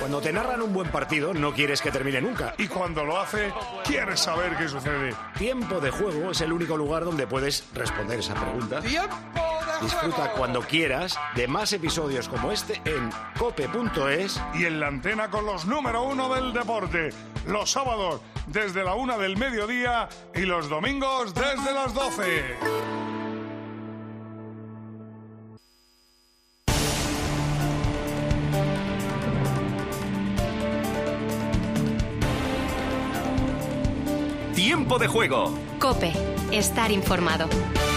Cuando te narran un buen partido, no quieres que termine nunca. Y cuando lo hace, quieres saber qué sucede. Tiempo de Juego es el único lugar donde puedes responder esa pregunta. ¡Tiempo de Juego! Disfruta cuando quieras de más episodios como este en cope.es. Y en la antena con los número 1 del deporte. Los sábados desde la 1 del mediodía y los domingos desde las 12. Tiempo de Juego. COPE. Estar informado.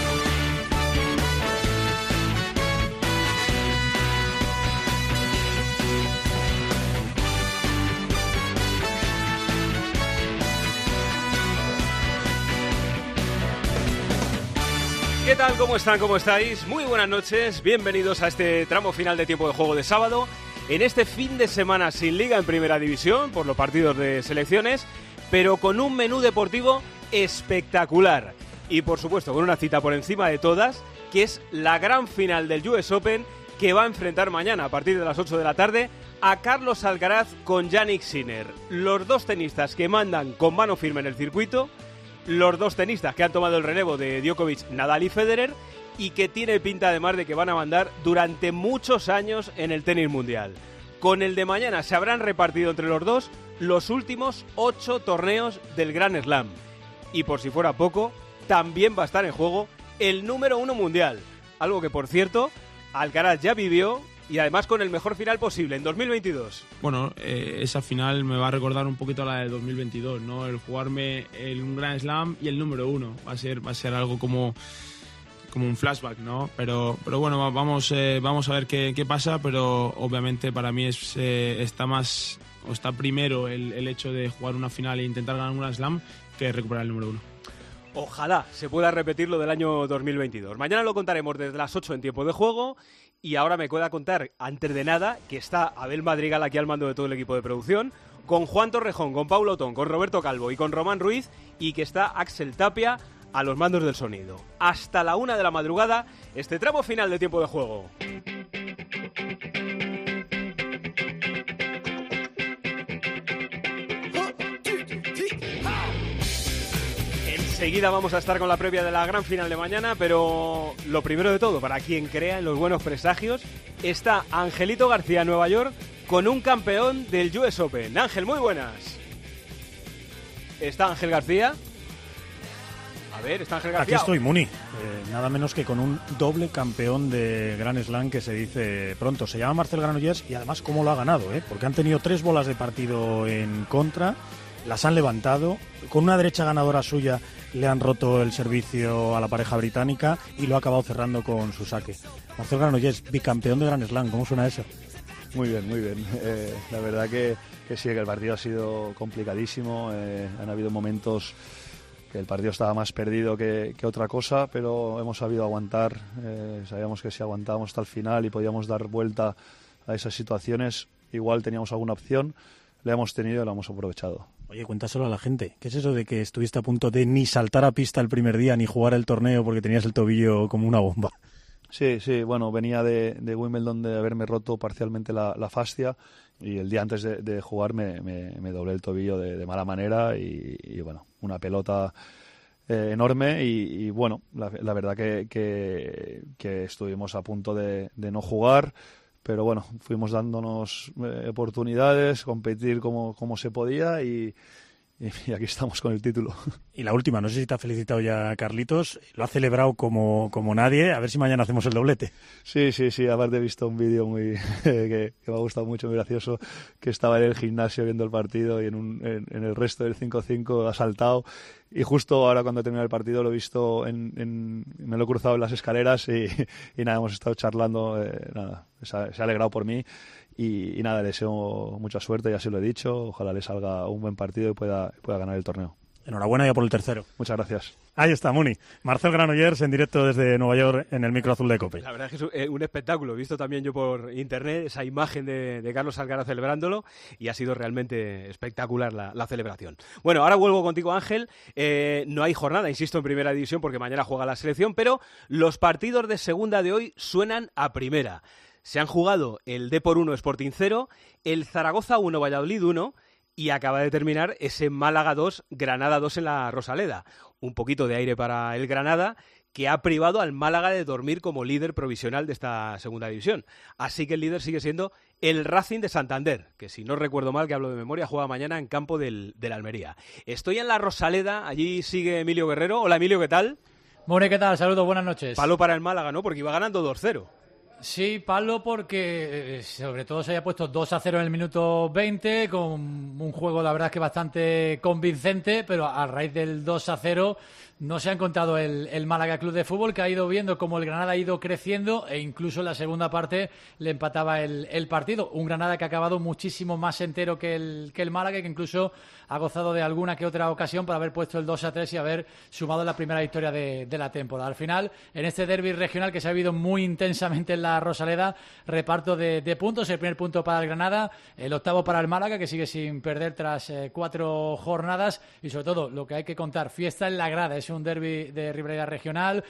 ¿Qué tal? ¿Cómo están? ¿Cómo estáis? Muy buenas noches. Bienvenidos a este tramo final de Tiempo de Juego de sábado. En este fin de semana sin liga en Primera División por los partidos de selecciones, pero con un menú deportivo espectacular. Y por supuesto con una cita por encima de todas, que es la gran final del US Open, que va a enfrentar mañana a partir de las 8 de la tarde a Carlos Alcaraz con Jannik Sinner. Los dos tenistas que mandan con mano firme en el circuito, los dos tenistas que han tomado el relevo de Djokovic, Nadal y Federer, y que tiene pinta además de que van a mandar durante muchos años en el tenis mundial. Con el de mañana se habrán repartido entre los dos los últimos 8 torneos del Grand Slam. Y por si fuera poco, también va a estar en juego el número 1 mundial. Algo que, por cierto, Alcaraz ya vivió y además con el mejor final posible en 2022. Bueno, esa final me va a recordar un poquito a la de 2022, ¿no? El jugarme un Grand Slam y el número 1. Va a ser algo como un flashback, ¿no? Pero bueno, vamos a ver qué pasa, pero obviamente para mí está primero el hecho de jugar una final e intentar ganar un Grand Slam que recuperar el número 1. Ojalá se pueda repetir lo del año 2022. Mañana lo contaremos desde las 8 en Tiempo de Juego. Y ahora me queda contar, antes de nada, que está Abel Madrigal aquí al mando de todo el equipo de producción, con Juan Torrejón, con Paulo Otón, con Roberto Calvo y con Román Ruiz, y que está Axel Tapia a los mandos del sonido. Hasta la 1 de la madrugada, este tramo final de Tiempo de Juego. Enseguida vamos a estar con la previa de la gran final de mañana, pero lo primero de todo, para quien crea en los buenos presagios, está Angelito García en Nueva York con un campeón del US Open. Ángel, muy buenas. ¿Está Ángel García? A ver, ¿está Ángel García? Aquí estoy, Muni. Nada menos que con un doble campeón de Grand Slam que se dice pronto. Se llama Marcel Granollers y además cómo lo ha ganado, porque han tenido 3 bolas de partido en contra, las han levantado, con una derecha ganadora suya le han roto el servicio a la pareja británica y lo ha acabado cerrando con su saque. Marcel Granollers, bicampeón de Grand Slam, ¿cómo suena eso? Muy bien, muy bien. La verdad que sí, que el partido ha sido complicadísimo. Han habido momentos que el partido estaba más perdido que otra cosa, pero hemos sabido aguantar. Sabíamos que si aguantábamos hasta el final y podíamos dar vuelta a esas situaciones, igual teníamos alguna opción, la hemos tenido y la hemos aprovechado. Oye, cuéntaselo a la gente. ¿Qué es eso de que estuviste a punto de ni saltar a pista el primer día ni jugar el torneo porque tenías el tobillo como una bomba? Sí, bueno, venía de Wimbledon de haberme roto parcialmente la fascia y el día antes de jugar me doblé el tobillo de mala manera y bueno, una pelota enorme y bueno, la verdad que estuvimos a punto de no jugar, pero bueno, fuimos dándonos oportunidades, competir como se podía y aquí estamos con el título. Y la última, no sé si te ha felicitado ya Carlitos, lo ha celebrado como nadie, a ver si mañana hacemos el doblete. Sí, aparte he visto un vídeo que me ha gustado mucho, muy gracioso, que estaba en el gimnasio viendo el partido y en el resto del 5-5 ha saltado y justo ahora cuando termina el partido lo he visto, me lo he cruzado en las escaleras y nada, hemos estado charlando, se ha alegrado por mí. Y nada, le deseo mucha suerte, ya se lo he dicho, ojalá le salga un buen partido y pueda ganar el torneo. Enhorabuena ya por el tercero. Muchas gracias. Ahí está, Muni. Marcel Granollers en directo desde Nueva York en el micro azul de COPE. La verdad es que es un espectáculo. He visto también yo por internet esa imagen de Carlos Alcaraz celebrándolo y ha sido realmente espectacular la celebración. Bueno, ahora vuelvo contigo, Ángel. No hay jornada, insisto, en Primera División porque mañana juega la selección, pero los partidos de segunda de hoy suenan a primera. Se han jugado el Depor 1, Sporting 0, el Zaragoza 1, Valladolid 1 y acaba de terminar ese Málaga 2, Granada 2 en la Rosaleda. Un poquito de aire para el Granada, que ha privado al Málaga de dormir como líder provisional de esta segunda división. Así que el líder sigue siendo el Racing de Santander, que si no recuerdo mal, que hablo de memoria, juega mañana en campo del Almería. Estoy en la Rosaleda, allí sigue Emilio Guerrero. Hola Emilio, ¿qué tal? More, ¿qué tal? Saludos, buenas noches. Palo para el Málaga, ¿no? Porque iba ganando 2-0. Sí, palo porque sobre todo se haya puesto 2-0 en el minuto 20, con un juego la verdad que bastante convincente, pero a raíz del 2-0 no se ha encontrado el Málaga Club de Fútbol, que ha ido viendo cómo el Granada ha ido creciendo e incluso en la segunda parte le empataba el partido. Un Granada que ha acabado muchísimo más entero que el Málaga, que incluso ha gozado de alguna que otra ocasión para haber puesto el 2-3 y haber sumado la primera victoria de la temporada. Al final, en este derbi regional que se ha vivido muy intensamente en la Rosaleda, reparto de puntos. El primer punto para el Granada, el octavo para el Málaga, que sigue sin perder tras 4 jornadas, y sobre todo lo que hay que contar, fiesta en la grada. Es un derbi de rivalidad regional,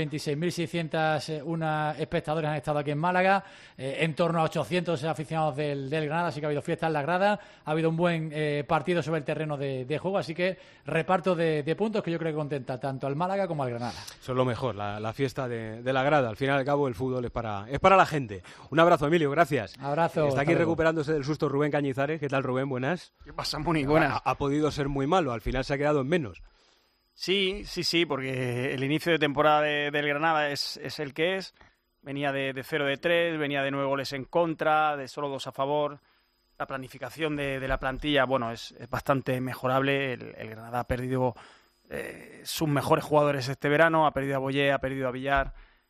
26.601 espectadores han estado aquí en Málaga, en torno a 800 aficionados del Granada, así que ha habido fiesta en la grada, ha habido un buen partido sobre el terreno de juego, así que reparto de puntos que yo creo que contenta tanto al Málaga como al Granada. Eso es lo mejor, la fiesta de la grada. Al fin y al cabo el fútbol es para la gente. Un abrazo, Emilio, gracias. Abrazo. Está aquí recuperándose del susto Rubén Cañizares. ¿Qué tal, Rubén? Buenas. ¿Qué pasa, Muni? Buenas. Ha podido ser muy malo, al final se ha quedado en menos. Sí, porque el inicio de temporada del Granada es el que es. Venía de 0-3, venía de 9 goles en contra, de solo 2 a favor. La planificación de la plantilla, bueno, es bastante mejorable. El Granada ha perdido sus mejores jugadores este verano, ha perdido a Boyé, ha perdido a Villar.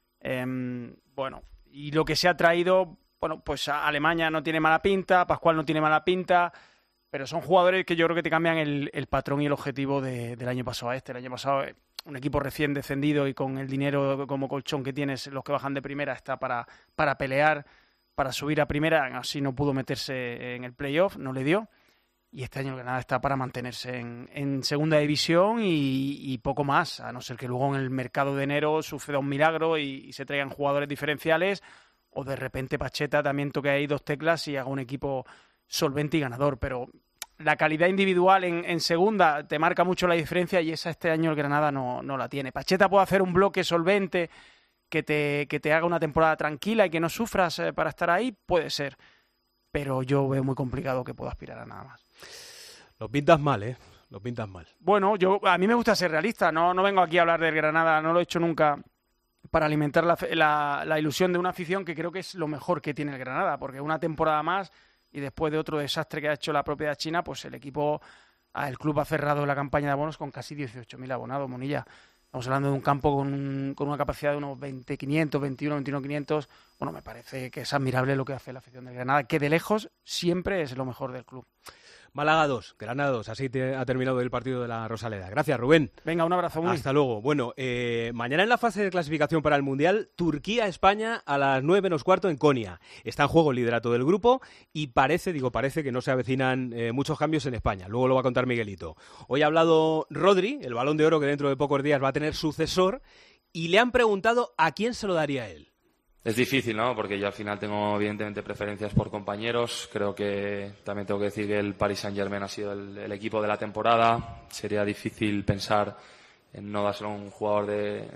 Bueno, y lo que se ha traído, bueno, pues a Alemania no tiene mala pinta, Pascual no tiene mala pinta, pero son jugadores que yo creo que te cambian el patrón y el objetivo del año pasado a este. El año pasado, un equipo recién descendido y con el dinero como colchón que tienes, los que bajan de primera, está para pelear, para subir a primera. Así no pudo meterse en el playoff, no le dio. Y este año el Granada está para mantenerse en segunda división y poco más, a no ser que luego en el mercado de enero suceda un milagro y se traigan jugadores diferenciales, o de repente Pacheta también toque ahí 2 teclas y haga un equipo solvente y ganador. Pero la calidad individual en segunda te marca mucho la diferencia, y esa este año el Granada no la tiene. Pacheta puede hacer un bloque solvente que te haga una temporada tranquila y que no sufras para estar ahí, puede ser, pero yo veo muy complicado que pueda aspirar a nada más. Lo pintas mal, ¿eh? Lo pintas mal. Bueno, a mí me gusta ser realista, no vengo aquí a hablar del Granada, no lo he hecho nunca para alimentar la ilusión de una afición, que creo que es lo mejor que tiene el Granada, porque una temporada más y después de otro desastre que ha hecho la propiedad china, pues el club ha cerrado la campaña de abonos con casi 18.000 abonados, Monilla. Estamos hablando de un campo con una capacidad de unos 20.500, 21.500. Bueno, me parece que es admirable lo que hace la afición del Granada, que de lejos siempre es lo mejor del club. Málaga 2, Granada 2, así ha terminado el partido de la Rosaleda. Gracias, Rubén. Venga, un abrazo. Muy. Hasta luego. Bueno, mañana en la fase de clasificación para el Mundial, Turquía-España a las 9:15 en Konya. Está en juego el liderato del grupo y parece que no se avecinan muchos cambios en España. Luego lo va a contar Miguelito. Hoy ha hablado Rodri, el Balón de Oro que dentro de pocos días va a tener sucesor, y le han preguntado a quién se lo daría él. Es difícil, ¿no? Porque yo al final tengo evidentemente preferencias por compañeros. Creo que también tengo que decir que el Paris Saint-Germain ha sido el equipo de la temporada. Sería difícil pensar en no dárselo a un jugador de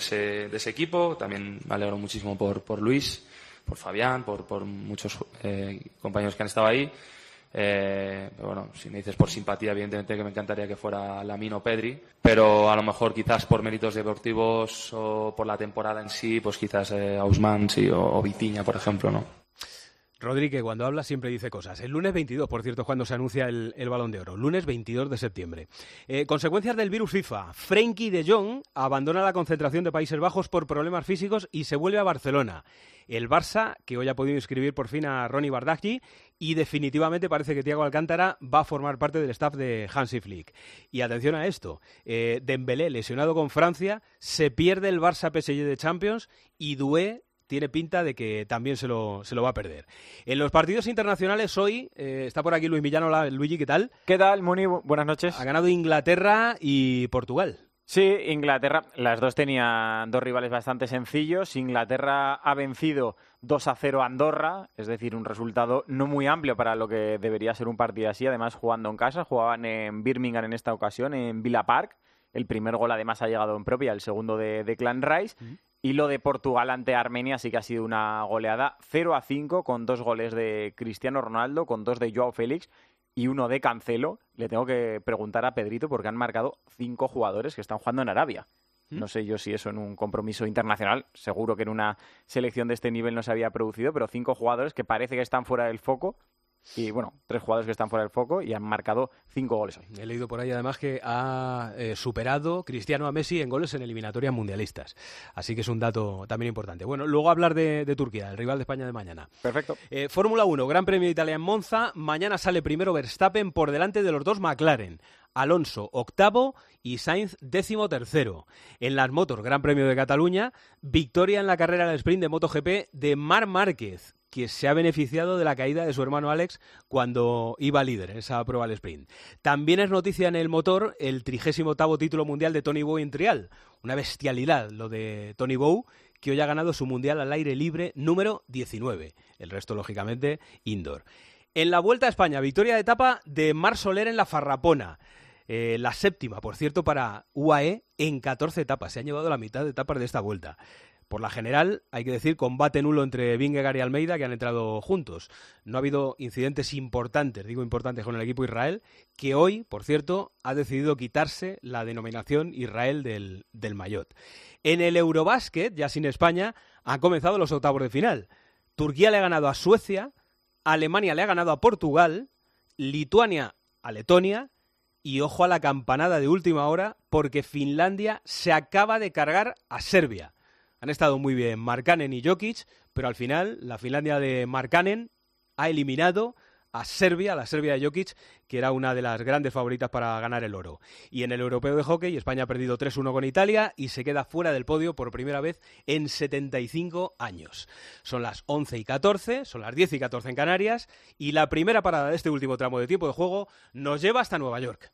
ese equipo. También me alegro muchísimo por Luis, por Fabián, por muchos compañeros que han estado ahí. Pero bueno, si me dices por simpatía, evidentemente que me encantaría que fuera Lamine o Pedri, pero a lo mejor quizás por méritos deportivos o por la temporada en sí, pues quizás Ousmane sí, o Vitinha, por ejemplo, ¿no? Rodri, que cuando habla siempre dice cosas. El lunes 22, por cierto, es cuando se anuncia el Balón de Oro. Lunes 22 de septiembre. Consecuencias del virus FIFA. Frenkie de Jong abandona la concentración de Países Bajos por problemas físicos y se vuelve a Barcelona. El Barça, que hoy ha podido inscribir por fin a Ronny Bardghji, y definitivamente parece que Thiago Alcántara va a formar parte del staff de Hansi Flick. Y atención a esto, Dembélé, lesionado con Francia, se pierde el Barça-PSG de Champions, y Doué tiene pinta de que también se lo va a perder. En los partidos internacionales hoy está por aquí Luis Millán. Hola, Luigi, ¿qué tal? ¿Qué tal, Muni? Buenas noches. Ha ganado Inglaterra y Portugal. Sí, Inglaterra, las dos tenían dos rivales bastante sencillos. Inglaterra ha vencido 2-0 a Andorra, es decir, un resultado no muy amplio para lo que debería ser un partido así. Además, jugando en casa, jugaban en Birmingham en esta ocasión, en Villa Park. El primer gol además ha llegado en propia, el segundo de Declan Rice. Y lo de Portugal ante Armenia sí que ha sido una goleada 0-5 con 2 goles de Cristiano Ronaldo, con 2 de Joao Félix y 1 de Cancelo. Le tengo que preguntar a Pedrito porque han marcado 5 jugadores que están jugando en Arabia. No sé yo si eso en un compromiso internacional, seguro que en una selección de este nivel no se había producido, pero 5 jugadores que parece que están fuera del foco. Y bueno, 3 jugadores que están fuera del foco y han marcado 5 goles hoy. He leído por ahí además que ha superado Cristiano a Messi en goles en eliminatorias mundialistas. Así que es un dato también importante. Bueno, luego hablar de Turquía, el rival de España de mañana. Perfecto. Fórmula 1, Gran Premio de Italia en Monza. Mañana sale primero Verstappen por delante de los 2 McLaren. Alonso, 8º y Sainz, 13º. En las motos, Gran Premio de Cataluña, victoria en la carrera del sprint de MotoGP de Marc Márquez, que se ha beneficiado de la caída de su hermano Alex cuando iba líder en esa prueba del sprint. También es noticia en el motor el 38º título mundial de Tony Bow en trial. Una bestialidad lo de Tony Bow, que hoy ha ganado su mundial al aire libre número 19. El resto, lógicamente, indoor. En la Vuelta a España, victoria de etapa de Marc Soler en la Farrapona. La 7ª, por cierto, para UAE en 14 etapas. Se han llevado la mitad de etapas de esta vuelta. Por la general, hay que decir, combate nulo entre Vingegaard y Almeida, que han entrado juntos. No ha habido incidentes importantes, digo importantes, con el equipo Israel, que hoy, por cierto, ha decidido quitarse la denominación Israel del maillot. En el Eurobásquet, ya sin España, han comenzado los octavos de final. Turquía le ha ganado a Suecia, Alemania le ha ganado a Portugal, Lituania a Letonia, y ojo a la campanada de última hora, porque Finlandia se acaba de cargar a Serbia. Han estado muy bien Markkanen y Jokic, pero al final la Finlandia de Markkanen ha eliminado a Serbia, la Serbia de Jokic, que era una de las grandes favoritas para ganar el oro. Y en el europeo de hockey, España ha perdido 3-1 con Italia y se queda fuera del podio por primera vez en 75 años. Son las 11:14, son las 10:14 en Canarias, y la primera parada de este último tramo de tiempo de juego nos lleva hasta Nueva York.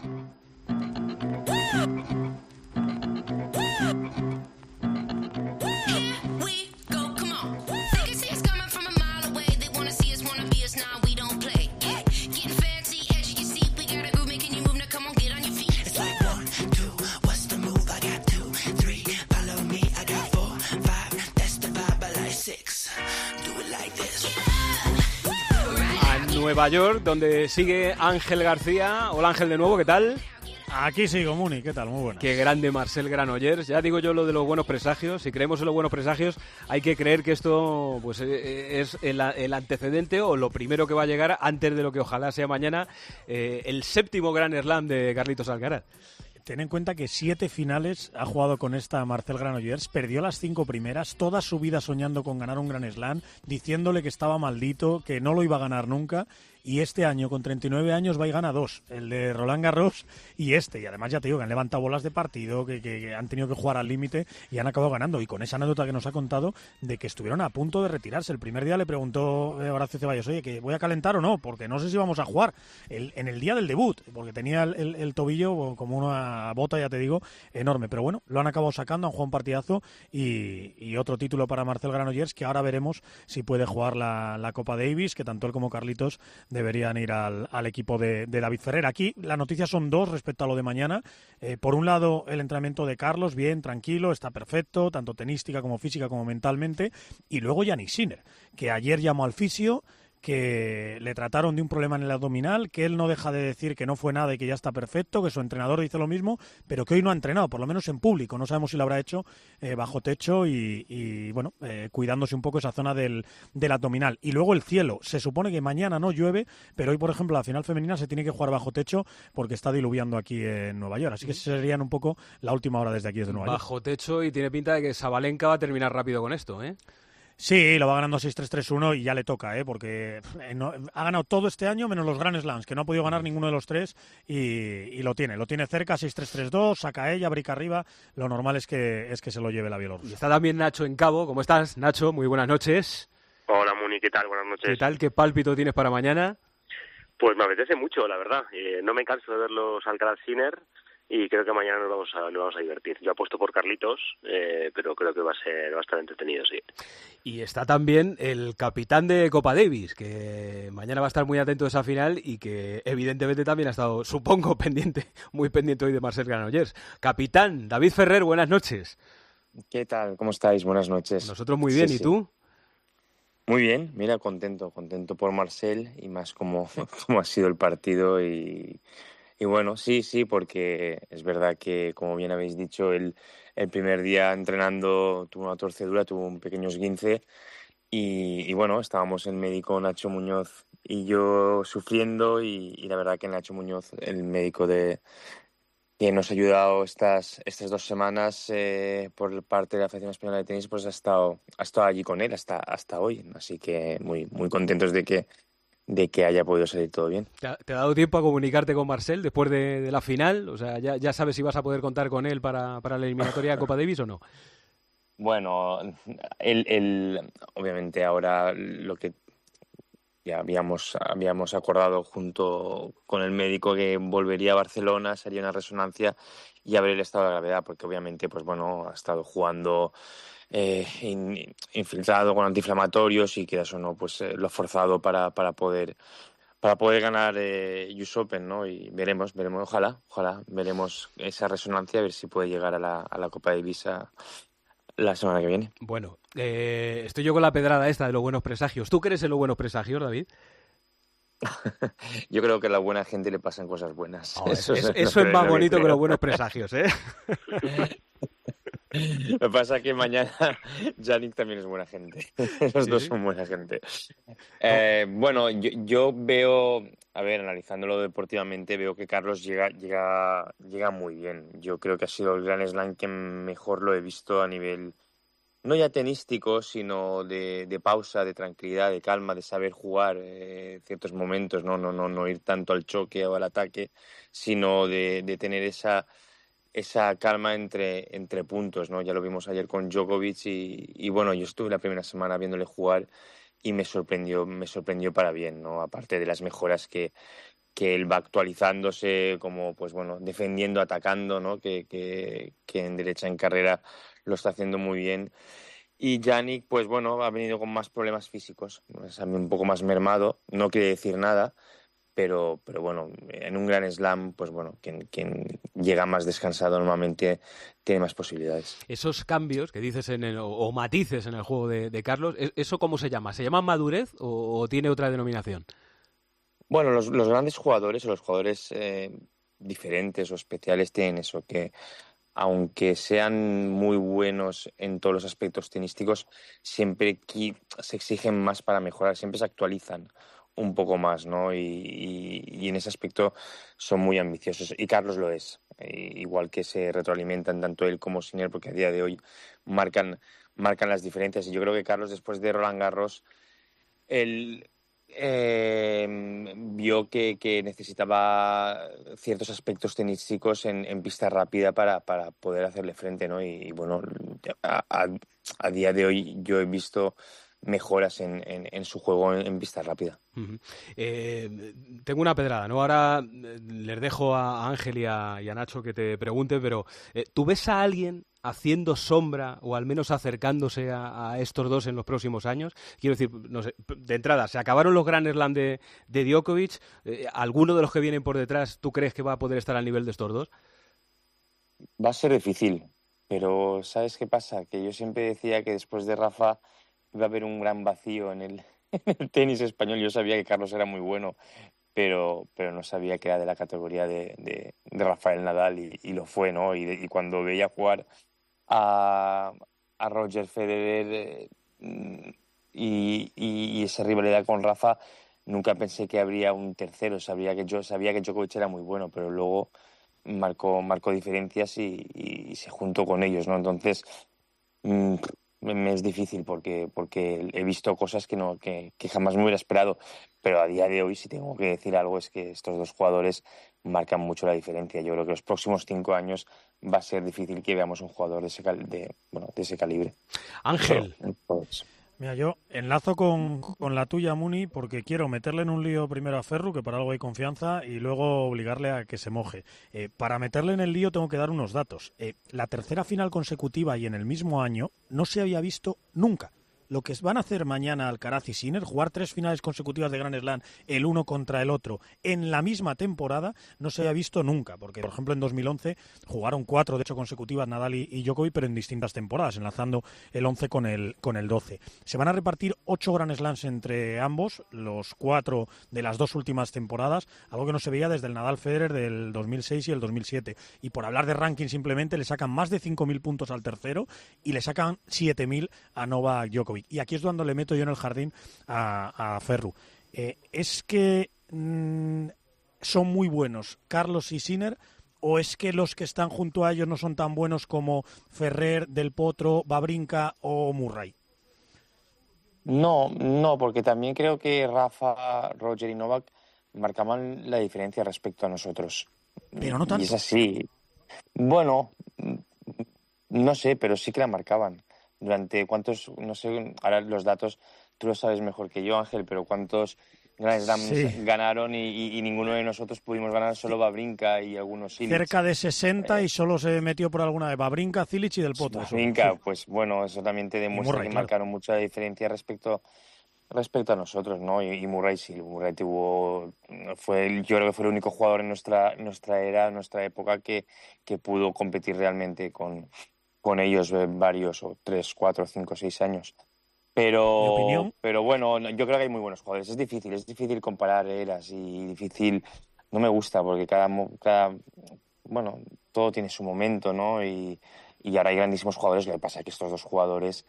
Nueva York, donde sigue Ángel García. Hola Ángel de nuevo, ¿qué tal? Aquí sigo, Muni, ¿qué tal? Muy buenas. Qué grande Marcel Granollers. Ya digo yo lo de los buenos presagios. Si creemos en los buenos presagios, hay que creer que esto pues es el antecedente o lo primero que va a llegar antes de lo que ojalá sea mañana el 7º Grand Slam de Carlitos Alcaraz. Ten en cuenta que 7 finales ha jugado con esta Marcel Granollers, perdió las 5 primeras, toda su vida soñando con ganar un Grand Slam, diciéndole que estaba maldito, que no lo iba a ganar nunca, y este año, con 39 años, va y gana 2, el de Roland Garros y y además ya te digo que han levantado bolas de partido, que han tenido que jugar al límite y han acabado ganando, y con esa anécdota que nos ha contado de que estuvieron a punto de retirarse. El primer día le preguntó Horacio Ceballos, oye, ¿que voy a calentar o no? Porque no sé si vamos a jugar en el día del debut, porque tenía el tobillo como una bota, ya te digo, enorme, pero bueno, lo han acabado sacando, han jugado un partidazo y otro título para Marcel Granollers, que ahora veremos si puede jugar la Copa Davis, que tanto él como Carlitos deberían ir al equipo de David Ferrer. Aquí las noticias son 2 respecto a lo de mañana. Por un lado, el entrenamiento de Carlos, bien, tranquilo, está perfecto, tanto tenística como física como mentalmente, y luego Yannick Sinner, que ayer llamó al fisio, que le trataron de un problema en el abdominal, que él no deja de decir que no fue nada y que ya está perfecto, que su entrenador dice lo mismo, pero que hoy no ha entrenado, por lo menos en público. No sabemos si lo habrá hecho bajo techo y bueno, cuidándose un poco esa zona del abdominal. Y luego el cielo. Se supone que mañana no llueve, pero hoy, por ejemplo, la final femenina se tiene que jugar bajo techo porque está diluviando aquí en Nueva York. Así que serían un poco la última hora desde aquí, desde Nueva York. Bajo techo, y tiene pinta de que Sabalenka va a terminar rápido con esto, ¿eh? Sí, lo va ganando 6-3-3-1 y ya le toca, porque ha ganado todo este año menos los Grand Slams, que no ha podido ganar ninguno de los 3 y lo tiene cerca, 6-3-3-2, saca ella, brica arriba, lo normal es que se lo lleve la bielorrusa. Y está también Nacho en Cabo. ¿Cómo estás, Nacho? Muy buenas noches. Hola, Muni, ¿qué tal? Buenas noches. ¿Qué tal? ¿Qué pálpito tienes para mañana? Pues me apetece mucho, la verdad. No me canso de ver los Alcaraz Sinner. y creo que mañana nos vamos a divertir. Yo apuesto por Carlitos, pero creo que va a estar entretenido, sí. Y está también el capitán de Copa Davis, que mañana va a estar muy atento a esa final y que evidentemente también ha estado, supongo, muy pendiente hoy de Marcel Granollers. Capitán, David Ferrer, buenas noches. ¿Qué tal? ¿Cómo estáis? Buenas noches. Nosotros muy bien, ¿y tú? Muy bien, mira, contento por Marcel y más como ha sido el partido y bueno, sí, porque es verdad que, como bien habéis dicho, el primer día entrenando tuvo una torcedura, tuvo un pequeño esguince y bueno, estábamos el médico Nacho Muñoz y yo sufriendo y la verdad que Nacho Muñoz, el médico que nos ha ayudado estas 2 semanas por parte de la Federación Española de Tenis, pues ha estado allí con él hasta hoy, así que muy contentos de que haya podido salir todo bien. ¿Te ha dado tiempo a comunicarte con Marcel después de la final? O sea, ¿ya sabes si vas a poder contar con él para la eliminatoria de Copa Davis o no? Bueno, él obviamente ahora lo que ya habíamos acordado junto con el médico que volvería a Barcelona, sería una resonancia y a ver el estado de gravedad, porque obviamente pues bueno, ha estado jugando infiltrado con antiinflamatorios y quieras o no, pues lo ha forzado para poder ganar US Open, ¿no? Y veremos, ojalá veremos esa resonancia, a ver si puede llegar a la Copa Davis la semana que viene. Bueno, estoy yo con la pedrada esta de los buenos presagios. ¿Tú crees en los buenos presagios, David? Yo creo que a la buena gente le pasan cosas buenas. Oh, eso es más bonito que los buenos presagios, ¿eh? Lo que pasa es que mañana Jannik también es buena gente. Los dos son buena gente. Bueno, yo veo, a ver, analizándolo deportivamente, veo que Carlos llega muy bien. Yo creo que ha sido el Grand Slam que mejor lo he visto a nivel, no ya tenístico, sino de pausa, de tranquilidad, de calma, de saber jugar ciertos momentos, no ir tanto al choque o al ataque, sino de tener esa calma entre puntos, ¿no? Ya lo vimos ayer con Djokovic y bueno, yo estuve la primera semana viéndole jugar y me sorprendió para bien, ¿no? Aparte de las mejoras que él va actualizándose, como pues bueno, defendiendo, atacando, ¿no? Que en derecha en carrera lo está haciendo muy bien. Y Jannik, pues bueno, ha venido con más problemas físicos, es a mí un poco más mermado, no quiere decir nada, pero bueno, en un Grand Slam, pues bueno, quien llega más descansado normalmente tiene más posibilidades. Esos cambios que dices o matices en el juego de Carlos, ¿eso cómo se llama? ¿Se llama madurez o tiene otra denominación? Bueno, los grandes jugadores o los jugadores diferentes o especiales tienen eso, que aunque sean muy buenos en todos los aspectos tenísticos, siempre se exigen más para mejorar, siempre se actualizan un poco más, ¿no? Y en ese aspecto son muy ambiciosos. Y Carlos lo es. Igual que se retroalimentan tanto él como Sinner, porque a día de hoy marcan las diferencias. Y yo creo que Carlos, después de Roland Garros, él vio que necesitaba ciertos aspectos tenísticos en pista rápida para poder hacerle frente, ¿no? Y bueno, a día de hoy yo he visto mejoras en su juego en pista rápida. Uh-huh. Tengo una pedrada, ¿no? Ahora les dejo a Ángel y a Nacho que te pregunten, pero ¿tú ves a alguien haciendo sombra o al menos acercándose a estos dos en los próximos años? Quiero decir, no sé, de entrada, se acabaron los Grand Slam de Djokovic. ¿Alguno de los que vienen por detrás tú crees que va a poder estar al nivel de estos dos? Va a ser difícil, pero ¿sabes qué pasa? Que yo siempre decía que después de Rafa iba a haber un gran vacío en el tenis español. Yo sabía que Carlos era muy bueno, pero no sabía que era de la categoría de Rafael Nadal y lo fue, ¿no? Y cuando veía jugar a Roger Federer y esa rivalidad con Rafa, nunca pensé que habría un tercero. Sabía que Djokovic era muy bueno, pero luego marcó diferencias y se juntó con ellos, ¿no? Entonces me es difícil porque he visto cosas que jamás me hubiera esperado, pero a día de hoy, si tengo que decir algo, es que estos dos jugadores marcan mucho la diferencia. Yo creo que los próximos 5 años va a ser difícil que veamos un jugador de ese calibre. Ángel, Mira, yo enlazo con la tuya, Muni, porque quiero meterle en un lío primero a Ferru, que para algo hay confianza, y luego obligarle a que se moje. Para meterle en el lío tengo que dar unos datos. La tercera final consecutiva y en el mismo año no se había visto nunca. Lo que van a hacer mañana Alcaraz y Sinner, jugar 3 finales consecutivas de Grand Slam, el uno contra el otro, en la misma temporada, no se había visto nunca. Porque, por ejemplo, en 2011 jugaron 4, de hecho, consecutivas Nadal y Djokovic, pero en distintas temporadas, enlazando el 11 con el 12. Se van a repartir 8 Grand Slams entre ambos, los 4 de las 2 últimas temporadas, algo que no se veía desde el Nadal-Federer del 2006 y el 2007. Y por hablar de ranking, simplemente le sacan más de 5.000 puntos al tercero y le sacan 7.000 a Novak Djokovic. Y aquí es donde le meto yo en el jardín a Ferru. ¿Es que son muy buenos Carlos y Sinner, o es que los que están junto a ellos no son tan buenos como Ferrer, Del Potro, Wawrinka o Murray? No, porque también creo que Rafa, Roger y Novak marcaban la diferencia respecto a nosotros. Pero no tanto. Y es así. Bueno, no sé, pero sí que la marcaban. Durante cuántos, no sé, ahora los datos tú lo sabes mejor que yo, Ángel, pero cuántos Grand Slams ganaron y ninguno de nosotros pudimos ganar, solo Wawrinka y algunos Cilic. Cerca de 60 y solo se metió por alguna de Wawrinka, Cilic y Del Potro. Wawrinka, pues bueno, eso también te demuestra Murray, que marcaron mucha diferencia respecto a nosotros, ¿no? Y Murray sí, Murray yo creo que fue el único jugador en nuestra era, en nuestra época que pudo competir realmente con ellos varios, o 3, 4, 5, 6 años. Pero bueno, yo creo que hay muy buenos jugadores. Es difícil comparar eras y difícil. No me gusta porque bueno, todo tiene su momento, ¿no? Y ahora hay grandísimos jugadores. Lo que pasa es que estos dos jugadores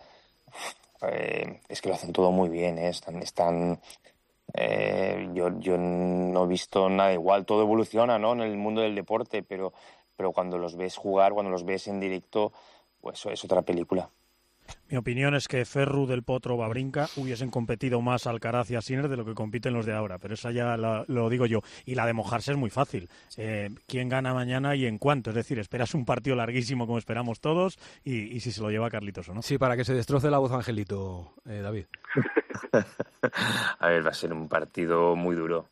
es que lo hacen todo muy bien, ¿eh? Yo no he visto nada igual. Todo evoluciona, ¿no? En el mundo del deporte, pero cuando los ves jugar, cuando los ves en directo, pues es otra película. Mi opinión es que Ferru, Del Potro o Wawrinka hubiesen competido más Alcaraz y a Sinner de lo que compiten los de ahora, pero esa ya lo digo yo. Y la de mojarse es muy fácil. ¿Quién gana mañana y en cuánto? Es decir, esperas un partido larguísimo como esperamos todos y si se lo lleva Carlitos o no. Sí, para que se destroce la voz Angelito, David. A ver, va a ser un partido muy duro.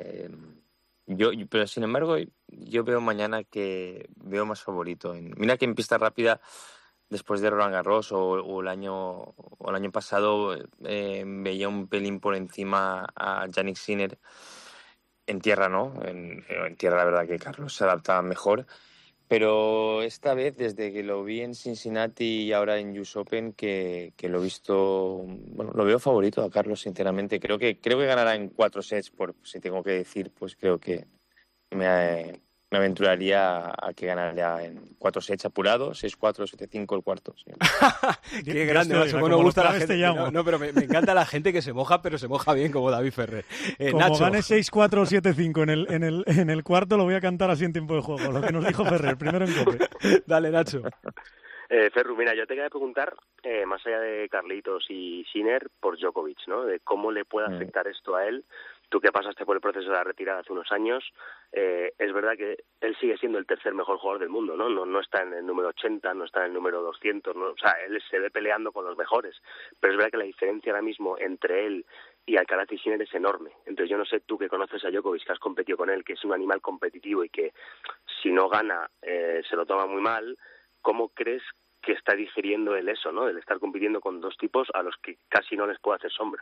Pero sin embargo, yo veo mañana que veo más favorito. Mira que en pista rápida, después de Roland Garros o el año pasado, veía un pelín por encima a Jannik Sinner. En tierra no, en tierra la verdad que Carlos se adaptaba mejor. Pero esta vez, desde que lo vi en Cincinnati y ahora en US Open, que lo he visto, bueno, lo veo favorito a Carlos, sinceramente. Creo que ganará en 4 sets, si tengo que decir, pues creo que me aventuraría a que ganaría en 4 sets apurados, 6-4, 7-5 el cuarto. Sí. Qué grande, macho, cómo me gusta la gente. No, pero me encanta la gente que se moja, pero se moja bien, como David Ferrer. Como Nacho. gane 6-4 o 7-5 en el cuarto, lo voy a cantar así en tiempo de juego, lo que nos dijo Ferrer, primero en COPE. Dale, Nacho. Ferru, mira, yo te quería preguntar, más allá de Carlitos y Sinner, por Djokovic, ¿no? De cómo le puede afectar esto a él. Tú que pasaste por el proceso de la retirada hace unos años, es verdad que él sigue siendo el tercer mejor jugador del mundo, ¿no? No está en el número 80, no está en el número 200, ¿no? O sea, él se ve peleando con los mejores, pero es verdad que la diferencia ahora mismo entre él y Alcaraz y Sinner es enorme. Entonces yo no sé, tú que conoces a Djokovic, que has competido con él, que es un animal competitivo y que si no gana se lo toma muy mal, ¿cómo crees que está digiriendo él eso, ¿no? El estar compitiendo con dos tipos a los que casi no les puede hacer sombra.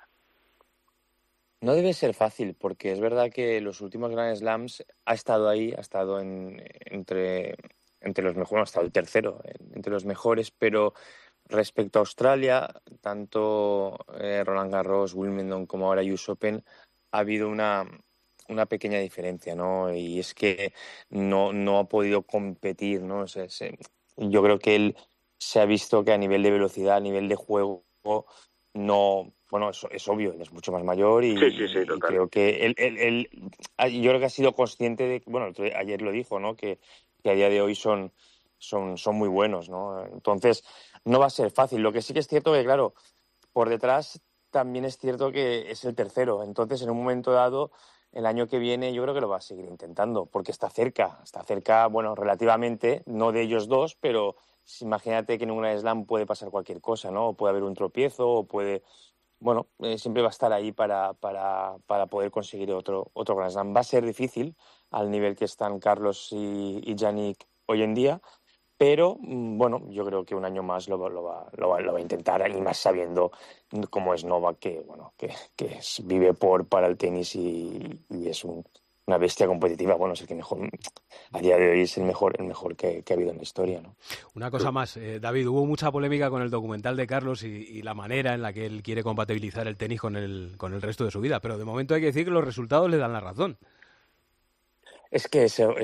No debe ser fácil, porque es verdad que los últimos Grand Slams ha estado ahí, ha estado entre los mejores, ha estado el tercero, entre los mejores, pero respecto a Australia, tanto Roland Garros, Wimbledon como ahora US Open, ha habido una pequeña diferencia, ¿no? Y es que no ha podido competir, ¿no? Yo creo que él se ha visto que a nivel de velocidad, a nivel de juego, no... Bueno, eso es obvio, él es mucho más mayor y creo que yo creo que ha sido consciente de, bueno, ayer lo dijo, ¿no? Que a día de hoy son muy buenos, ¿no? Entonces, no va a ser fácil. Lo que sí que es cierto que, claro, por detrás también es cierto que es el tercero. Entonces, en un momento dado, el año que viene yo creo que lo va a seguir intentando, porque está cerca, bueno, relativamente, no de ellos dos, pero imagínate que en un Grand Slam puede pasar cualquier cosa, ¿no? O puede haber un tropiezo, o puede... Bueno, siempre va a estar ahí para poder conseguir otro Grand Slam. Va a ser difícil al nivel que están Carlos y Yannick hoy en día, pero bueno, yo creo que un año más lo va a intentar, y más sabiendo cómo es Novak, que vive para el tenis y es una bestia competitiva. Bueno, es el que mejor, a día de hoy es el mejor que ha habido en la historia, ¿no? Una cosa más, David, hubo mucha polémica con el documental de Carlos y la manera en la que él quiere compatibilizar el tenis con el resto de su vida, pero de momento hay que decir que los resultados le dan la razón. Es que eso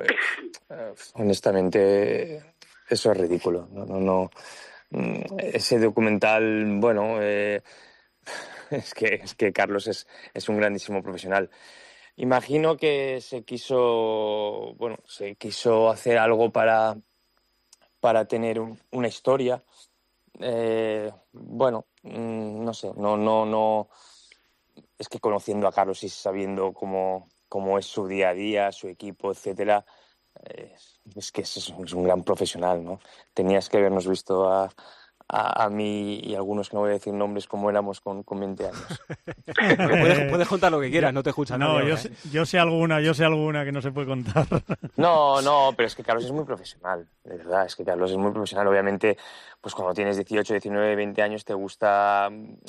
honestamente, eso es ridículo. No, ese documental, bueno, es que Carlos es un grandísimo profesional. Imagino que se quiso hacer algo para tener una historia. Bueno, no sé, no. Es que conociendo a Carlos y sabiendo cómo es su día a día, su equipo, etcétera, es que es un gran profesional, ¿no? Tenías que habernos visto a mí y algunos que no voy a decir nombres como éramos con 20 años. Puedes contar lo que quieras, no te escuchan. No, yo sé alguna que no se puede contar. No, pero es que Carlos es muy profesional, de verdad, es que Carlos es muy profesional. Obviamente, pues cuando tienes 18, 19, 20 años te gusta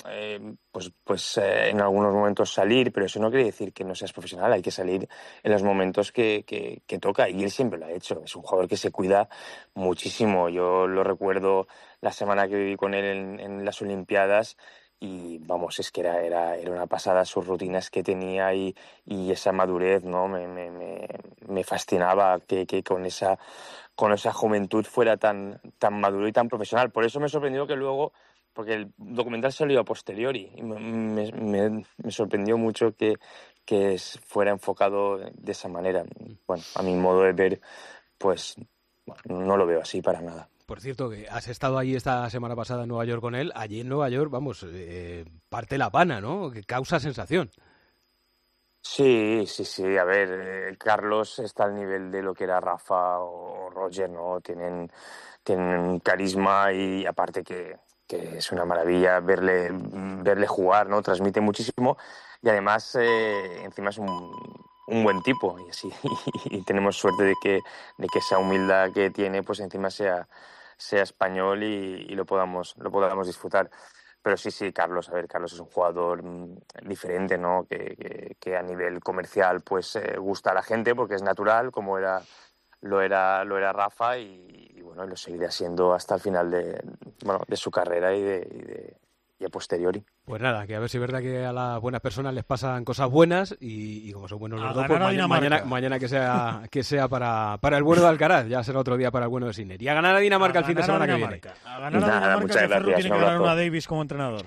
en algunos momentos salir, pero eso no quiere decir que no seas profesional, hay que salir en los momentos que toca, y él siempre lo ha hecho. Es un jugador que se cuida muchísimo. Yo lo recuerdo la semana que viví con él en las Olimpiadas, y vamos, es que era una pasada sus rutinas que tenía y esa madurez, ¿no? Me fascinaba que con esa juventud fuera tan maduro y tan profesional. Por eso me sorprendió que luego, porque el documental salió a posteriori, y me sorprendió mucho que fuera enfocado de esa manera. Bueno, a mi modo de ver, pues no lo veo así para nada. Por cierto, que has estado ahí esta semana pasada en Nueva York con él. Allí en Nueva York, vamos, parte la pana, ¿no? Que causa sensación. Sí. A ver, Carlos está al nivel de lo que era Rafa o Roger, ¿no? Tienen un carisma, y aparte que es una maravilla verle jugar, ¿no? Transmite muchísimo, y además encima es un buen tipo, y así y tenemos suerte de que esa humildad que tiene, pues encima sea español y lo podamos disfrutar. Pero sí, Carlos es un jugador diferente, ¿no? Que a nivel comercial pues gusta a la gente porque es natural, como lo era Rafa, y bueno, lo seguirá siendo hasta el final de su carrera y a posteriori. Pues nada, que a ver si es verdad que a las buenas personas les pasan cosas buenas, y como son buenos los dos, pues mañana que sea para el bueno de Alcaraz, ya será otro día para el bueno de Sinner. Y a ganar a Dinamarca el fin de semana que viene. A ganar a Dinamarca, muchas que Ferru gracias, tiene que ganar una Davis como entrenador.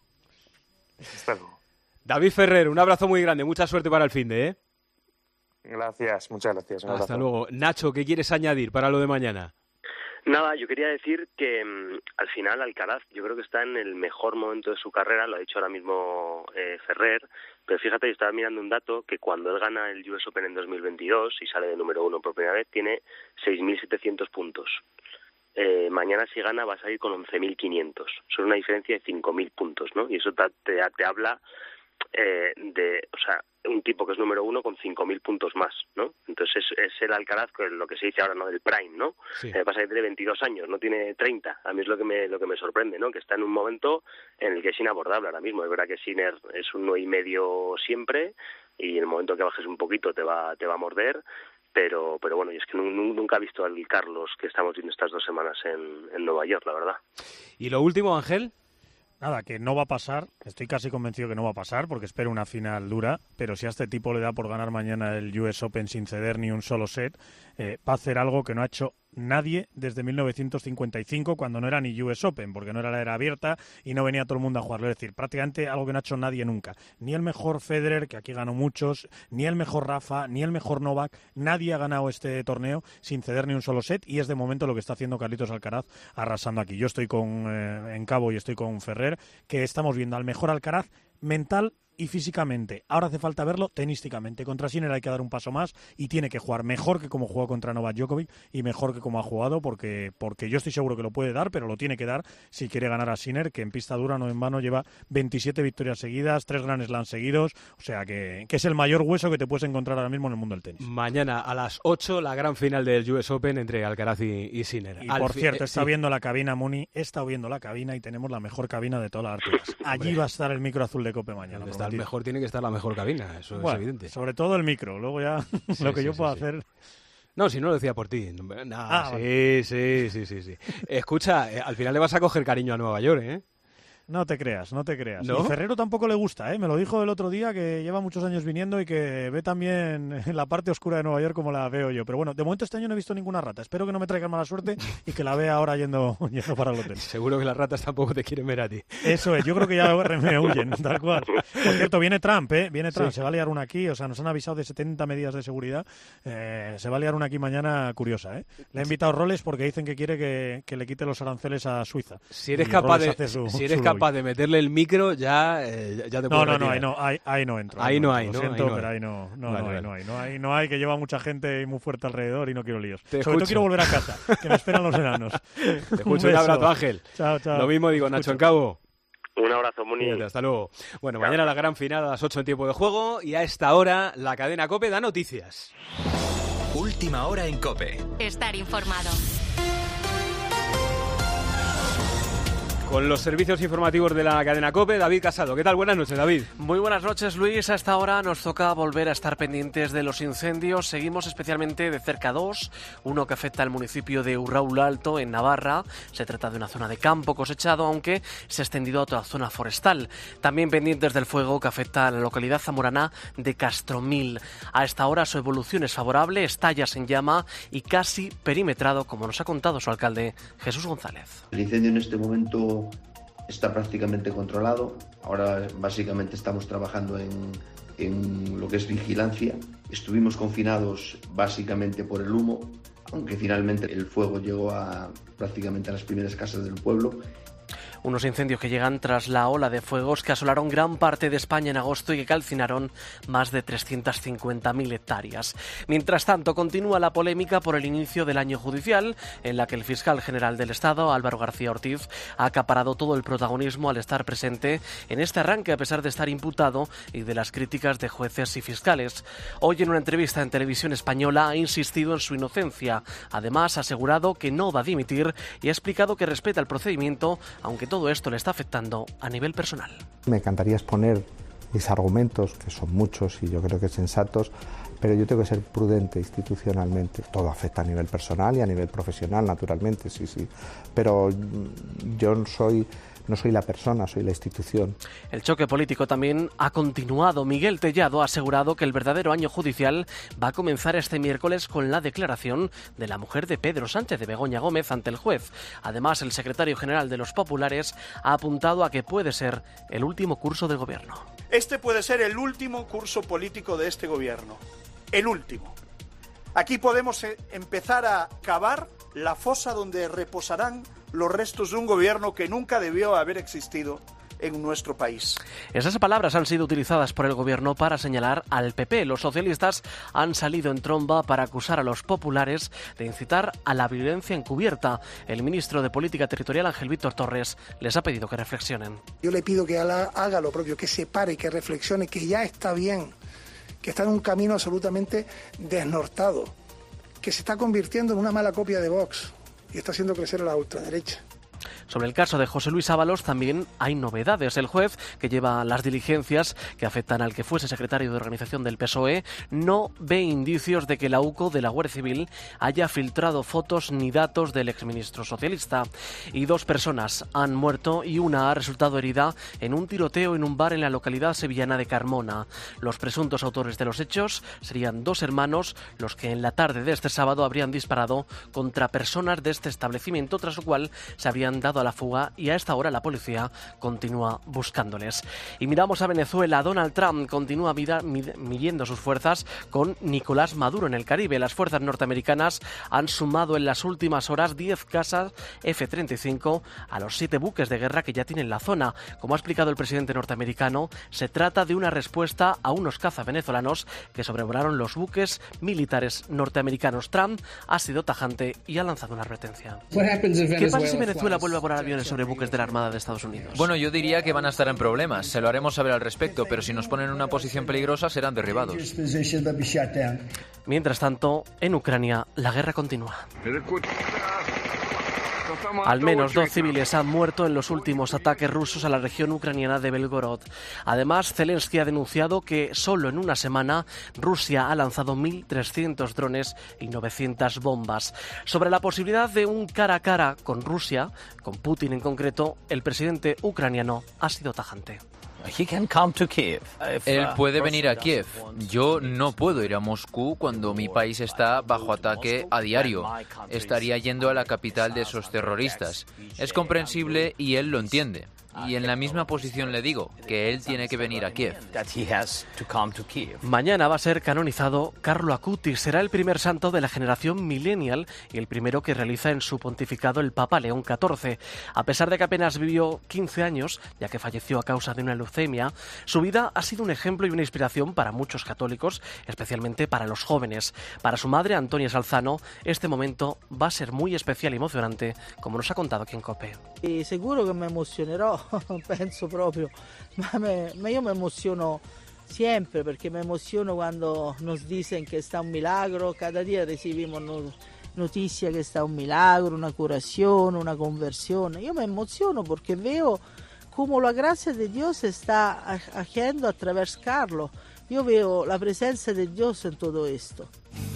David Ferrer, un abrazo muy grande, mucha suerte para el fin de, ¿eh? Gracias, muchas gracias. Hasta luego. Nacho, ¿qué quieres añadir para lo de mañana? Nada, yo quería decir que al final Alcaraz yo creo que está en el mejor momento de su carrera, lo ha dicho ahora mismo Ferrer, pero fíjate, yo estaba mirando un dato, que cuando él gana el US Open en 2022 y sale de número 1 por primera vez, tiene 6.700 puntos. Mañana si gana va a salir con 11.500. Eso es una diferencia de 5.000 puntos, ¿no? Y eso te habla o sea, un tipo que es número 1 con 5.000 puntos más, ¿no? Entonces es el Alcaraz, que es lo que se dice ahora, ¿no? Del prime, ¿no? Sí. Pasa que tiene 22 años, no tiene 30. A mí es lo que me sorprende, ¿no? Que está en un momento en el que es inabordable ahora mismo. Es verdad que Sinner es un 9,5 siempre, y en el momento que bajes un poquito te va a morder. Pero bueno, y es que nunca he visto al Carlos que estamos viendo estas 2 semanas en Nueva York, la verdad. Y lo último, Ángel. Nada, que no va a pasar, estoy casi convencido que no va a pasar, porque espero una final dura, pero si a este tipo le da por ganar mañana el US Open sin ceder ni un solo set, va a hacer algo que no ha hecho nadie desde 1955, cuando no era ni US Open, porque no era la era abierta y no venía todo el mundo a jugarlo. Es decir, prácticamente algo que no ha hecho nadie nunca. Ni el mejor Federer, que aquí ganó muchos, ni el mejor Rafa, ni el mejor Novak. Nadie ha ganado este torneo sin ceder ni un solo set, y es de momento lo que está haciendo Carlitos Alcaraz, arrasando aquí. Yo estoy en Cabo y estoy con Ferrer, que estamos viendo al mejor Alcaraz mental y físicamente. Ahora hace falta verlo tenísticamente. Contra Sinner hay que dar un paso más y tiene que jugar mejor que como jugó contra Novak Djokovic y mejor que como ha jugado, porque yo estoy seguro que lo puede dar, pero lo tiene que dar si quiere ganar a Sinner, que en pista dura, no en vano, lleva 27 victorias seguidas, 3 Grand Slams seguidos, o sea que es el mayor hueso que te puedes encontrar ahora mismo en el mundo del tenis. Mañana a las 8 la gran final del US Open entre Alcaraz y Sinner. Y por cierto, está viendo la cabina, Muni, está viendo la cabina y tenemos la mejor cabina de todas las Arturas. Allí va a estar el micro azul de COPE mañana. Está el mejor, tiene que estar la mejor cabina, eso es evidente. Sobre todo el micro, luego ya lo que yo puedo hacer... No, si no lo decía por ti. Sí. Escucha, al final le vas a coger cariño a Nueva York, ¿eh? No te creas. ¿No? Y Ferrero tampoco le gusta, ¿eh? Me lo dijo el otro día, que lleva muchos años viniendo y que ve también la parte oscura de Nueva York como la veo yo. Pero bueno, de momento este año no he visto ninguna rata. Espero que no me traigan mala suerte y que la vea ahora yendo para el hotel. Seguro que las ratas tampoco te quieren ver a ti. Eso es, yo creo que ya me huyen, tal cual. Por cierto, viene Trump, ¿eh? Sí. Se va a liar una aquí, o sea, nos han avisado de 70 medidas de seguridad. Se va a liar una aquí mañana curiosa, ¿eh? Le ha invitado Rolex porque dicen que quiere que le quite los aranceles a Suiza. Si eres capaz de meterle el micro, ya te puedo retirar. Ahí no entro. Ahí no hay, Lo ¿no? siento, ahí no pero ahí no hay, que lleva mucha gente y muy fuerte alrededor y no quiero líos. Sobre todo quiero volver a casa, que me esperan los enanos. Te escucho, un abrazo, Ángel. Chao. Lo mismo digo, Nacho en Cabo. Un abrazo, Muni. Hasta luego. Bueno, mañana la gran final a las 8 en tiempo de juego y a esta hora la cadena COPE da noticias. Última hora en COPE. Estar informado. Con los servicios informativos de la cadena COPE, David Casado. ¿Qué tal? Buenas noches, David. Muy buenas noches, Luis. A esta hora nos toca volver a estar pendientes de los incendios. Seguimos especialmente de cerca dos. Uno que afecta al municipio de Urraul Alto, en Navarra. Se trata de una zona de campo cosechado, aunque se ha extendido a otra zona forestal. También pendientes del fuego que afecta a la localidad zamorana de Castromil. A esta hora su evolución es favorable, estalla en llama y casi perimetrado, como nos ha contado su alcalde, Jesús González. El incendio en este momento está prácticamente controlado. Ahora básicamente estamos trabajando en lo que es vigilancia. Estuvimos confinados básicamente por el humo, aunque finalmente el fuego llegó prácticamente a las primeras casas del pueblo. Unos incendios que llegan tras la ola de fuegos que asolaron gran parte de España en agosto y que calcinaron más de 350.000 hectáreas. Mientras tanto, continúa la polémica por el inicio del año judicial, en la que el fiscal general del Estado, Álvaro García Ortiz, ha acaparado todo el protagonismo al estar presente en este arranque, a pesar de estar imputado y de las críticas de jueces y fiscales. Hoy, en una entrevista en Televisión Española, ha insistido en su inocencia. Además, ha asegurado que no va a dimitir y ha explicado que respeta el procedimiento, aunque todo esto le está afectando a nivel personal. Me encantaría exponer mis argumentos, que son muchos y yo creo que sensatos, pero yo tengo que ser prudente institucionalmente. Todo afecta a nivel personal y a nivel profesional, naturalmente, sí. Pero yo no soy la persona, soy la institución. El choque político también ha continuado. Miguel Tellado ha asegurado que el verdadero año judicial va a comenzar este miércoles con la declaración de la mujer de Pedro Sánchez, de Begoña Gómez, ante el juez. Además, el secretario general de los Populares ha apuntado a que puede ser el último curso del gobierno. Este puede ser el último curso político de este gobierno. El último. Aquí podemos empezar a cavar la fosa donde reposarán los restos de un gobierno que nunca debió haber existido en nuestro país. Esas palabras han sido utilizadas por el gobierno para señalar al PP. Los socialistas han salido en tromba para acusar a los populares de incitar a la violencia encubierta. El ministro de Política Territorial, Ángel Víctor Torres, les ha pedido que reflexionen. Yo le pido que haga lo propio, que se pare, que reflexione, que ya está bien, que está en un camino absolutamente desnortado, que se está convirtiendo en una mala copia de Vox y está haciendo crecer a la ultraderecha. Sobre el caso de José Luis Ábalos también hay novedades. El juez, que lleva las diligencias que afectan al que fuese secretario de organización del PSOE, no ve indicios de que la UCO de la Guardia Civil haya filtrado fotos ni datos del exministro socialista. Y 2 personas han muerto y una ha resultado herida en un tiroteo en un bar en la localidad sevillana de Carmona. Los presuntos autores de los hechos serían 2 hermanos los que en la tarde de este sábado habrían disparado contra personas de este establecimiento, tras lo cual se habrían dado dado a la fuga y a esta hora la policía continúa buscándoles. Y miramos a Venezuela. Donald Trump continúa midiendo sus fuerzas con Nicolás Maduro en el Caribe. Las fuerzas norteamericanas han sumado en las últimas horas 10 cazas F-35 a los 7 buques de guerra que ya tienen la zona. Como ha explicado el presidente norteamericano, se trata de una respuesta a unos cazas venezolanos que sobrevolaron los buques militares norteamericanos. Trump ha sido tajante y ha lanzado una advertencia. ¿Qué pasa si Venezuela vuelve a volar aviones sobre buques de la Armada de Estados Unidos? Bueno, yo diría que van a estar en problemas. Se lo haremos saber al respecto, pero si nos ponen en una posición peligrosa serán derribados. Mientras tanto, en Ucrania la guerra continúa. Al menos 2 civiles han muerto en los últimos ataques rusos a la región ucraniana de Belgorod. Además, Zelensky ha denunciado que solo en una semana Rusia ha lanzado 1.300 drones y 900 bombas. Sobre la posibilidad de un cara a cara con Rusia, con Putin en concreto, el presidente ucraniano ha sido tajante. Él puede venir a Kiev. Yo no puedo ir a Moscú cuando mi país está bajo ataque a diario. Estaría yendo a la capital de esos terroristas. Es comprensible y él lo entiende. Y en la misma posición le digo que él tiene que venir a Kiev. Mañana va a ser canonizado Carlo Acutis. Será el primer santo de la generación millennial y el primero que realiza en su pontificado el Papa León XIV. A pesar de que apenas vivió 15 años, ya que falleció a causa de una leucemia, su vida ha sido un ejemplo y una inspiración para muchos católicos, especialmente para los jóvenes. Para su madre, Antonia Salzano, este momento va a ser muy especial y emocionante, como nos ha contado aquí en COPE. Y seguro que me emocionerò. Penso proprio, ma io me emociono siempre, perché me emociono cuando nos dicen que está un milagro. Cada día recibimos noticias que está un milagro, una curación, una conversión. Yo me emociono porque veo cómo la gracia de Dios está haciendo a través de Carlo. Yo veo la presencia de Dios en todo esto.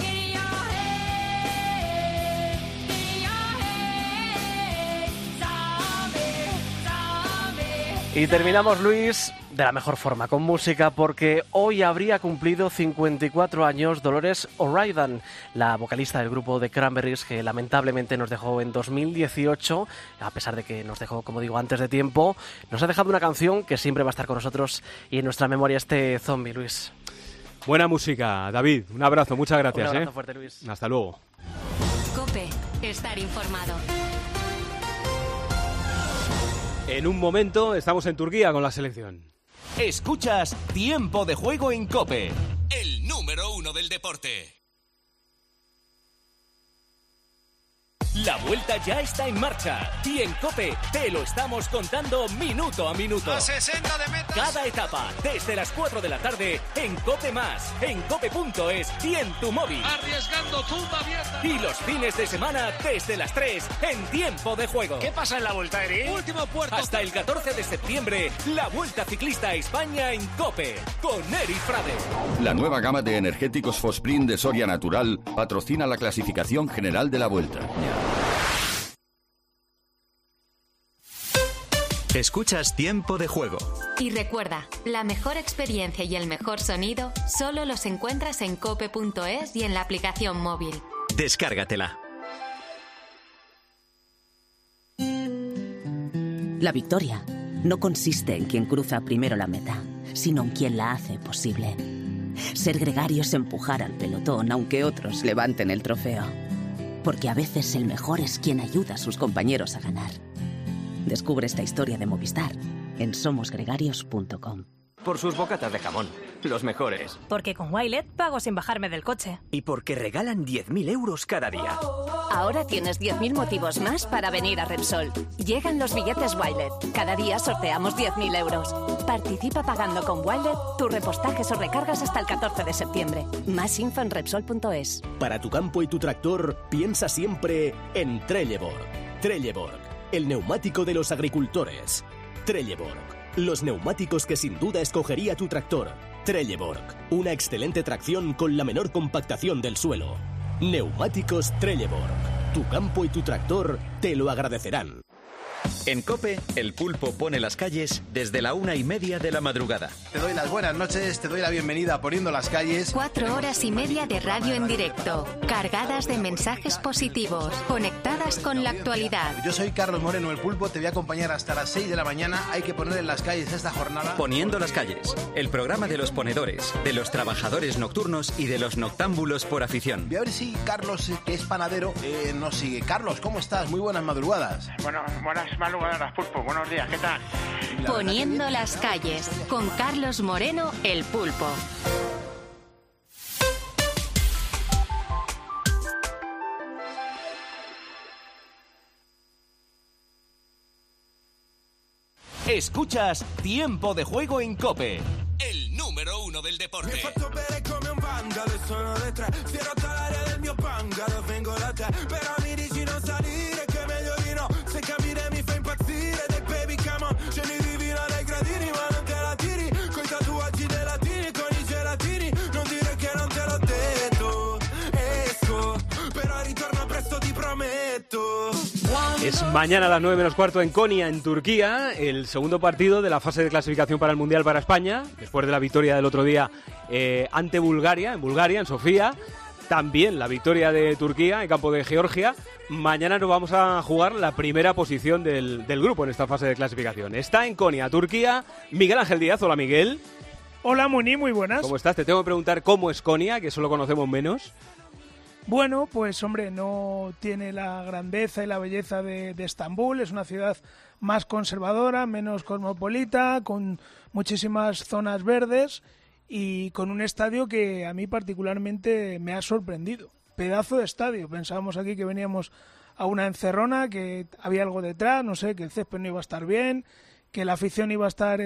Y terminamos, Luis, de la mejor forma, con música, porque hoy habría cumplido 54 años Dolores O'Riordan, la vocalista del grupo The Cranberries, que lamentablemente nos dejó en 2018, a pesar de que nos dejó, como digo, antes de tiempo. Nos ha dejado una canción que siempre va a estar con nosotros y en nuestra memoria, este Zombie, Luis. Buena música, David. Un abrazo, muchas gracias. Un abrazo fuerte, Luis. Hasta luego. COPE, estar informado. En un momento estamos en Turquía con la selección. Escuchas Tiempo de Juego en COPE, el número 1 del deporte. La vuelta ya está en marcha y en COPE te lo estamos contando minuto a minuto. A 60 de metros. Cada etapa desde las 4 de la tarde en COPE+, en cope.es y en tu móvil. Arriesgando, tumba abierta. Y los fines de semana desde las 3 en Tiempo de Juego. ¿Qué pasa en la Vuelta, Eri? Último puerto. Hasta el 14 de septiembre, la Vuelta Ciclista a España en COPE con Eri Frade. La nueva gama de energéticos Fosprint de Soria Natural patrocina la clasificación general de la Vuelta. Escuchas Tiempo de Juego. Y recuerda, la mejor experiencia y el mejor sonido solo los encuentras en cope.es y en la aplicación móvil. Descárgatela. La victoria no consiste en quien cruza primero la meta, sino en quien la hace posible. Ser gregario es empujar al pelotón aunque otros levanten el trofeo. Porque a veces el mejor es quien ayuda a sus compañeros a ganar. Descubre esta historia de Movistar en somosgregarios.com. Por sus bocatas de jamón, los mejores. Porque con Wilet pago sin bajarme del coche. Y porque regalan 10.000 euros cada día. Ahora tienes 10.000 motivos más para venir a Repsol. Llegan los billetes Wilet. Cada día sorteamos 10.000 euros. Participa pagando con Wilet tus repostajes o recargas hasta el 14 de septiembre. Más info en Repsol.es. Para tu campo y tu tractor, piensa siempre en Trelleborg. Trelleborg, el neumático de los agricultores. Trelleborg, los neumáticos que sin duda escogería tu tractor. Trelleborg, una excelente tracción con la menor compactación del suelo. Neumáticos Trelleborg, tu campo y tu tractor te lo agradecerán. En COPE, El Pulpo pone las calles desde la 1:30 de la madrugada. Te doy las buenas noches, te doy la bienvenida a Poniendo las calles. 4 horas y media de radio en directo, cargadas de mensajes positivos, conectadas con la actualidad. Yo soy Carlos Moreno, El Pulpo, te voy a acompañar hasta las 6 de la mañana. Hay que poner en las calles esta jornada. Poniendo las calles, el programa de los ponedores, de los trabajadores nocturnos y de los noctámbulos por afición. Voy a ver si Carlos, que es panadero, nos sigue. Carlos, ¿cómo estás? Muy buenas madrugadas. Bueno, buenas madrugadas, Pulpo. Buenos días, ¿qué tal? Poniendo las calles, con Carlos Moreno, El Pulpo. Escuchas Tiempo de Juego en COPE, el número 1 del deporte. Es mañana a las 9:15 en Konya, en Turquía, el segundo partido de la fase de clasificación para el Mundial para España, después de la victoria del otro día ante Bulgaria, en Sofía. También la victoria de Turquía en campo de Georgia. Mañana nos vamos a jugar la primera posición del grupo en esta fase de clasificación. Está en Konya, Turquía, Miguel Ángel Díaz. Hola, Miguel. Hola, Muni, muy buenas. ¿Cómo estás? Te tengo que preguntar cómo es Konya, que eso lo conocemos menos. Bueno, pues hombre, no tiene la grandeza y la belleza de Estambul. Es una ciudad más conservadora, menos cosmopolita, con muchísimas zonas verdes y con un estadio que a mí particularmente me ha sorprendido. Pedazo de estadio. Pensábamos aquí que veníamos a una encerrona, que había algo detrás, no sé, que el césped no iba a estar bien, que la afición iba a estar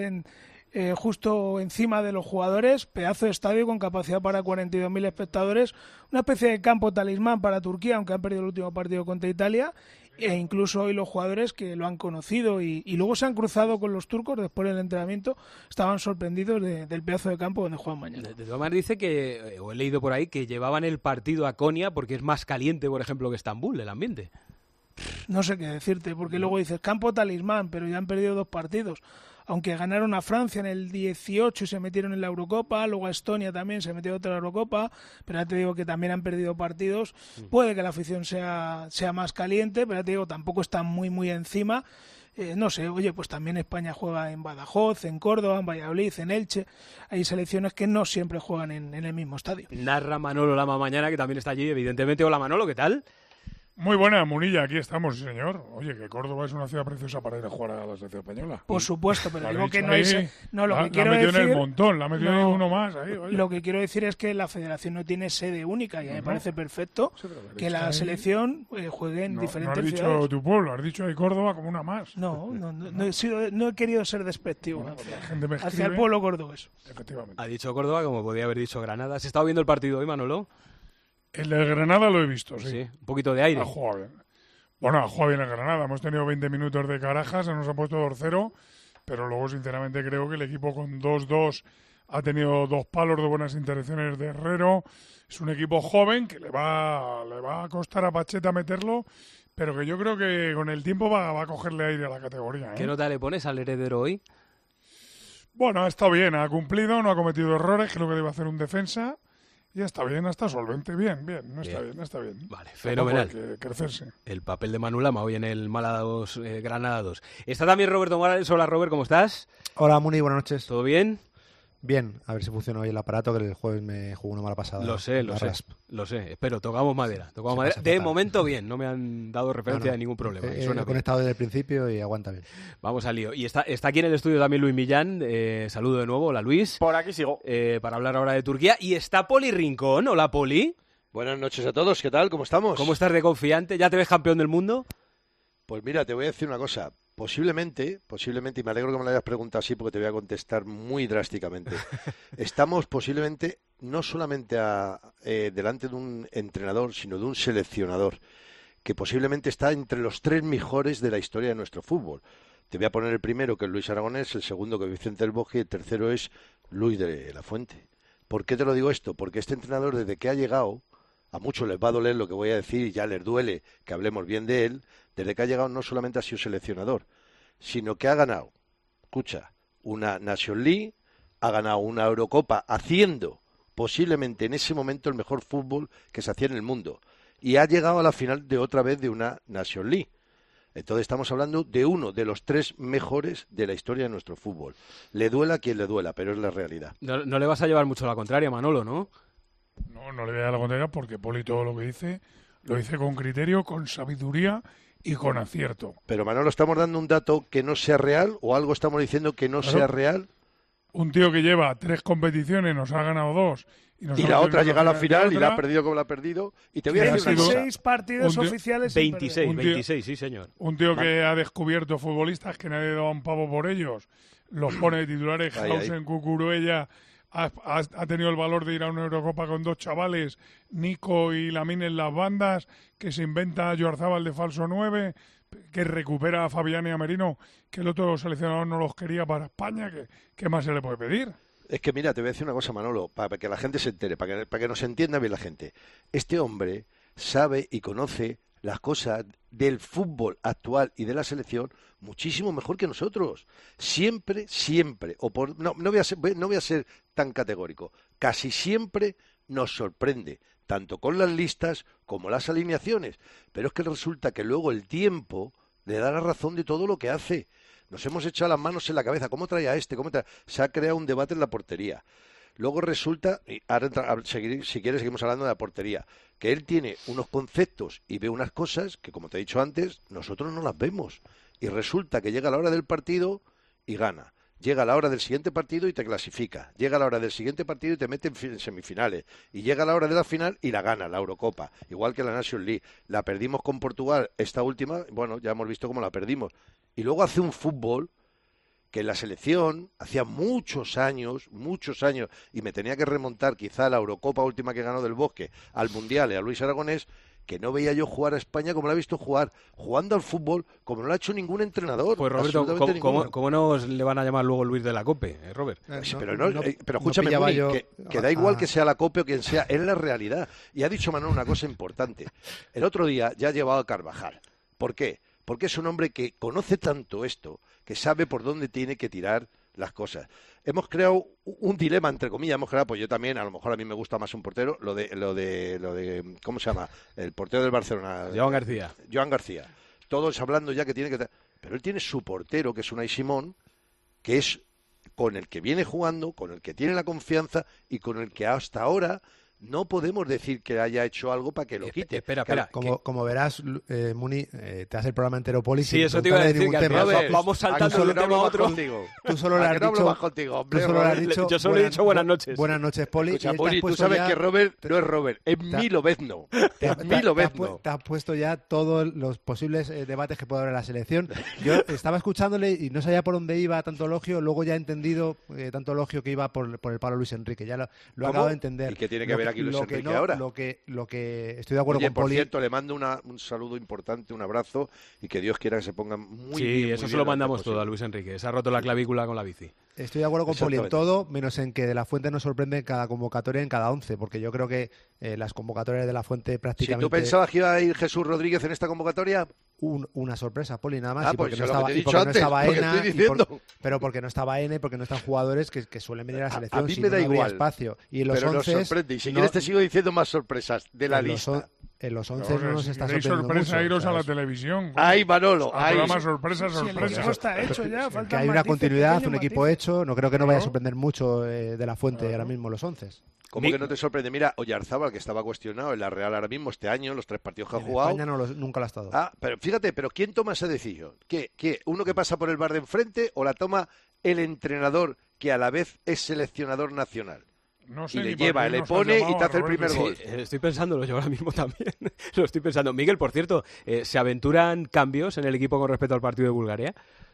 justo encima de los jugadores. Pedazo de estadio con capacidad para 42.000 espectadores, una especie de campo talismán para Turquía, aunque han perdido el último partido contra Italia, e incluso hoy los jugadores que lo han conocido y luego se han cruzado con los turcos después del entrenamiento, estaban sorprendidos del pedazo de campo donde juegan mañana. De todas maneras dice que, o he leído por ahí, que llevaban el partido a Konya porque es más caliente, por ejemplo, que Estambul, el ambiente. No sé qué decirte, porque luego dices campo talismán, pero ya han perdido 2 partidos. Aunque ganaron a Francia en el 18 y se metieron en la Eurocopa, luego a Estonia también se metió otra Eurocopa, pero ya te digo que también han perdido partidos. Puede que la afición sea más caliente, pero ya te digo, tampoco están muy encima. No sé, oye, pues también España juega en Badajoz, en Córdoba, en Valladolid, en Elche. Hay selecciones que no siempre juegan en el mismo estadio. Narra Manolo Lama mañana, que también está allí, evidentemente. Hola, Manolo, ¿qué tal? Muy buena, Munilla, aquí estamos, sí, señor. Oye, que Córdoba es una ciudad preciosa para ir a jugar a la selección española. Por supuesto, pero digo que no ahí, es... No, lo que quiero decir... La decir, en el montón, la ha metido en uno más. Ahí, lo que quiero decir es que la federación no tiene sede única y me parece perfecto que la selección juegue en diferentes ciudades. No has dicho tu pueblo, has dicho ahí Córdoba como una más. No he querido ser despectivo hacia el pueblo cordobés. Efectivamente. Ha dicho Córdoba como podía haber dicho Granada. ¿Has estado viendo el partido hoy, Manolo? El de Granada lo he visto, sí. Sí, un poquito de aire. Ha jugado bien. Bueno, ha jugado bien el Granada. Hemos tenido 20 minutos de caraja, se nos ha puesto 2-0, pero luego, sinceramente, creo que el equipo con 2-2 ha tenido 2 palos de buenas intervenciones de Herrero. Es un equipo joven que le va a costar a Pacheta meterlo, pero que yo creo que con el tiempo va a cogerle aire a la categoría. ¿Qué nota le pones al heredero hoy? Bueno, ha estado bien, ha cumplido, no ha cometido errores, creo que debe hacer un defensa. Ya está bien, está solvente, bien, está bien. Vale, fenomenal. Hay que crecerse. El papel de Manu Lama hoy en el Málaga 2, Granada 2. Está también Roberto Morales. Hola, Robert, ¿cómo estás? Hola, Muni, buenas noches. ¿Todo bien? Bien, a ver si funciona hoy el aparato, que el jueves me jugó una mala pasada. Lo sé. Espero, tocamos madera. De momento bien, no me han dado referencia de ningún problema. He conectado desde el principio y aguanta bien. Vamos al lío. Y está aquí en el estudio también Luis Millán. Saludo de nuevo. Hola, Luis. Por aquí sigo. Para hablar ahora de Turquía. Y está Poli Rincón. Hola, Poli. Buenas noches a todos. ¿Qué tal? ¿Cómo estamos? ¿Cómo estás de confiante? ¿Ya te ves campeón del mundo? Pues mira, te voy a decir una cosa. Posiblemente, y me alegro que me lo hayas preguntado así porque te voy a contestar muy drásticamente. Estamos posiblemente no solamente delante de un entrenador, sino de un seleccionador, que posiblemente está entre los 3 mejores de la historia de nuestro fútbol. Te voy a poner el primero, que es Luis Aragonés, el segundo, que es Vicente del Bosque, y el tercero es Luis de la Fuente. ¿Por qué te lo digo esto? Porque este entrenador, desde que ha llegado, a muchos les va a doler lo que voy a decir y ya les duele que hablemos bien de él. Desde que ha llegado no solamente ha sido seleccionador, sino que ha ganado, escucha, una Nations League, ha ganado una Eurocopa haciendo posiblemente en ese momento el mejor fútbol que se hacía en el mundo, y ha llegado a la final de otra vez de una Nations League. Entonces estamos hablando de uno de los 3 mejores de la historia de nuestro fútbol. Le duela a quien le duela, pero es la realidad. No le vas a llevar mucho la contraria, Manolo, ¿no? No le voy a dar la contraria porque Poli todo lo que dice lo dice con criterio, con sabiduría y con acierto. Pero Manolo, ¿estamos dando un dato que no sea real o algo estamos diciendo que no sea real? Un tío que lleva 3 competiciones, nos ha ganado 2. Y la otra llega a la final y la ha perdido como la ha perdido. Y te voy a decir 26 partidos oficiales. 26, sí, señor. Un tío que ha descubierto futbolistas que nadie daba un pavo por ellos. Los pone de titulares. Hausen, Cucuruella. Ha tenido el valor de ir a una Eurocopa con 2 chavales, Nico y Lamine en las bandas, que se inventa a Joarzábal de falso 9, que recupera a Fabián y a Merino, que el otro seleccionador no los quería para España. ¿Qué más se le puede pedir? Es que mira, te voy a decir una cosa, Manolo, para que la gente se entere, para que nos entienda bien la gente. Este hombre sabe y conoce las cosas del fútbol actual y de la selección muchísimo mejor que nosotros. Siempre, no voy a ser tan categórico, casi siempre nos sorprende, tanto con las listas como las alineaciones. Pero es que resulta que luego el tiempo le da la razón de todo lo que hace. Nos hemos echado las manos en la cabeza. ¿Cómo trae a este? Se ha creado un debate en la portería. Luego resulta, y ahora si quieres seguimos hablando de la portería, que él tiene unos conceptos y ve unas cosas que, como te he dicho antes, nosotros no las vemos. Y resulta que llega la hora del partido y gana. Llega la hora del siguiente partido y te clasifica. Llega la hora del siguiente partido y te mete en semifinales. Y llega la hora de la final y la gana, la Eurocopa. Igual que la Nations League. La perdimos con Portugal, esta última, bueno, ya hemos visto cómo la perdimos. Y luego hace un fútbol que en la selección hacía muchos años, y me tenía que remontar quizá a la Eurocopa última que ganó del Bosque, al Mundial y a Luis Aragonés, que no veía yo jugar a España como la he visto jugar, jugando al fútbol como no lo ha hecho ningún entrenador. Pues Roberto, ¿cómo nos le van a llamar luego Luis de la Cope, Robert? Sí, pero escúchame, Muni, que da igual que sea la Cope o quien sea, es la realidad. Y ha dicho Manuel una cosa importante. El otro día ya ha llevado a Carvajal. ¿Por qué? Porque es un hombre que conoce tanto esto, que sabe por dónde tiene que tirar las cosas. Hemos creado un dilema, entre comillas, pues yo también, a lo mejor a mí me gusta más un portero, lo de ¿cómo se llama? El portero del Barcelona. Joan García. Todos hablando ya que tiene que... Pero él tiene su portero, que es Unai Simón, que es con el que viene jugando, con el que tiene la confianza y con el que hasta ahora no podemos decir que haya hecho algo para que lo quite. Espera. Como verás, Muni, te hace el programa entero Poli. Sí, eso te iba a decir, que vamos saltando de un tema a otro. Tú solo le has dicho... Yo solo he dicho buenas noches. Buenas noches, Poli. Escucha, Poli, tú sabes que Robert no es Robert, es Milo Bezno. Te has puesto ya todos los posibles debates que puede haber en la selección. Yo estaba escuchándole y no sabía por dónde iba tanto elogio, luego ya he entendido tanto elogio que iba por el palo Luis Enrique. Ya lo acabo de entender. ¿Y qué tiene que ver aquí Luis Enrique ahora? Lo que estoy de acuerdo con por Poli. Cierto, le mando un saludo importante, un abrazo y que Dios quiera que se pongan muy bien. Sí, eso se lo mandamos todo a Luis Enrique. Se ha roto la clavícula con la bici. Estoy de acuerdo con Poli en todo, menos en que De La Fuente nos sorprende en cada convocatoria, en cada 11, porque yo creo que las convocatorias de La Fuente prácticamente... Si tú pensabas que iba a ir Jesús Rodríguez en esta convocatoria... Una sorpresa, Poli, nada más. Pues no estaba Ena, pero porque no estaba Ena y porque no están jugadores que suelen venir a la selección. A mí me da igual. Espacio. Y en los pero 11 nos sorprende. Y si quieres te sigo diciendo más sorpresas de la lista. En los 11 no nos está sorprendiendo sorpresa mucho. Iros a la televisión. ¡Ay, Manolo! Programa sorpresa. Si el equipo está hecho ya, que hay una continuidad, un equipo hecho. No creo que no vaya a sorprender mucho De La Fuente ahora mismo los 11. ¿Cómo que no te sorprende? Mira, Oyarzábal, que estaba cuestionado en la Real ahora mismo este año, los 3 partidos que ha jugado. España nunca lo ha estado. Pero fíjate, ¿quién toma esa decisión? ¿Qué? ¿Uno que pasa por el bar de enfrente o la toma el entrenador que a la vez es seleccionador nacional? No sé, y le lleva, le pone y te hace el primer gol. Estoy pensándolo yo ahora mismo también. Lo estoy pensando. Miguel, por cierto, ¿se aventuran cambios en el equipo con respecto al partido de Bulgaria?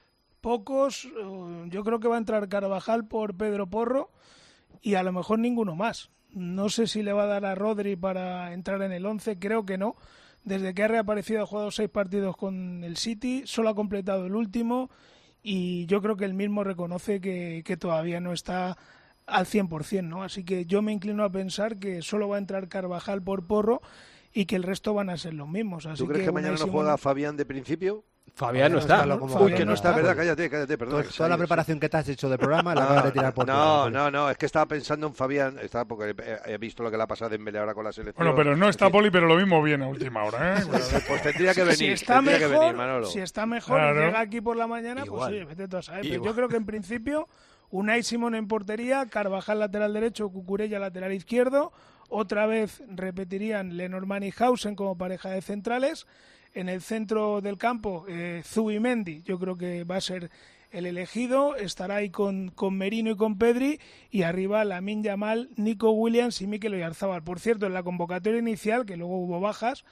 Pocos. Yo creo que va a entrar Carvajal por Pedro Porro y a lo mejor ninguno más. No sé si le va a dar a Rodri para entrar en el 11, creo que no. Desde que ha reaparecido ha jugado 6 partidos con el City, solo ha completado el último y yo creo que él mismo reconoce que todavía no está al 100%, ¿no? Así que yo me inclino a pensar que solo va a entrar Carvajal por Porro y que el resto van a ser los mismos. Así ¿Tú crees que mañana no juega Fabián de principio? Fabián no está. Uy, que no está, ¿verdad? Cállate, perdón. Toda la preparación que te has hecho de programa la acabas de tirar por No, es que estaba pensando en Fabián, porque he visto lo que le ha pasado a Dembélé ahora con la selección. Bueno, pero no está Poli, pero lo mismo viene a última hora, ¿eh? Pues tendría que venir, si está mejor, Manolo. Si está mejor y llega aquí por la mañana, igual. Pues sí, vete tú a saber. Pero yo creo que en principio Unai Simón en portería, Carvajal lateral derecho, Cucurella lateral izquierdo, otra vez repetirían Lenormand y Hausen como pareja de centrales. En el centro del campo, Zubimendi, yo creo que va a ser el elegido, estará ahí con Merino y con Pedri, y arriba Lamine Yamal, Nico Williams y Mikel Oyarzabal. Por cierto, en la convocatoria inicial, que luego hubo bajas,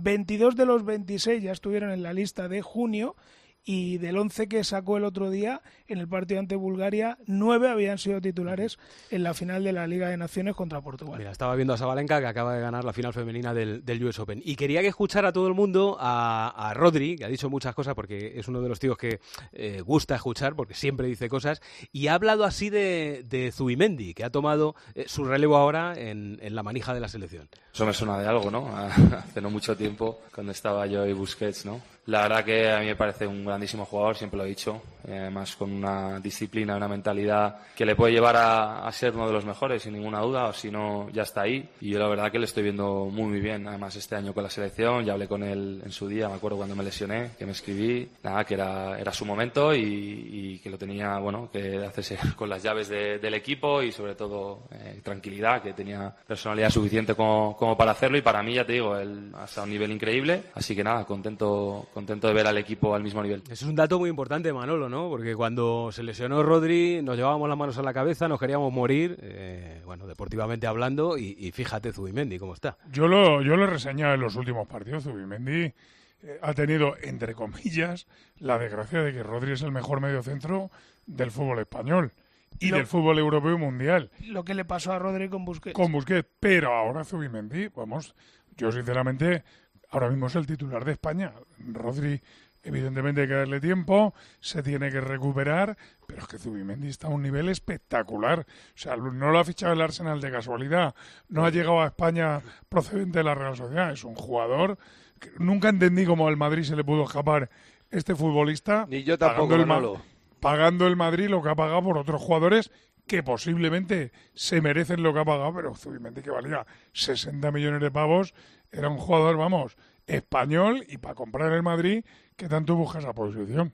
22 de los 26 ya estuvieron en la lista de junio, y del 11 que sacó el otro día en el partido ante Bulgaria, 9 habían sido titulares en la final de la Liga de Naciones contra Portugal. Mira, estaba viendo a Sabalenka, que acaba de ganar la final femenina del US Open, y quería que escuchara a todo el mundo a Rodri, que ha dicho muchas cosas porque es uno de los tíos que gusta escuchar porque siempre dice cosas, y ha hablado así de Zubimendi, que ha tomado su relevo ahora en la manija de la selección. Eso me suena de algo, ¿no? Hace no mucho tiempo, cuando estaba yo y Busquets, ¿no? La verdad que a mí me parece un grandísimo jugador, siempre lo he dicho, además con una disciplina, una mentalidad que le puede llevar a ser uno de los mejores, sin ninguna duda, o si no, ya está ahí. Y yo la verdad que le estoy viendo muy bien, además este año con la selección, ya hablé con él en su día, me acuerdo cuando me lesioné, que me escribí, nada, que era su momento y que lo tenía, bueno, que hacerse con las llaves del equipo y sobre todo tranquilidad, que tenía personalidad suficiente como para hacerlo, y para mí, ya te digo, él ha estado a un nivel increíble, así que nada, contento de ver al equipo al mismo nivel. Eso es un dato muy importante, Manolo, ¿no? Porque cuando se lesionó Rodri nos llevábamos las manos a la cabeza, nos queríamos morir, bueno, deportivamente hablando, y fíjate Zubimendi cómo está. Yo lo he reseñado en los últimos partidos. Zubimendi ha tenido, entre comillas, la desgracia de que Rodri es el mejor mediocentro del fútbol español y del fútbol europeo y mundial. Lo que le pasó a Rodri con Busquets. Pero ahora Zubimendi, vamos, yo sinceramente, ahora mismo es el titular de España. Rodri, evidentemente hay que darle tiempo, se tiene que recuperar, pero es que Zubimendi está a un nivel espectacular. O sea, no lo ha fichado el Arsenal de casualidad, no ha llegado a España procedente de la Real Sociedad, es un jugador que nunca entendí cómo al Madrid se le pudo escapar este futbolista. Ni yo tampoco, pagando el Madrid lo que ha pagado por otros jugadores que posiblemente se merecen lo que ha pagado, pero Zubimendi, que valía 60 millones de pavos, era un jugador, vamos, español, y para comprar el Madrid, que tanto busca esa posición.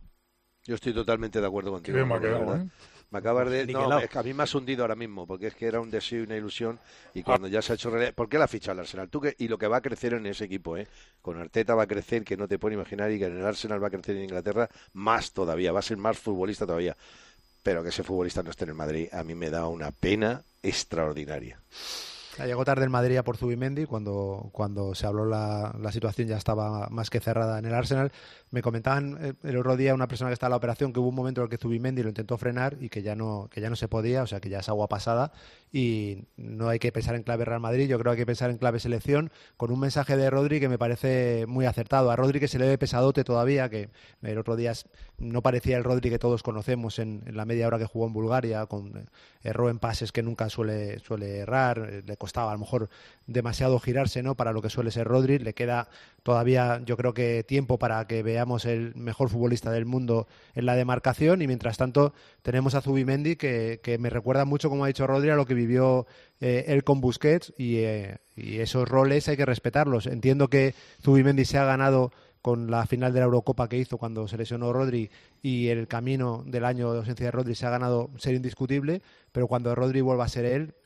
Yo estoy totalmente de acuerdo contigo. Qué bien me ha quedado, ¿eh? Me acabas de... No, es que a mí me has hundido ahora mismo, porque es que era un deseo y una ilusión, y cuando ya se ha hecho realidad... ¿Por qué la ha fichado el Arsenal? Y lo que va a crecer en ese equipo, con Arteta va a crecer, que no te puedo imaginar, y que en el Arsenal va a crecer en Inglaterra más todavía, va a ser más futbolista todavía. Pero que ese futbolista no esté en el Madrid, a mí me da una pena extraordinaria. Llegó tarde el Madrid a por Zubimendi, cuando se habló la situación ya estaba más que cerrada en el Arsenal. Me comentaban el otro día una persona que está en la operación que hubo un momento en el que Zubimendi lo intentó frenar y que ya no se podía, o sea que ya es agua pasada, y no hay que pensar en clave Real Madrid, yo creo que hay que pensar en clave selección, con un mensaje de Rodri que me parece muy acertado. A Rodri, que se le ve pesadote todavía, que el otro día no parecía el Rodri que todos conocemos en la media hora que jugó en Bulgaria, erró en pases que nunca suele errar, le costaba a lo mejor demasiado girarse, ¿no?, para lo que suele ser Rodri. Le queda todavía, yo creo que tiempo para que veamos el mejor futbolista del mundo en la demarcación, y mientras tanto tenemos a Zubimendi que me recuerda mucho, como ha dicho Rodri, a lo que vivió él con Busquets, y esos roles hay que respetarlos. Entiendo que Zubimendi se ha ganado con la final de la Eurocopa que hizo cuando se lesionó Rodri, y el camino del año de ausencia de Rodri se ha ganado ser indiscutible, pero cuando Rodri vuelva a ser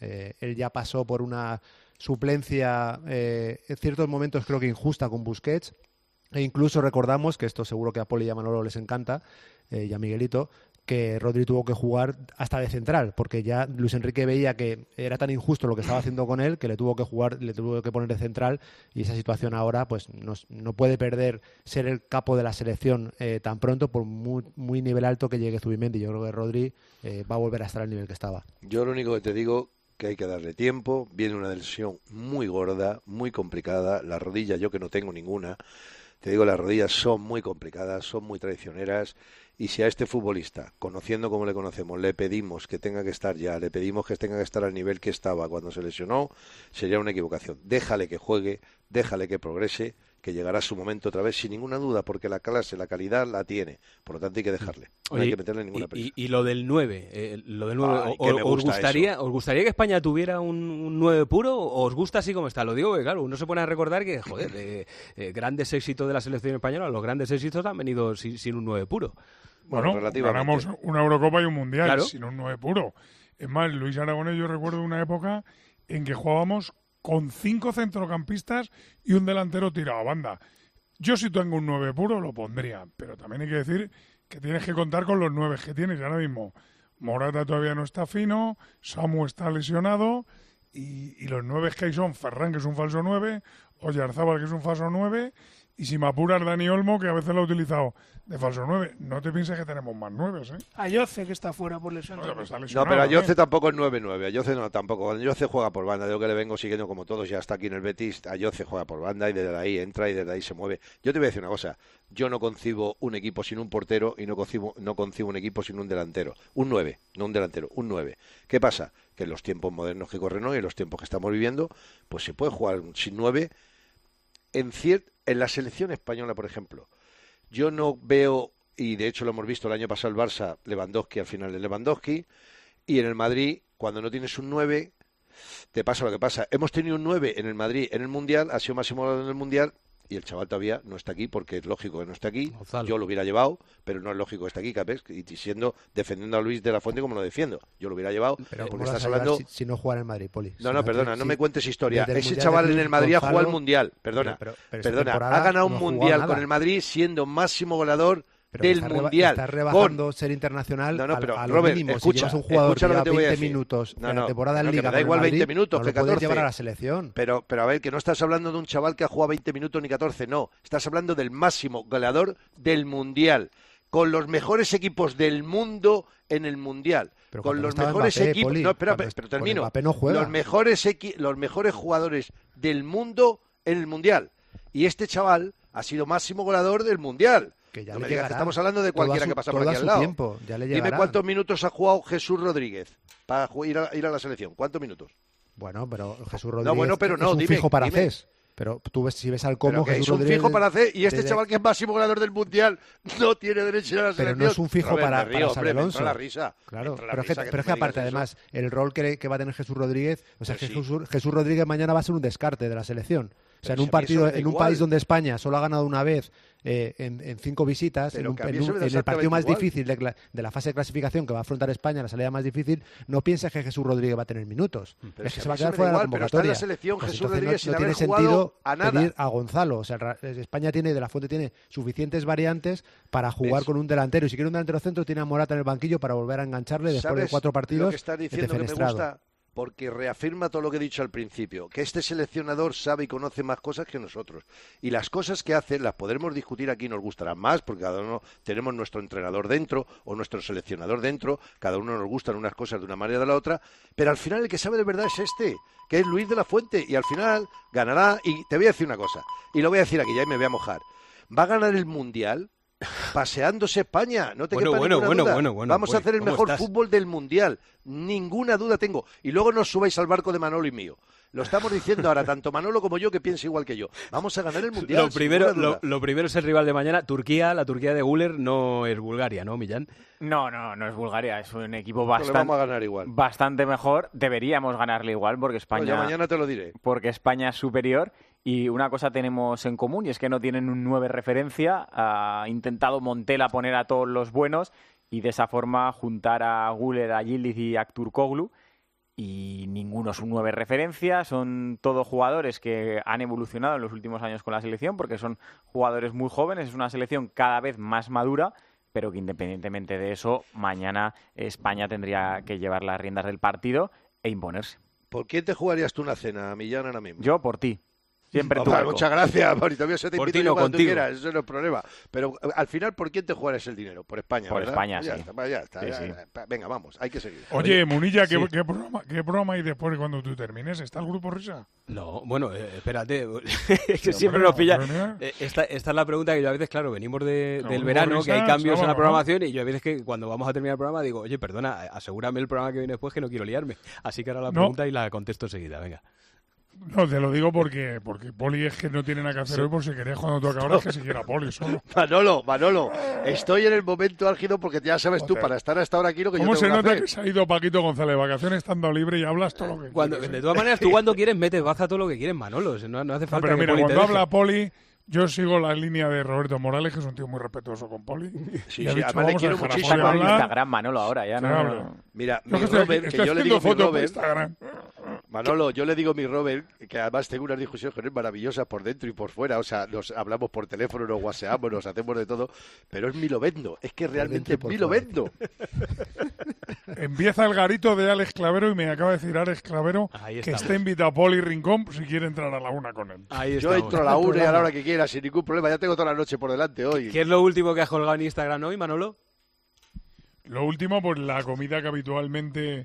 él ya pasó por una suplencia en ciertos momentos creo que injusta con Busquets, e incluso recordamos, que esto seguro que a Poli y a Manolo les encanta, y a Miguelito, que Rodri tuvo que jugar hasta de central, porque ya Luis Enrique veía que era tan injusto lo que estaba haciendo con él, que le tuvo que poner de central, y esa situación ahora pues no puede perder ser el capo de la selección tan pronto, por muy nivel alto que llegue Zubimendi. Yo creo que Rodri va a volver a estar al nivel que estaba. Yo lo único que te digo, que hay que darle tiempo, viene una lesión muy gorda, muy complicada, la rodilla yo que no tengo ninguna, te digo, las rodillas son muy complicadas, son muy traicioneras, Y si a este futbolista, conociendo como le conocemos, le pedimos que tenga que estar ya, le pedimos que tenga que estar al nivel que estaba cuando se lesionó, sería una equivocación. Déjale que juegue, déjale que progrese, que llegará su momento otra vez sin ninguna duda, porque la clase, la calidad la tiene. Por lo tanto hay que dejarle, no hay que meterle ninguna prisa. Y lo del 9, ¿os gustaría que España tuviera un 9 puro o os gusta así como está? Lo digo que claro, uno se pone a recordar que, joder, grandes éxitos de la selección española, los grandes éxitos han venido sin un 9 puro. Bueno, ganamos una Eurocopa y un Mundial, claro, sin un 9 puro. Es más, Luis Aragonés, yo recuerdo una época en que jugábamos con 5 centrocampistas y un delantero tirado a banda. Yo si tengo un 9 puro lo pondría, pero también hay que decir que tienes que contar con los 9 que tienes. Ahora mismo Morata todavía no está fino, Samu está lesionado y los 9 que hay son Ferran, que es un falso 9, Oyarzábal, que es un falso 9, y si me apuras Dani Olmo, que a veces lo ha utilizado de falso 9. No te pienses que tenemos más 9, ¿eh? Ayoce, que está fuera por lesión. No, pero Ayoce tampoco es 9-9. Ayoce no, tampoco. Ayoce juega por banda. Yo que le vengo siguiendo como todos, ya está aquí en el Betis. Ayoce juega por banda y desde ahí entra y desde ahí se mueve. Yo te voy a decir una cosa. Yo no concibo un equipo sin un portero y no concibo un equipo sin un delantero. Un 9, no un delantero, un 9. ¿Qué pasa? Que en los tiempos modernos que corren hoy, en los tiempos que estamos viviendo, pues se puede jugar sin 9. En la selección española, por ejemplo, yo no veo, y de hecho lo hemos visto el año pasado el Barça, Lewandowski al final de Lewandowski, y en el Madrid, cuando no tienes un 9, te pasa lo que pasa. Hemos tenido un 9 en el Madrid en el Mundial, ha sido máximo goleador en el Mundial, y el chaval todavía no está aquí, porque es lógico que no esté aquí. Gonzalo. Yo lo hubiera llevado, pero no es lógico que esté aquí, ¿capes? Y defendiendo a Luis de la Fuente como lo defiendo. Yo lo hubiera llevado, pero porque estás hablando... Si no juega en el Madrid, Poli. No, perdona, no me cuentes historia. Ese chaval en el Madrid ha jugado al Mundial. Perdona, ha ganado un Mundial con el Madrid siendo máximo goleador del Mundial. Estás rebajando ser internacional a lo Robert, mínimo. Escucha, si llevas un jugador que lleva 20 decir. minutos en la temporada en Liga, que me da igual 20 minutos no que 14. Puedes llevar a la selección. Pero a ver, que no estás hablando de un chaval que ha jugado 20 minutos ni 14, no. Estás hablando del máximo goleador del Mundial, con los mejores equipos del mundo en el Mundial. Pero con los mejores equipos... Poli, no, espera, pero termino. No juega. Los mejores jugadores del mundo en el Mundial. Y este chaval ha sido máximo goleador del Mundial. Que ya no le me digas que llegará. estamos hablando de cualquiera que pasa por aquí al lado. Tiempo, ya le Dime cuántos minutos ha jugado Jesús Rodríguez para ir a la selección. ¿Cuántos minutos? Bueno, pero Jesús Rodríguez es un fijo para CES. Pero tú ves, si ves al Como, Jesús Rodríguez... Es un fijo para CES y este chaval que es máximo goleador del Mundial no tiene derecho a ir a la selección. Pero no es un fijo para Xabi Alonso. La risa. Claro, pero es que aparte, además, el rol que va a tener Jesús Rodríguez... O sea, Jesús Rodríguez mañana va a ser un descarte de la selección. O sea, en un partido, en un país donde España solo ha ganado una vez en 5 visitas, en el partido más difícil de la fase de clasificación que va a afrontar España, la salida más difícil, no pienses que Jesús Rodríguez va a tener minutos. Es que se va a quedar fuera de la convocatoria. Pero está en la selección Jesús Rodríguez no tiene sentido pedir a Gonzalo. O sea, España tiene, de la Fuente tiene suficientes variantes para jugar con un delantero. Y si quiere un delantero centro, tiene a Morata en el banquillo para volver a engancharle después de 4 partidos. Lo que estás diciendo que me gusta, porque reafirma todo lo que he dicho al principio, que este seleccionador sabe y conoce más cosas que nosotros. Y las cosas que hace las podremos discutir aquí, nos gustarán más, porque cada uno tenemos nuestro entrenador dentro o nuestro seleccionador dentro, cada uno nos gustan unas cosas de una manera o de la otra, pero al final el que sabe de verdad es este, que es Luis de la Fuente, y al final ganará, y te voy a decir una cosa, y lo voy a decir aquí ya y me voy a mojar, va a ganar el Mundial paseándose España, no te quepa ninguna duda. Vamos a hacer el mejor fútbol del Mundial, ninguna duda tengo. Y luego no os subáis al barco de Manolo y mío. Lo estamos diciendo ahora, tanto Manolo como yo, que piensa igual que yo. Vamos a ganar el Mundial. Lo primero es el rival de mañana. Turquía, la Turquía de Güler no es Bulgaria, ¿no, Millán? No es Bulgaria. Es un equipo vamos a ganar igual. Bastante mejor. Deberíamos ganarle igual porque España... Oye, mañana te lo diré. Porque España es superior. Y una cosa tenemos en común y es que no tienen un 9 referencia. Ha intentado Montela poner a todos los buenos y de esa forma juntar a Güler, a Yildiz y a Aktürkoğlu. Y ninguno es un 9 referencia, son todos jugadores que han evolucionado en los últimos años con la selección porque son jugadores muy jóvenes, es una selección cada vez más madura, pero que independientemente de eso, mañana España tendría que llevar las riendas del partido e imponerse. ¿Por quién te jugarías tú una cena, Millán, ahora mismo? Yo por ti. Siempre muchas gracias, Mauricio. Se te invito yo cuando tú quieras, eso no es problema. Pero al final, ¿por quién te juegas el dinero? Por España, Por ¿verdad? España, ya sí. Está, ya está. Sí, ya, sí. Venga, vamos, hay que seguir. Oye, Munilla, sí. ¿qué programa hay después cuando tú termines? ¿Está el Grupo Risa? No, bueno, espérate, es que siempre nos pilla. Esta es la pregunta que yo a veces, claro, venimos del verano, Risa, que hay cambios en la ¿no? programación, y yo a veces que cuando vamos a terminar el programa digo, oye, perdona, asegúrame el programa que viene después que no quiero liarme. Así que ahora la pregunta y la contesto enseguida, venga. No, te lo digo porque Poli es que no tiene nada que hacer hoy, por si querías cuando tú acabaras que siguiera Poli solo. Manolo, estoy en el momento álgido porque ya sabes tú, para estar hasta ahora aquí lo que yo tengo que hacer. ¿Cómo se nota que se ha ido Paquito González de vacaciones estando libre y hablas todo lo que quieres? De todas maneras, tú cuando quieres metes baza todo lo que quieres, Manolo. No hace falta pero que mira, Poli te cuando deje. habla Poli, yo sigo la línea de Roberto Morales, que es un tío muy respetuoso con Poli. Sí, y ha sí, dicho, además le quiero muchísimo. Está con Instagram, Manolo, ahora ya no. Mira, Yo mi estoy Robert, aquí, que yo le digo mi fotos Robert. Instagram. Manolo, yo le digo mi Robert, que además tengo unas discusiones con él maravillosas por dentro y por fuera. O sea, nos hablamos por teléfono, nos whatsappeamos, nos hacemos de todo. Pero es mi Lovendo. Es que realmente es mi Lovendo. Empieza el garito de Alex Clavero y me acaba de decir Alex Clavero que está invitado a Poli Rincón si quiere entrar a la una con él. Yo entro a la una y a la hora que quiera, sin ningún problema. Ya tengo toda la noche por delante hoy. ¿Qué es lo último que has colgado en Instagram hoy, Manolo? Lo último, pues la comida que habitualmente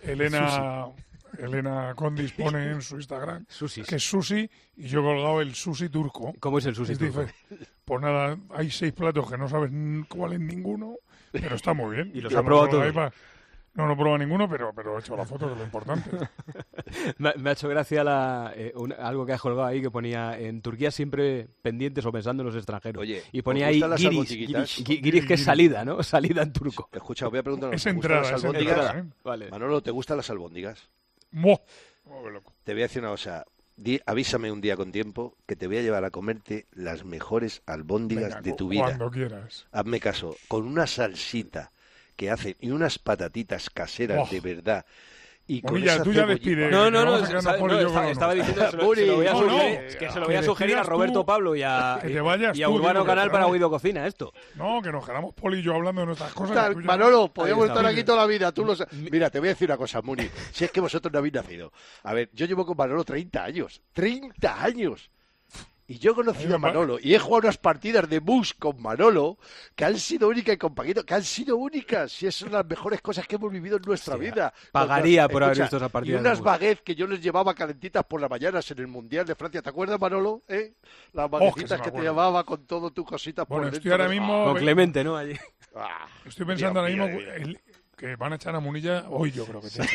Elena Condis pone en su Instagram, que es sushi, y yo he colgado el sushi turco. ¿Cómo es el sushi turco? Pues nada, hay 6 platos que no sabes cuál es ninguno, pero está muy bien. ¿Y los has probado todos? No he probado ninguno, pero he hecho la foto, que es lo importante. Me ha hecho gracia algo que has colgado ahí que ponía en Turquía siempre pendientes o pensando en los extranjeros. Oye, y ponía ahí giris, que es salida, ¿no? Salida en turco. Escucha, voy a preguntar Es entrada, las albóndigas. Vale. Manolo, ¿te gustan las albóndigas? Te voy a decir una cosa. Avísame un día con tiempo que te voy a llevar a comerte las mejores albóndigas de tu vida. Cuando quieras. Hazme caso, con una salsita que hacen y unas patatitas caseras de verdad. Y con Monilla, esa tú ya cebollita... despide. Estaba diciendo que se lo voy a sugerir a Roberto Pablo y a Urbano Canal para Oído Cocina, esto. No, que nos quedamos Poli y yo hablando de nuestras cosas. Manolo, podríamos estar aquí toda la vida. Tú Mira, te voy a decir una cosa, Muni. Si es que vosotros no habéis nacido. A ver, yo llevo con Manolo 30 años. ¡30 años! Y yo he conocido a Manolo y he jugado unas partidas de bus con Manolo que han sido únicas y con Paquito, que han sido únicas. Si esas son las mejores cosas que hemos vivido en nuestra vida. Pagaría por haber visto esa partida. Y unas baguettes que yo les llevaba calentitas por las mañanas en el Mundial de Francia. ¿Te acuerdas, Manolo? Las baguettecitas que te llevaba con todo tu cositas por dentro. Estoy ahora mismo... Con Clemente, ¿no? Allí. Estoy pensando ahora mismo que van a echar a Munilla hoy, yo creo que sí.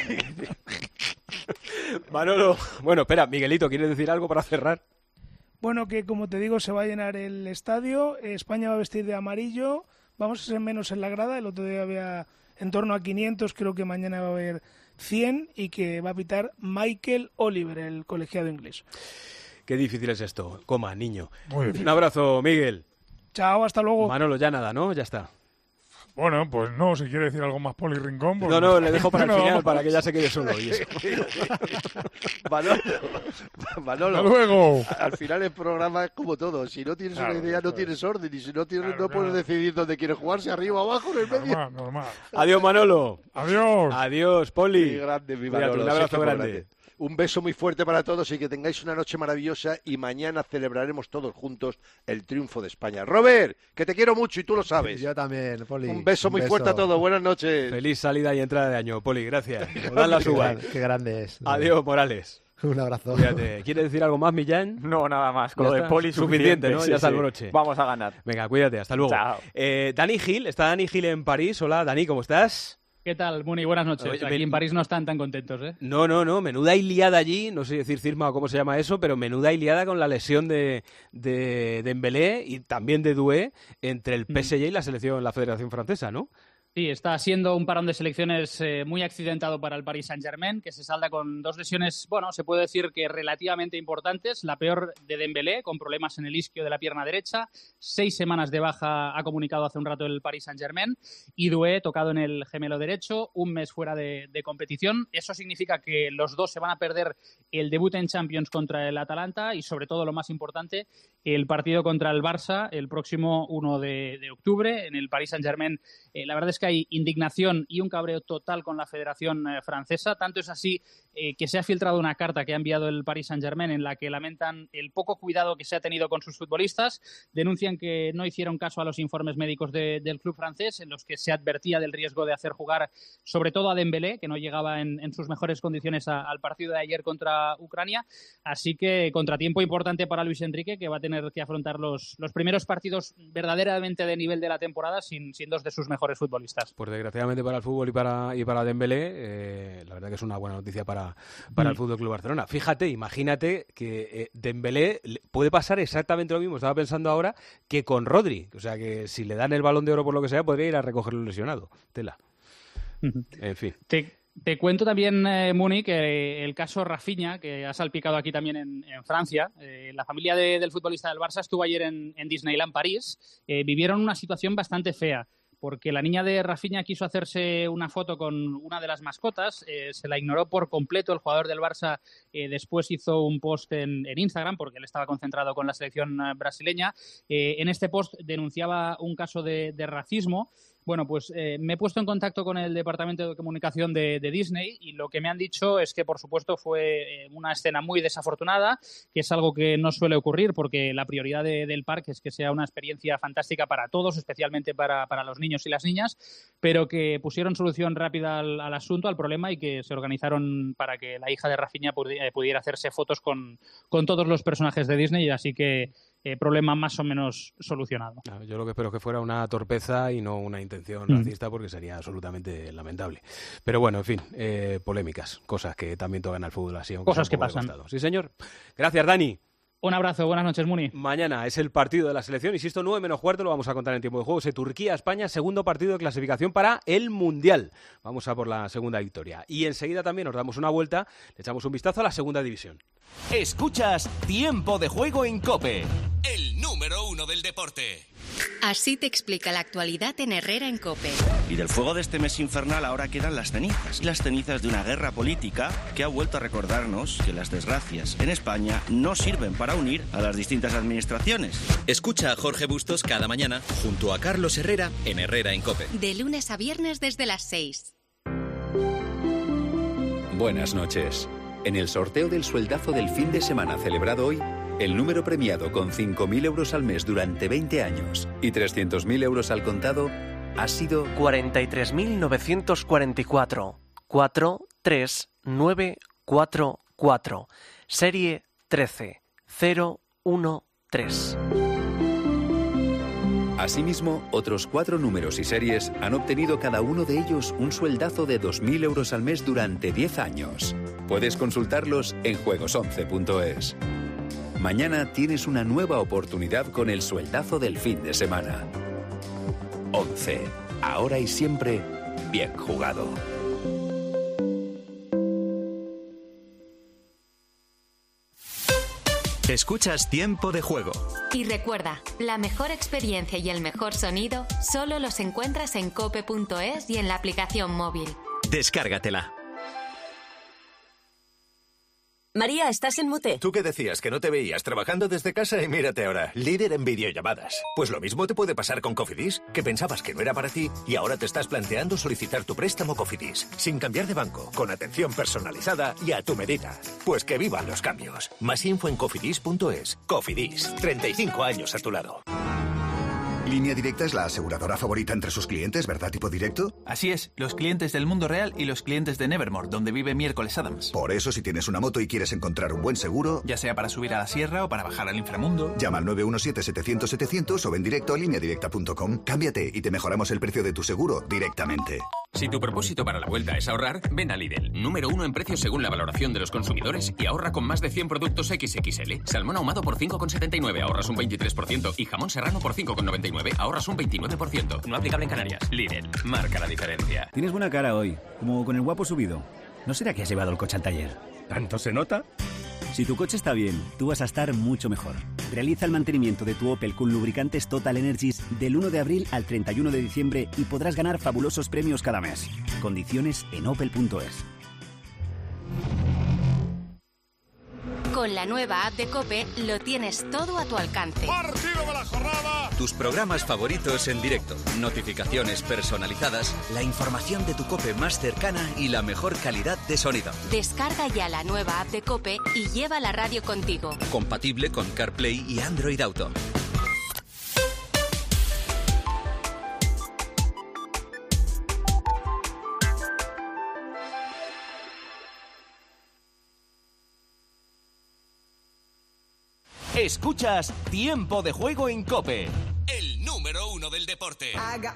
Manolo, bueno, espera, Miguelito, ¿quieres decir algo para cerrar? Bueno, que como te digo, se va a llenar el estadio, España va a vestir de amarillo, vamos a ser menos en la grada, el otro día había en torno a 500, creo que mañana va a haber 100 y que va a pitar Michael Oliver, el colegiado inglés. Qué difícil es esto, coma, niño. Muy difícil. Un abrazo, Miguel. Chao, hasta luego. Manolo, ya nada, ¿no? Ya está. Bueno, pues no, si quiere decir algo más Poli Rincón... Pues no, le dejo para el final, para que ya se quede solo. Y eso. Manolo, ¡hasta luego! Al final el programa es como todo. Si no tienes una idea, no tienes orden. Y si no tienes, no puedes decidir dónde quieres jugarse, arriba, abajo, en el medio. Normal. Adiós, Manolo. Adiós. Adiós, Poli. Muy grande, mi Manolo. Un abrazo grande. Un beso muy fuerte para todos y que tengáis una noche maravillosa y mañana celebraremos todos juntos el triunfo de España. Robert, que te quiero mucho y tú lo sabes. Yo también, Poli. Un beso muy fuerte a todos. Buenas noches. Feliz salida y entrada de año, Poli. Gracias. Nos dan las uvas. Qué grande es. Adiós, Morales. Un abrazo. Cuídate. ¿Quieres decir algo más, Millán? No, nada más. Con lo de Poli suficiente, ¿no? Sí, ya está el broche. Vamos a ganar. Venga, cuídate. Hasta luego. Chao. Dani Gil. Está Dani Gil en París. Hola, Dani, ¿cómo estás? ¿Qué tal? Muy buenas noches. Oye, aquí en París no están tan contentos, ¿eh? No. Menuda iliada allí. No sé decir firma o cómo se llama eso, pero menuda iliada con la lesión de Dembélé y también de Doué entre el PSG y la Federación Francesa, ¿no? Sí, está siendo un parón de selecciones muy accidentado para el Paris Saint-Germain, que se salda con 2 lesiones, bueno, se puede decir que relativamente importantes. La peor de Dembélé, con problemas en el isquio de la pierna derecha. 6 semanas de baja ha comunicado hace un rato el Paris Saint-Germain. Y Doué, tocado en el gemelo derecho, 1 mes fuera de competición. Eso significa que los dos se van a perder el debut en Champions contra el Atalanta y, sobre todo, lo más importante, el partido contra el Barça el próximo 1 de octubre. En el Paris Saint-Germain, la verdad es que hay indignación y un cabreo total con la Federación Francesa. Tanto es así que se ha filtrado una carta que ha enviado el Paris Saint-Germain en la que lamentan el poco cuidado que se ha tenido con sus futbolistas. Denuncian que no hicieron caso a los informes médicos del club francés, en los que se advertía del riesgo de hacer jugar sobre todo a Dembélé, que no llegaba en sus mejores condiciones al partido de ayer contra Ucrania. Así que contratiempo importante para Luis Enrique, que va a tener que afrontar los primeros partidos verdaderamente de nivel de la temporada sin dos de sus mejores futbolistas. Pues desgraciadamente para el fútbol y para Dembélé, la verdad que es una buena noticia para el Fútbol Club Barcelona. Fíjate, imagínate que Dembélé puede pasar exactamente lo mismo, estaba pensando ahora, que con Rodri. O sea que si le dan el Balón de Oro por lo que sea, podría ir a recogerlo lesionado. Tela. En fin. Te cuento también, Muni, que el caso Rafinha, que ha salpicado aquí también en Francia, la familia del futbolista del Barça estuvo ayer en Disneyland París, vivieron una situación bastante fea, porque la niña de Rafinha quiso hacerse una foto con una de las mascotas, se la ignoró por completo el jugador del Barça, después hizo un post en Instagram, porque él estaba concentrado con la selección brasileña. En este post denunciaba un caso de racismo. Bueno, pues me he puesto en contacto con el departamento de comunicación de Disney y lo que me han dicho es que, por supuesto, fue una escena muy desafortunada, que es algo que no suele ocurrir porque la prioridad del parque es que sea una experiencia fantástica para todos, especialmente para los niños y las niñas, pero que pusieron solución rápida al asunto, al problema, y que se organizaron para que la hija de Rafinha pudiera hacerse fotos con todos los personajes de Disney, así que problema más o menos solucionado. Yo lo que espero es que fuera una torpeza y no una intención racista, porque sería absolutamente lamentable. Pero bueno, en fin, polémicas, cosas que también tocan al fútbol así. Cosas que pasan. Sí, señor. Gracias, Dani. Un abrazo, buenas noches, Muni. Mañana es el partido de la selección, insisto, 9 menos cuarto, lo vamos a contar en tiempo de juego. Turquía-España, segundo partido de clasificación para el Mundial. Vamos a por la segunda victoria. Y enseguida también nos damos una vuelta, le echamos un vistazo a la segunda división. Escuchas Tiempo de Juego en COPE, el número 1 del deporte. Así te explica la actualidad en Herrera en COPE. Y del fuego de este mes infernal ahora quedan las cenizas. Las cenizas de una guerra política que ha vuelto a recordarnos que las desgracias en España no sirven para unir a las distintas administraciones. Escucha a Jorge Bustos cada mañana junto a Carlos Herrera en Herrera en COPE. De lunes a viernes desde las 6. Buenas noches. En el sorteo del sueldazo del fin de semana celebrado hoy, el número premiado con 5.000 euros al mes durante 20 años y 300.000 euros al contado ha sido 43.944. 43944. Serie 13013. Asimismo, otros 4 números y series han obtenido cada uno de ellos un sueldazo de 2.000 euros al mes durante 10 años. Puedes consultarlos en juegos11.es. Mañana tienes una nueva oportunidad con el sueldazo del fin de semana. 11. Ahora y siempre, bien jugado. Escuchas Tiempo de Juego. Y recuerda, la mejor experiencia y el mejor sonido solo los encuentras en cope.es y en la aplicación móvil. Descárgatela. María, ¿estás en mute? ¿Tú qué decías? Que no te veías trabajando desde casa y mírate ahora, líder en videollamadas. Pues lo mismo te puede pasar con Cofidis, que pensabas que no era para ti y ahora te estás planteando solicitar tu préstamo Cofidis, sin cambiar de banco, con atención personalizada y a tu medida. Pues que vivan los cambios. Más info en cofidis.es. Cofidis, 35 años a tu lado. Línea Directa es la aseguradora favorita entre sus clientes, ¿verdad, tipo directo? Así es, los clientes del mundo real y los clientes de Nevermore, donde vive Miércoles Adams. Por eso, si tienes una moto y quieres encontrar un buen seguro, ya sea para subir a la sierra o para bajar al inframundo, llama al 917-700-700 o ven directo a lineadirecta.com. Cámbiate y te mejoramos el precio de tu seguro directamente. Si tu propósito para la vuelta es ahorrar, ven a Lidl, número 1 en precios según la valoración de los consumidores, y ahorra con más de 100 productos XXL. Salmón ahumado por 5,79, ahorras un 23%, y jamón serrano por 5,99, ahorras un 29%. No aplicable en Canarias. Lidl, marca la diferencia. Tienes buena cara hoy, como con el guapo subido. ¿No será que has llevado el coche al taller? ¿Tanto se nota? Si tu coche está bien, tú vas a estar mucho mejor. Realiza el mantenimiento de tu Opel con lubricantes Total Energies del 1 de abril al 31 de diciembre y podrás ganar fabulosos premios cada mes. Condiciones en opel.es. Con la nueva app de COPE lo tienes todo a tu alcance. ¡Partido de la jornada! Tus programas favoritos en directo, notificaciones personalizadas, la información de tu COPE más cercana y la mejor calidad de sonido. Descarga ya la nueva app de COPE y lleva la radio contigo. Compatible con CarPlay y Android Auto. Escuchas Tiempo de Juego en COPE, el número 1 del deporte.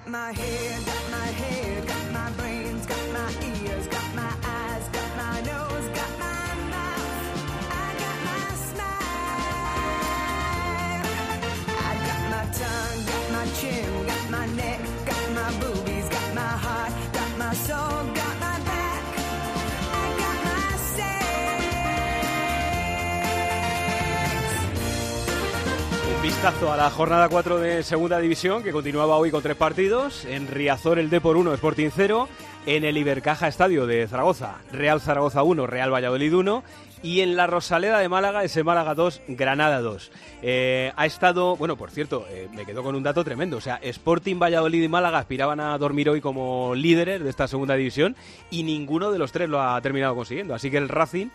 Vistazo a la jornada 4 de Segunda División, que continuaba hoy con 3 partidos. En Riazor, el Depor 1, Sporting 0. En el Ibercaja Estadio de Zaragoza, Real Zaragoza 1, Real Valladolid 1. Y en la Rosaleda de Málaga, ese Málaga 2, Granada 2. Ha estado, bueno, por cierto, me quedo con un dato tremendo. O sea, Sporting, Valladolid y Málaga aspiraban a dormir hoy como líderes de esta Segunda División y ninguno de los tres lo ha terminado consiguiendo. Así que el Racing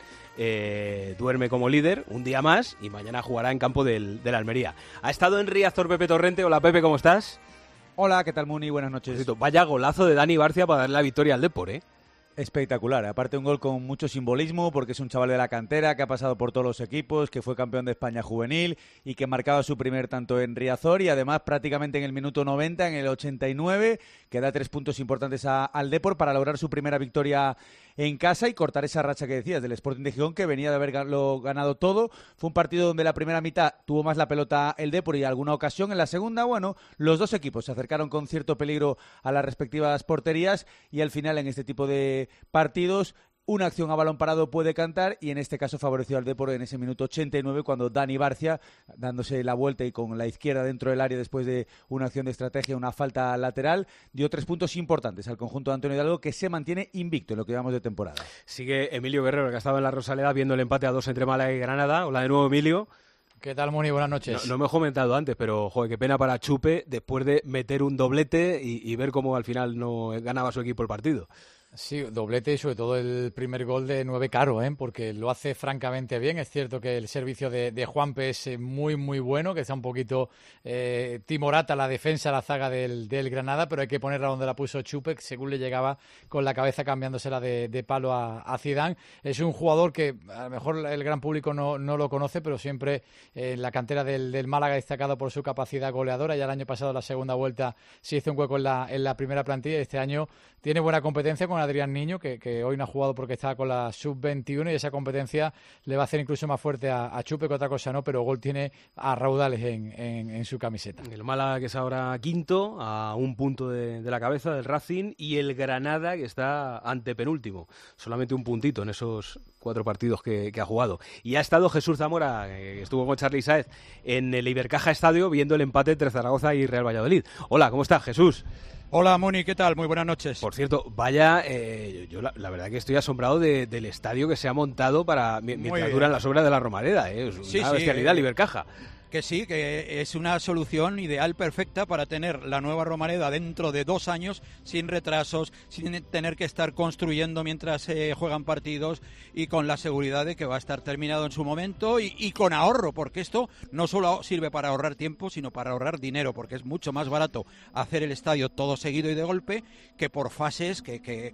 duerme como líder un día más y mañana jugará en campo del Almería. Ha estado en Riazor Pepe Torrente. Hola Pepe, ¿cómo estás? Hola, ¿qué tal, Muni? Buenas noches. Vaya golazo de Dani Barcia para darle la victoria al Depor, ¿eh? Espectacular, aparte un gol con mucho simbolismo porque es un chaval de la cantera que ha pasado por todos los equipos, que fue campeón de España juvenil y que marcaba su primer tanto en Riazor y además prácticamente en el minuto 90, en el 89, que da 3 puntos importantes al Depor para lograr su primera victoria en casa y cortar esa racha que decías del Sporting de Gijón, que venía de haberlo ganado todo. Fue un partido donde la primera mitad tuvo más la pelota el Depor y alguna ocasión. En la segunda, bueno, los dos equipos se acercaron con cierto peligro a las respectivas porterías y al final en este tipo de partidos una acción a balón parado puede cantar y en este caso favoreció al Depor en ese minuto 89 cuando Dani Barcia, dándose la vuelta y con la izquierda dentro del área después de una acción de estrategia, una falta lateral, dio 3 puntos importantes al conjunto de Antonio Hidalgo, que se mantiene invicto en lo que llevamos de temporada. Sigue Emilio Guerrero, que ha estado en la Rosaleda viendo el empate a 2 entre Málaga y Granada. Hola de nuevo, Emilio. ¿Qué tal, Moni? Buenas noches. No me he comentado antes, pero joder, qué pena para Chupe después de meter un doblete y ver cómo al final no ganaba su equipo el partido. Sí, doblete y sobre todo el primer gol de 9 Caro, porque lo hace francamente bien. Es cierto que el servicio de Juanpe es muy, muy bueno, que está un poquito timorata la defensa, la zaga del Granada, pero hay que ponerla donde la puso Chupe, según le llegaba con la cabeza cambiándosela de palo a Zidane. Es un jugador que a lo mejor el gran público no lo conoce, pero siempre en la cantera del Málaga destacado por su capacidad goleadora. Ya el año pasado, la segunda vuelta, se hizo un hueco en la primera plantilla y este año tiene buena competencia con Adrián Niño, que hoy no ha jugado porque está con la sub-21 y esa competencia le va a hacer incluso más fuerte a Chupe, que otra cosa no, pero gol tiene a raudales en su camiseta. El Málaga, que es ahora quinto, a 1 punto de la cabeza del Racing, y el Granada, que está antepenúltimo, solamente 1 puntito en esos 4 partidos que ha jugado. Y ha estado Jesús Zamora, que estuvo con Charly Sáez en el Ibercaja Estadio viendo el empate entre Zaragoza y Real Valladolid. Hola, ¿cómo estás, Jesús? Hola, Moni, ¿qué tal? Muy buenas noches. Por cierto, vaya, yo la verdad que estoy asombrado del estadio que se ha montado para mientras duran las obras de la Romareda. Es una bestialidad, Ibercaja. Que sí, que es una solución ideal, perfecta para tener la nueva Romareda dentro de 2 años, sin retrasos, sin tener que estar construyendo mientras juegan partidos y con la seguridad de que va a estar terminado en su momento y con ahorro, porque esto no solo sirve para ahorrar tiempo, sino para ahorrar dinero, porque es mucho más barato hacer el estadio todo seguido y de golpe que por fases que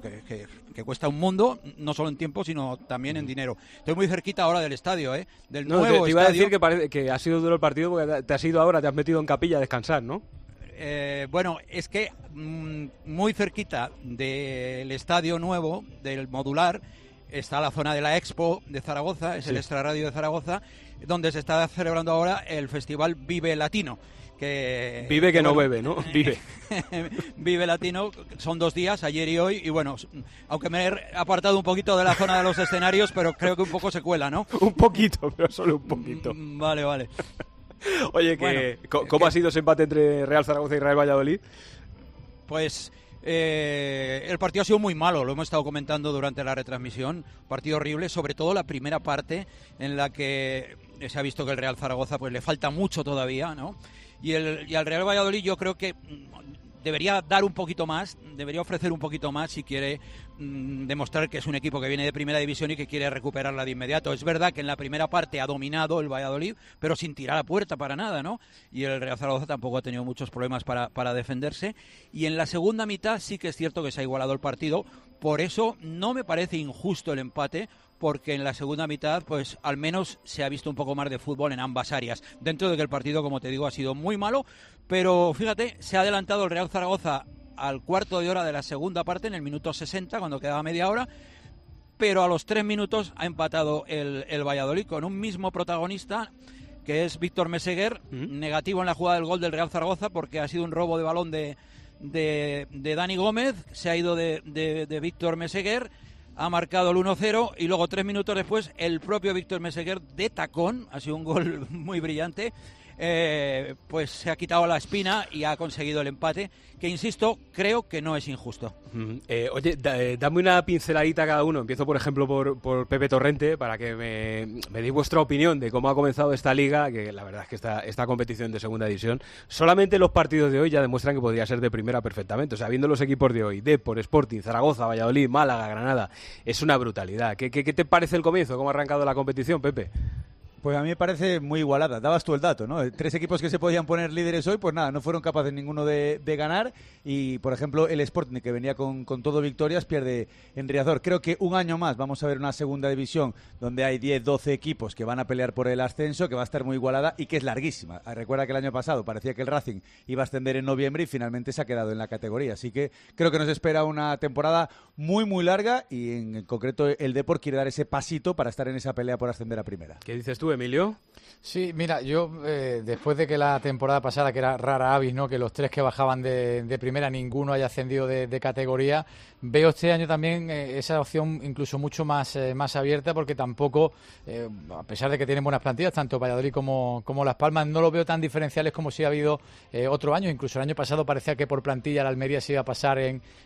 cuesta un mundo, no solo en tiempo, sino también en dinero. Estoy muy cerquita ahora del estadio, del nuevo estadio. Te iba a decir que parece que ha sido duro el partido porque te has ido ahora, te has metido en capilla a descansar, ¿no? Bueno, es que muy cerquita del estadio nuevo, del modular, está la zona de la Expo de Zaragoza, es el extrarradio de Zaragoza, donde se está celebrando ahora el festival Vive Latino. Vive que no bebe, ¿no? Vive. Vive Latino, son 2 días, ayer y hoy, y bueno, aunque me he apartado un poquito de la zona de los escenarios, pero creo que un poco se cuela, ¿no? Un poquito, pero solo un poquito. Vale. Oye, ¿cómo ha sido ese empate entre Real Zaragoza y Real Valladolid? Pues El partido ha sido muy malo, lo hemos estado comentando durante la retransmisión, partido horrible, sobre todo la primera parte en la que se ha visto que el Real Zaragoza pues le falta mucho todavía, ¿no? Y al Real Valladolid yo creo que debería dar un poquito más, debería ofrecer un poquito más si quiere demostrar que es un equipo que viene de primera división y que quiere recuperarla de inmediato. Es verdad que en la primera parte ha dominado el Valladolid, pero sin tirar a puerta para nada, ¿no? Y el Real Zaragoza tampoco ha tenido muchos problemas para defenderse. Y en la segunda mitad sí que es cierto que se ha igualado el partido, por eso no me parece injusto el empate, porque en la segunda mitad pues al menos se ha visto un poco más de fútbol en ambas áreas, dentro de que el partido, como te digo, ha sido muy malo, pero fíjate, se ha adelantado el Real Zaragoza al cuarto de hora de la segunda parte, en el minuto 60, cuando quedaba media hora, pero a los 3 minutos ha empatado el Valladolid con un mismo protagonista, que es Víctor Meseguer, negativo en la jugada del gol del Real Zaragoza, porque ha sido un robo de balón de Dani Gómez, se ha ido de Víctor Meseguer, ha marcado el 1-0 y luego 3 minutos después el propio Víctor Meseguer de tacón, ha sido un gol muy brillante, pues se ha quitado la espina y ha conseguido el empate, que insisto, creo que no es injusto. Oye, dame una pinceladita a cada uno. Empiezo, por ejemplo, por Pepe Torrente, para que me deis vuestra opinión de cómo ha comenzado esta liga, que la verdad es que esta competición de segunda división, solamente los partidos de hoy ya demuestran que podría ser de primera perfectamente. O sea, viendo los equipos de hoy, Depor, Sporting, Zaragoza, Valladolid, Málaga, Granada, es una brutalidad. ¿Qué te parece el comienzo? ¿Cómo ha arrancado la competición, Pepe? Pues a mí me parece muy igualada. Dabas tú el dato, ¿no? 3 equipos que se podían poner líderes hoy, pues nada, no fueron capaces ninguno de ganar. Y, por ejemplo, el Sporting, que venía con todo victorias, pierde en Riazor. Creo que un año más vamos a ver una segunda división donde hay 10, 12 equipos que van a pelear por el ascenso, que va a estar muy igualada y que es larguísima. Recuerda que el año pasado parecía que el Racing iba a ascender en noviembre y finalmente se ha quedado en la categoría. Así que creo que nos espera una temporada muy, muy larga y, en concreto, el Depor quiere dar ese pasito para estar en esa pelea por ascender a primera. ¿Qué dices tú, Emilio? Sí, mira, yo después de que la temporada pasada, que era rara avis, ¿no?, que los 3 que bajaban de primera ninguno haya ascendido de categoría, veo este año también esa opción incluso mucho más abierta, porque tampoco, a pesar de que tienen buenas plantillas, tanto Valladolid como Las Palmas, no lo veo tan diferenciales como si ha habido otro año. Incluso el año pasado parecía que por plantilla la Almería se iba a pasear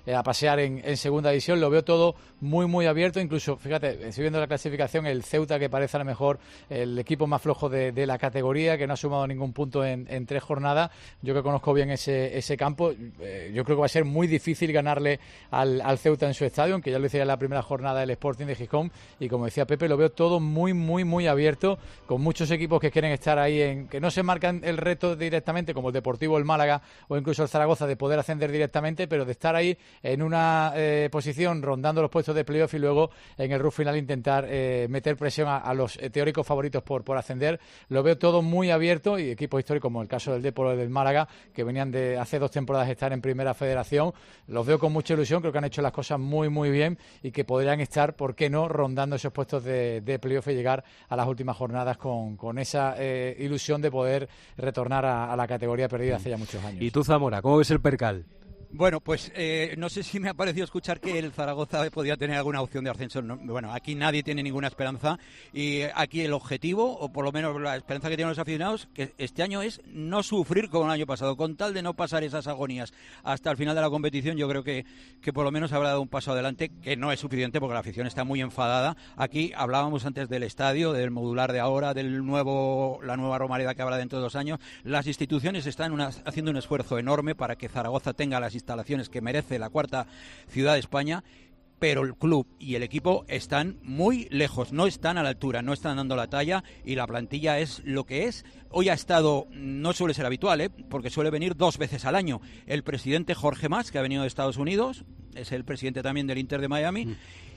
en segunda división. Lo veo todo muy, muy abierto. Incluso, fíjate, estoy viendo la clasificación, el Ceuta, que parece a lo mejor el equipo más flojo de la categoría, que no ha sumado ningún punto en 3 jornadas. Yo que conozco bien ese campo, yo creo que va a ser muy difícil ganarle al Ceuta en su estadio, aunque ya lo hiciera en la primera jornada del Sporting de Gijón. Y como decía Pepe, lo veo todo muy, muy, muy abierto, con muchos equipos que quieren estar ahí, que no se marcan el reto directamente, como el Deportivo, el Málaga o incluso el Zaragoza, de poder ascender directamente, pero de estar ahí en una posición rondando los puestos de playoff y luego en el RUF final intentar meter presión a los teóricos favoritos por ascender. Lo veo todo muy abierto, y equipos históricos como el caso del Depor o del Málaga, que venían de hace 2 temporadas estar en primera federación, los veo con mucha ilusión. Creo que han hecho las cosas muy, muy bien y que podrían estar, ¿por qué no?, rondando esos puestos de playoff y llegar a las últimas jornadas con esa ilusión de poder retornar a la categoría perdida hace ya muchos años. ¿Y tú, Zamora, cómo ves el percal? Bueno, pues no sé si me ha parecido escuchar que el Zaragoza podía tener alguna opción de ascenso. No, bueno, aquí nadie tiene ninguna esperanza, y aquí el objetivo, o por lo menos la esperanza que tienen los aficionados, que este año es no sufrir como el año pasado, con tal de no pasar esas agonías hasta el final de la competición. Yo creo que por lo menos habrá dado un paso adelante, que no es suficiente porque la afición está muy enfadada. Aquí hablábamos antes del estadio, del modular de ahora, la nueva Romareda que habrá dentro de 2 años. Las instituciones están haciendo un esfuerzo enorme para que Zaragoza tenga las instalaciones que merece la 4ª ciudad de España, pero el club y el equipo están muy lejos, no están a la altura, no están dando la talla, y la plantilla es lo que es. Hoy ha estado, no suele ser habitual, porque suele venir 2 veces al año, el presidente Jorge Mas, que ha venido de Estados Unidos, es el presidente también del Inter de Miami,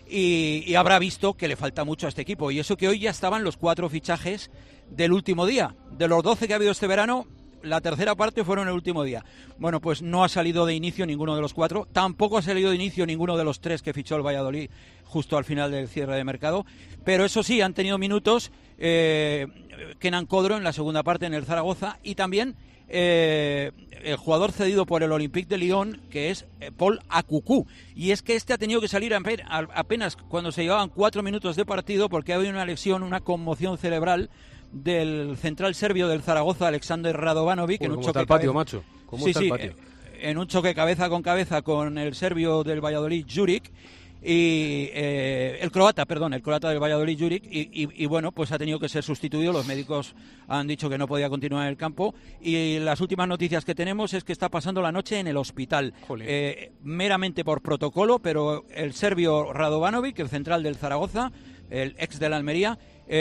y habrá visto que le falta mucho a este equipo, y eso que hoy ya estaban los 4 fichajes del último día. De los 12 que ha habido este verano, la tercera parte fueron el último día. Bueno, pues no ha salido de inicio ninguno de los 4, tampoco ha salido de inicio ninguno de los 3 que fichó el Valladolid justo al final del cierre de mercado, pero eso sí, han tenido minutos Kenan Codro en la segunda parte en el Zaragoza, y también el jugador cedido por el Olympique de Lyon, que es Paul Akuku, y es que este ha tenido que salir apenas cuando se llevaban 4 minutos de partido, porque ha habido una lesión, una conmoción cerebral del central serbio del Zaragoza, Alexander Radovanovic. ¿Cómo está el patio, macho? ¿Cómo está el patio? en un choque cabeza con el serbio del Valladolid, Juric, y el croata del Valladolid, Juric, y bueno, pues ha tenido que ser sustituido. Los médicos han dicho que no podía continuar en el campo, y las últimas noticias que tenemos es que está pasando la noche en el hospital, meramente por protocolo, pero el serbio Radovanovic, el central del Zaragoza, el ex de la Almería,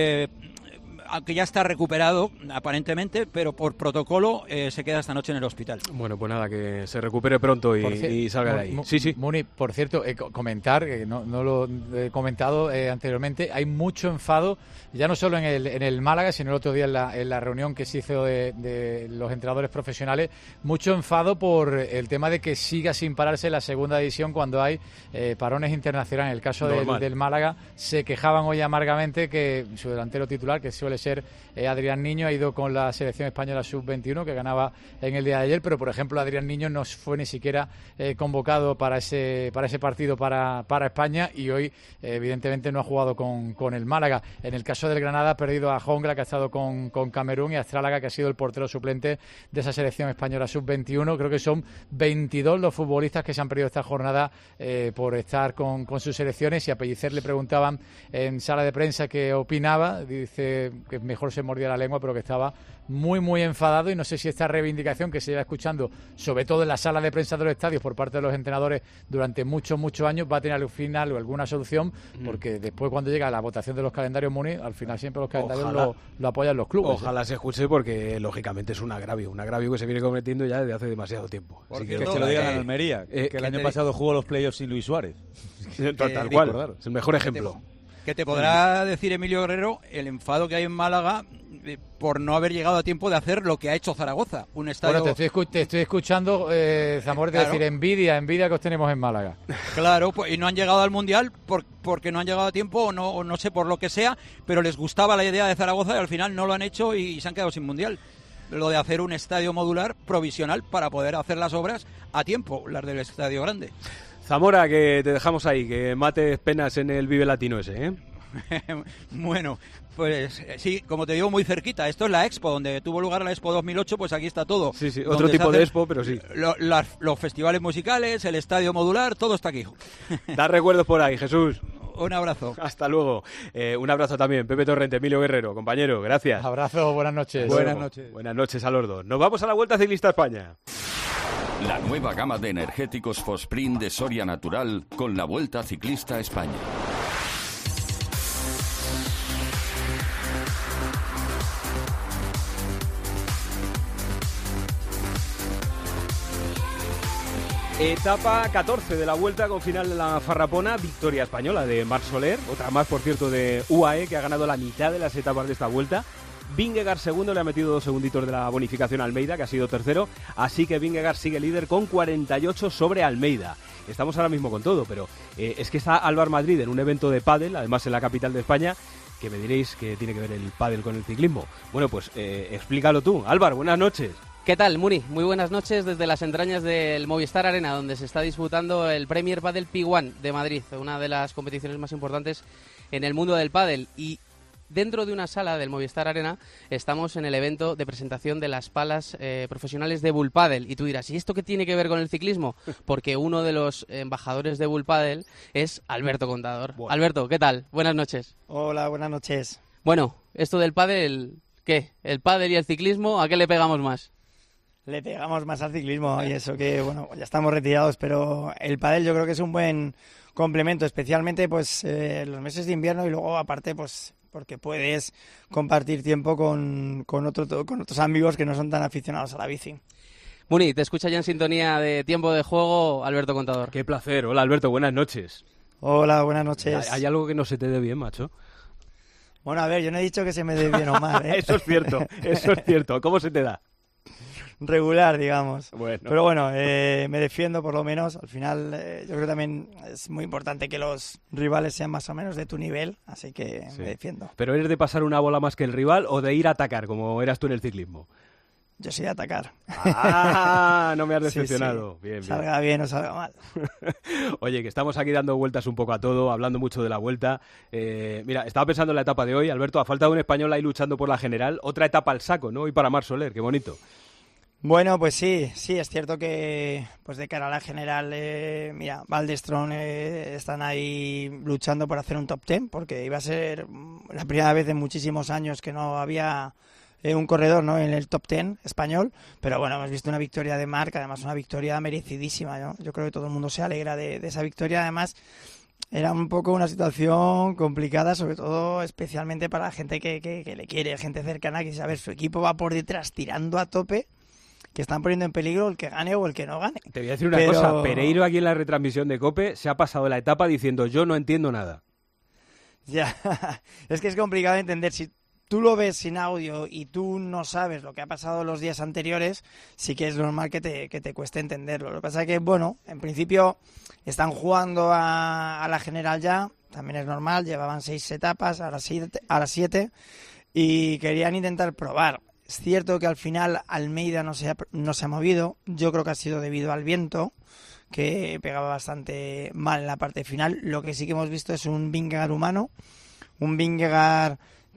aunque ya está recuperado aparentemente, pero por protocolo se queda esta noche en el hospital. Bueno, pues nada, que se recupere pronto y salga de ahí. Sí. Muni, por cierto, comentar, que no lo he comentado anteriormente, hay mucho enfado, ya no solo en el Málaga, sino el otro día en la reunión que se hizo de los entrenadores profesionales, mucho enfado por el tema de que siga sin pararse la segunda división cuando hay parones internacionales. En el caso del Málaga, se quejaban hoy amargamente que su delantero titular, que suele ser Adrián Niño, ha ido con la selección española sub-21 que ganaba en el día de ayer, pero por ejemplo Adrián Niño no fue ni siquiera convocado para ese partido para España, y hoy evidentemente no ha jugado con el Málaga. En el caso del Granada ha perdido a Jongla, que ha estado con Camerún, y a Astrálaga, que ha sido el portero suplente de esa selección española sub-21. Creo que son 22 los futbolistas que se han perdido esta jornada por estar con sus selecciones, y a Pellicer le preguntaban en sala de prensa qué opinaba. Dice que mejor se mordía la lengua, pero que estaba muy enfadado, y no sé si esta reivindicación que se lleva escuchando, sobre todo en la sala de prensa de los estadios por parte de los entrenadores durante muchos años, va a tener al final o alguna solución, porque después, cuando llega la votación de los calendarios, Muni, al final siempre los calendarios lo apoyan los clubes. Ojalá se escuche, porque lógicamente es un agravio que se viene cometiendo ya desde hace demasiado tiempo. Así que se lo digan a Almería, que el año pasado jugó los playoffs sin Luis Suárez. Tal cual, es el mejor ejemplo. Que te podrá decir Emilio Guerrero el enfado que hay en Málaga por no haber llegado a tiempo de hacer lo que ha hecho Zaragoza, un estadio... Bueno, te estoy escuchando, Zamora, claro, decir envidia que os tenemos en Málaga. Claro, pues, y no han llegado al Mundial porque no han llegado a tiempo o no sé por lo que sea, pero les gustaba la idea de Zaragoza y al final no lo han hecho y se han quedado sin Mundial. Lo de hacer un estadio modular provisional para poder hacer las obras a tiempo, las del estadio grande. Zamora, que te dejamos ahí, que mates penas en el Vive Latino ese, ¿eh? Bueno, pues sí, como te digo, muy cerquita. Esto es la Expo, donde tuvo lugar la Expo 2008, pues aquí está todo. Sí, otro tipo de Expo, pero sí. Los festivales musicales, el estadio modular, todo está aquí. Da recuerdos por ahí, Jesús. Un abrazo. Hasta luego. Un abrazo también, Pepe Torrente, Emilio Guerrero, compañero, gracias. Abrazo, buenas noches. Buenas noches a los dos. Nos vamos a la Vuelta Ciclista España. La nueva gama de energéticos Fosprint de Soria Natural con la Vuelta Ciclista España. Etapa 14 de la Vuelta con final de la Farrapona, victoria española de Marc Soler, otra más, por cierto, de UAE, que ha ganado la mitad de las etapas de esta Vuelta. Vingegaard segundo, le ha metido 2 segunditos de la bonificación a Almeida, que ha sido tercero, así que Vingegaard sigue líder con 48 sobre Almeida. Estamos ahora mismo con todo, pero es que está Álvaro Madrid en un evento de pádel, además en la capital de España, que me diréis que tiene que ver el pádel con el ciclismo. Bueno, pues explícalo tú. Álvaro, buenas noches. ¿Qué tal, Muni? Muy buenas noches desde las entrañas del Movistar Arena, donde se está disputando el Premier Padel P1 de Madrid, una de las competiciones más importantes en el mundo del pádel. Y dentro de una sala del Movistar Arena estamos en el evento de presentación de las palas profesionales de Bull Padel. Y tú dirás, ¿y esto qué tiene que ver con el ciclismo? Porque uno de los embajadores de Bull Padel es Alberto Contador. Bueno. Alberto, ¿qué tal? Buenas noches. Hola, buenas noches. Bueno, esto del pádel, ¿qué? ¿El pádel y el ciclismo, a qué le pegamos más? Le pegamos más al ciclismo, y eso que, bueno, ya estamos retirados, pero el pádel yo creo que es un buen complemento, especialmente pues los meses de invierno, y luego aparte pues porque puedes compartir tiempo con otros amigos que no son tan aficionados a la bici. Muni, te escucha ya en sintonía de Tiempo de Juego, Alberto Contador. Qué placer. Hola, Alberto, buenas noches. Hola, buenas noches. ¿Hay algo que no se te dé bien, macho? Bueno, a ver, yo no he dicho que se me dé bien o mal, ¿eh? Eso es cierto. ¿Cómo se te da? Regular, digamos. Bueno. Pero bueno, me defiendo por lo menos. Al final, yo creo que también es muy importante que los rivales sean más o menos de tu nivel, así que sí. Me defiendo. ¿Pero eres de pasar una bola más que el rival o de ir a atacar, como eras tú en el ciclismo? Yo soy de atacar. ¡Ah! No me has decepcionado. Sí. Bien. Salga bien o salga mal. Oye, que estamos aquí dando vueltas un poco a todo, hablando mucho de la Vuelta. Mira, estaba pensando en la etapa de hoy, Alberto, a falta de un español ahí luchando por la general, otra etapa al saco, ¿no? Y para Marc Soler, qué bonito. Bueno, pues sí, es cierto que pues de cara a la general, mira, Valdestrón están ahí luchando por hacer un top 10, porque iba a ser la primera vez en muchísimos años que no había un corredor, ¿no?, en el top 10 español, pero bueno, hemos visto una victoria de Marc, además una victoria merecidísima, ¿no? Yo creo que todo el mundo se alegra de esa victoria, además era un poco una situación complicada, sobre todo especialmente para la gente que le quiere, gente cercana, que sabe, su equipo va por detrás tirando a tope, que están poniendo en peligro el que gane o el que no gane. Te voy a decir una cosa, Pereiro aquí en la retransmisión de COPE se ha pasado la etapa diciendo yo no entiendo nada. Ya, es que es complicado de entender. Si tú lo ves sin audio y tú no sabes lo que ha pasado los días anteriores, sí que es normal que te cueste entenderlo. Lo que pasa es que, bueno, en principio están jugando a la general ya, también es normal, llevaban 6 etapas, a las 7, y querían intentar probar. Es cierto que al final Almeida no se ha movido, yo creo que ha sido debido al viento, que pegaba bastante mal en la parte final. Lo que sí que hemos visto es un Vingegaard humano, un Vingegaard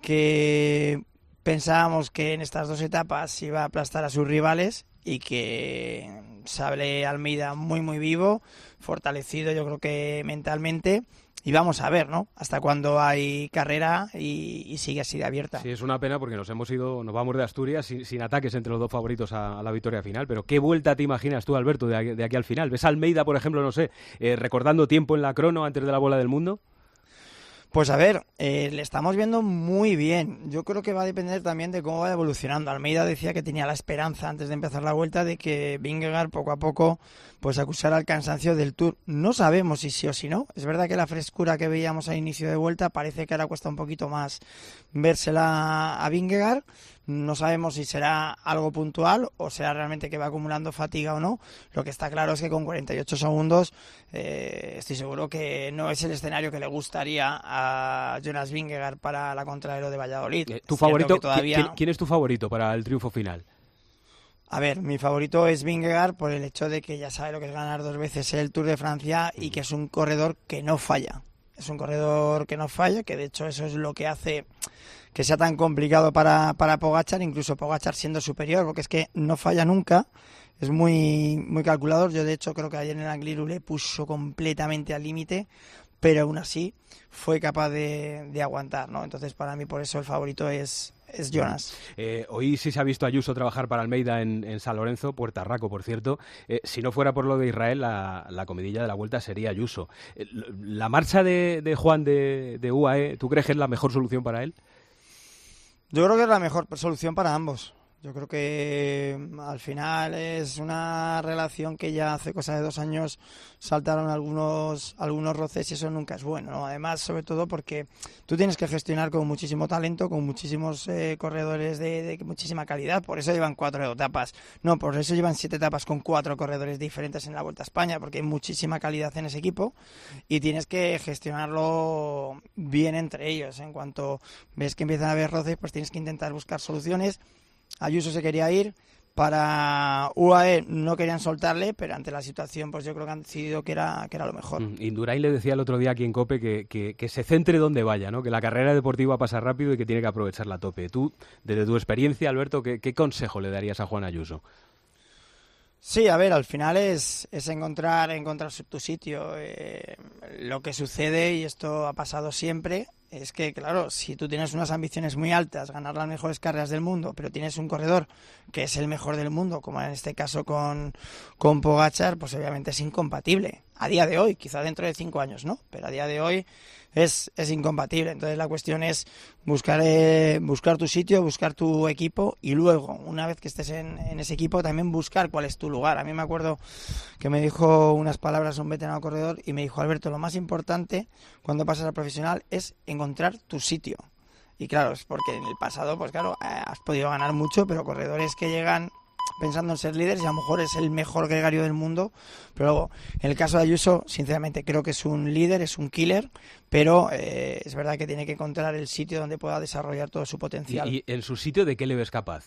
que pensábamos que en estas 2 etapas iba a aplastar a sus rivales y que sale Almeida muy muy vivo, fortalecido yo creo que mentalmente. Y vamos a ver, ¿no?, hasta cuándo hay carrera y sigue así de abierta. Sí, es una pena porque nos vamos de Asturias sin ataques entre los 2 favoritos a la victoria final. Pero ¿qué vuelta te imaginas tú, Alberto, de aquí al final? ¿Ves a Almeida, por ejemplo, no sé, recordando tiempo en la crono antes de la bola del mundo? Pues a ver, le estamos viendo muy bien. Yo creo que va a depender también de cómo va evolucionando. Almeida decía que tenía la esperanza antes de empezar la vuelta de que Vingegaard poco a poco pues acusara el cansancio del Tour. No sabemos si sí o si no. Es verdad que la frescura que veíamos al inicio de vuelta parece que ahora cuesta un poquito más vérsela a Vingegaard. No sabemos si será algo puntual o será realmente que va acumulando fatiga o no. Lo que está claro es que con 48 segundos estoy seguro que no es el escenario que le gustaría a Jonas Vingegaard para la Contrarreloj de Valladolid. ¿Tu favorito? ¿Quién es tu favorito para el triunfo final? A ver, mi favorito es Vingegaard por el hecho de que ya sabe lo que es ganar 2 veces el Tour de Francia y que es un corredor que no falla. Es un corredor que no falla, que de hecho eso es lo que hace que sea tan complicado para Pogačar, incluso Pogačar siendo superior, porque es que no falla nunca, es muy, muy calculador. Yo de hecho creo que ayer en el Angliru le puso completamente al límite, pero aún así fue capaz de aguantar, ¿no? Entonces para mí por eso el favorito es Jonas. Hoy sí se ha visto a Ayuso trabajar para Almeida en San Lorenzo, Puerta Raco, por cierto. Si no fuera por lo de Israel, la comidilla de la vuelta sería Ayuso. ¿La marcha de Juan de UAE, tú crees que es la mejor solución para él? Yo creo que es la mejor solución para ambos. Yo creo que al final es una relación que ya hace cosa de 2 años saltaron algunos roces y eso nunca es bueno, ¿no? Además, sobre todo porque tú tienes que gestionar con muchísimo talento, con muchísimos corredores de muchísima calidad. Por eso llevan 4 etapas. No, por eso llevan 7 etapas con 4 corredores diferentes en la Vuelta a España, porque hay muchísima calidad en ese equipo y tienes que gestionarlo bien entre ellos. En cuanto ves que empiezan a haber roces, pues tienes que intentar buscar soluciones. Ayuso se quería ir, para UAE no querían soltarle, pero ante la situación pues yo creo que han decidido que era lo mejor. Indurain le decía el otro día aquí en COPE que se centre donde vaya, ¿no? Que la carrera deportiva pasa rápido y que tiene que aprovecharla a tope. Tú, desde tu experiencia, Alberto, ¿qué consejo le darías a Juan Ayuso? Sí, a ver, al final es encontrar tu sitio. Lo que sucede, y esto ha pasado siempre, es que, claro, si tú tienes unas ambiciones muy altas, ganar las mejores carreras del mundo, pero tienes un corredor que es el mejor del mundo, como en este caso con Pogačar, pues obviamente es incompatible. A día de hoy, quizá dentro de 5 años, ¿no? Pero a día de hoy es incompatible. Entonces la cuestión es buscar tu sitio, buscar tu equipo y luego, una vez que estés en ese equipo, también buscar cuál es tu lugar. A mí me acuerdo que me dijo unas palabras un veterano corredor y me dijo: Alberto, lo más importante cuando pasas al profesional es encontrar tu sitio. Y claro, es porque en el pasado, pues claro, has podido ganar mucho, pero corredores que llegan pensando en ser líderes y a lo mejor es el mejor gregario del mundo, pero en el caso de Ayuso, sinceramente creo que es un líder, es un killer, pero es verdad que tiene que encontrar el sitio donde pueda desarrollar todo su potencial. ¿Y en su sitio de qué le ves capaz?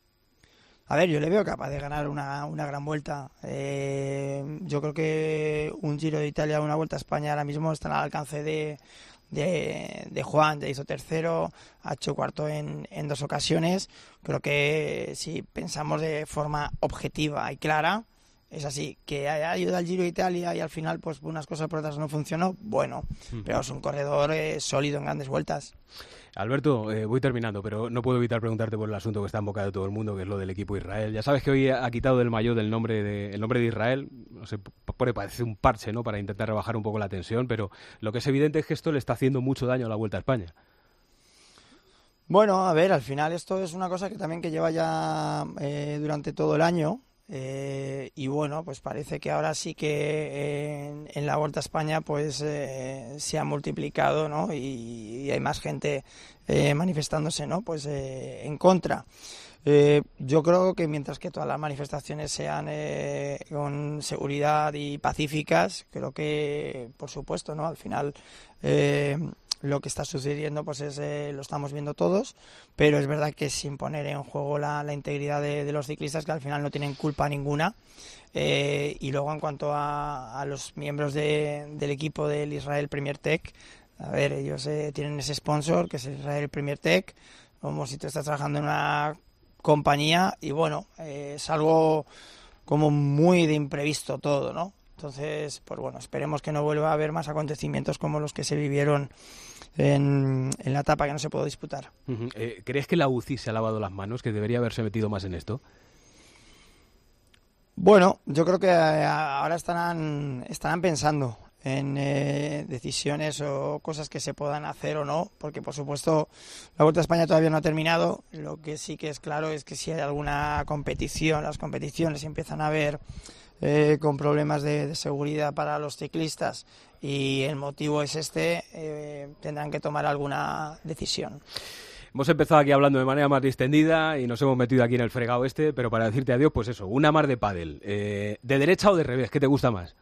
A ver, yo le veo capaz de ganar una gran vuelta. Yo creo que un Giro de Italia o una Vuelta a España ahora mismo están al alcance de de Juan, ya hizo tercero, ha hecho cuarto en 2 ocasiones. Creo que si pensamos de forma objetiva y clara, es así, que ayuda al Giro de Italia y al final pues unas cosas por otras no funcionó, bueno, pero es un corredor sólido en grandes vueltas. Alberto, voy terminando, pero no puedo evitar preguntarte por el asunto que está en boca de todo el mundo, que es lo del equipo Israel. Ya sabes que hoy ha quitado del maillot el nombre de Israel, no sé, parece un parche, ¿no?, para intentar rebajar un poco la tensión, pero lo que es evidente es que esto le está haciendo mucho daño a la Vuelta a España. Bueno, a ver, al final esto es una cosa que también que lleva ya durante todo el año. Y bueno, pues parece que ahora sí que en la Vuelta a España pues se ha multiplicado, ¿no? Y hay más gente manifestándose, ¿no? Pues en contra. Yo creo que mientras que todas las manifestaciones sean con seguridad y pacíficas, creo que, por supuesto, ¿no? Al final lo que está sucediendo pues lo estamos viendo todos, pero es verdad que sin poner en juego la integridad de los ciclistas, que al final no tienen culpa ninguna. Y luego en cuanto a los miembros del equipo del Israel Premier Tech, a ver, ellos tienen ese sponsor que es el Israel Premier Tech, como si tú estás trabajando en una compañía y bueno, es algo como muy de imprevisto todo, ¿no? Entonces, pues bueno, esperemos que no vuelva a haber más acontecimientos como los que se vivieron en la etapa que no se pudo disputar. ¿Crees que la UCI se ha lavado las manos, que debería haberse metido más en esto? Bueno, yo creo que ahora estarán pensando en decisiones o cosas que se puedan hacer o no, porque por supuesto la Vuelta a España todavía no ha terminado. Lo que sí que es claro es que si hay alguna competición, las competiciones empiezan a haber con problemas de seguridad para los ciclistas y el motivo es tendrán que tomar alguna decisión. Hemos empezado aquí hablando de manera más distendida y nos hemos metido aquí en el fregado pero para decirte adiós, pues eso, una mar de pádel. ¿De derecha o de revés? ¿Qué te gusta más?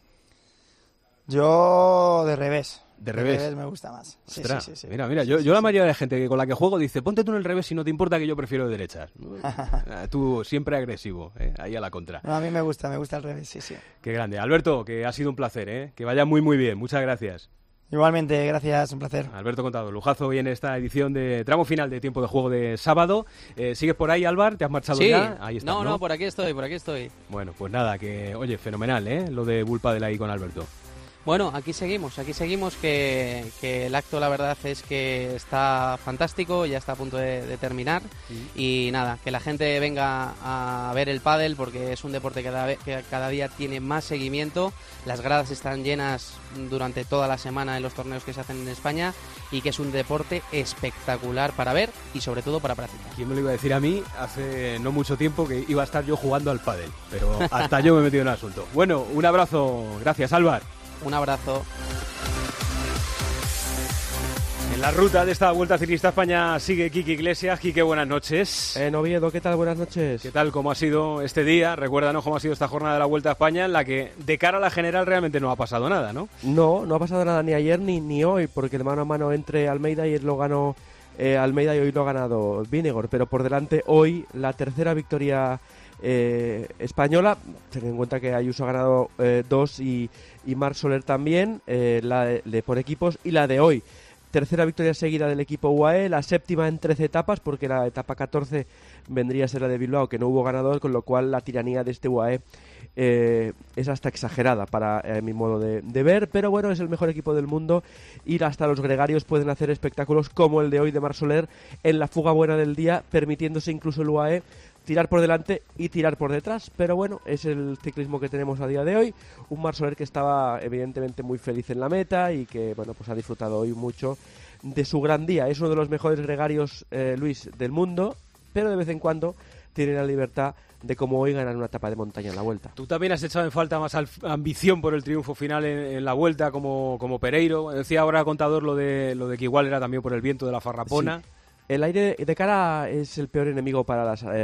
Yo de revés. ¿De revés? De revés me gusta más. Sí. Mira, yo la mayoría de gente con la que juego dice, ponte tú en el revés si no te importa, que yo prefiero de derechas. Tú siempre agresivo, ahí a la contra. No, a mí me gusta el revés, sí. Qué grande. Alberto, que ha sido un placer, que vaya muy muy bien. Muchas gracias. Igualmente, gracias, un placer. Alberto Contador, lujazo hoy en esta edición de tramo final de Tiempo de Juego de sábado. ¿Sigues por ahí, Álvaro? ¿Te has marchado ya? Ahí estás, no, por aquí estoy. Bueno, pues nada, que oye, fenomenal, lo de Bull Padel ahí con Alberto. Bueno, aquí seguimos que el acto la verdad es que está fantástico, ya está a punto de terminar y nada, que la gente venga a ver el pádel porque es un deporte que cada día tiene más seguimiento, las gradas están llenas durante toda la semana en los torneos que se hacen en España y que es un deporte espectacular para ver y sobre todo para practicar. ¿Quién me lo iba a decir a mí hace no mucho tiempo que iba a estar yo jugando al pádel? Pero hasta yo me he metido en el asunto. Bueno, un abrazo, gracias Álvaro. Un abrazo. En la ruta de esta Vuelta Ciclista a España sigue Quique Iglesias. Quique, buenas noches. En Oviedo, ¿qué tal? Buenas noches. ¿Qué tal? ¿Cómo ha sido este día? Recuérdanos cómo ha sido esta jornada de la Vuelta a España en la que de cara a la general realmente no ha pasado nada, ¿no? No ha pasado nada ni ayer ni hoy, porque de mano a mano entre Almeida y lo ganó Almeida y hoy lo ha ganado Vinegor. Pero por delante hoy la tercera victoria española, ten en cuenta que Ayuso ha ganado 2 y Marc Soler también, la de por equipos, y la de hoy, tercera victoria seguida del equipo UAE, la séptima en 13 etapas, porque la etapa 14 vendría a ser la de Bilbao, que no hubo ganador, con lo cual la tiranía de este UAE es hasta exagerada para mi modo de ver, pero bueno, es el mejor equipo del mundo y hasta los gregarios pueden hacer espectáculos como el de hoy de Marc Soler en la fuga buena del día, permitiéndose incluso el UAE tirar por delante y tirar por detrás, pero bueno, es el ciclismo que tenemos a día de hoy. Un Marc Soler que estaba evidentemente muy feliz en la meta y que bueno, pues ha disfrutado hoy mucho de su gran día. Es uno de los mejores gregarios, Luis, del mundo, pero de vez en cuando tiene la libertad de como hoy ganar una etapa de montaña en la Vuelta. Tú también has echado en falta más ambición por el triunfo final en la Vuelta como Pereiro. Decía ahora Contador lo de que igual era también por el viento de la farrapona. Sí. El aire de cara es el peor enemigo para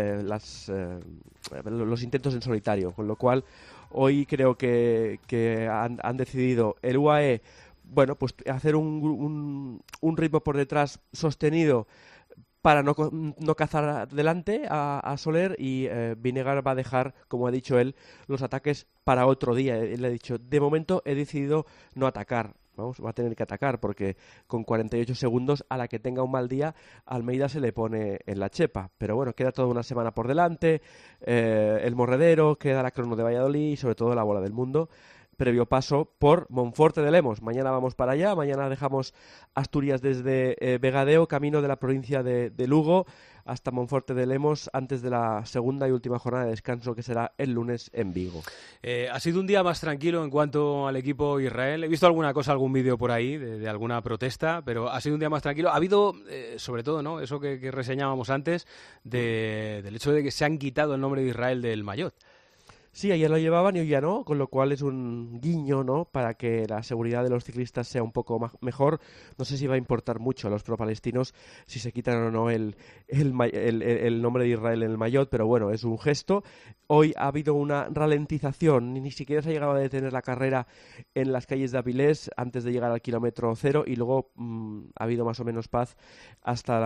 los intentos en solitario, con lo cual hoy creo que han decidido el UAE, bueno, pues hacer un ritmo por detrás sostenido para no cazar adelante a Soler, y Vinegar va a dejar, como ha dicho él, los ataques para otro día. Él ha dicho, de momento he decidido no atacar. va a tener que atacar, porque con 48 segundos, a la que tenga un mal día, Almeida se le pone en la chepa. Pero bueno, queda toda una semana por delante, el Morredero, queda la crono de Valladolid y sobre todo la Bola del Mundo, previo paso por Monforte de Lemos. Mañana vamos para allá, mañana dejamos Asturias desde Vegadeo, camino de la provincia de Lugo, hasta Monforte de Lemos, antes de la segunda y última jornada de descanso, que será el lunes en Vigo. Ha sido un día más tranquilo en cuanto al equipo Israel. He visto alguna cosa, algún vídeo por ahí de alguna protesta, pero ha sido un día más tranquilo. Ha habido, sobre todo, ¿no?, eso que reseñábamos antes, del hecho de que se han quitado el nombre de Israel del maillot. Sí, ayer lo llevaban y hoy ya no, con lo cual es un guiño, ¿no?, para que la seguridad de los ciclistas sea un poco mejor. No sé si va a importar mucho a los pro-palestinos si se quitan o no el nombre de Israel en el maillot, pero bueno, es un gesto. Hoy ha habido una ralentización, ni siquiera se ha llegado a detener la carrera en las calles de Avilés antes de llegar al kilómetro 0 y luego ha habido más o menos paz hasta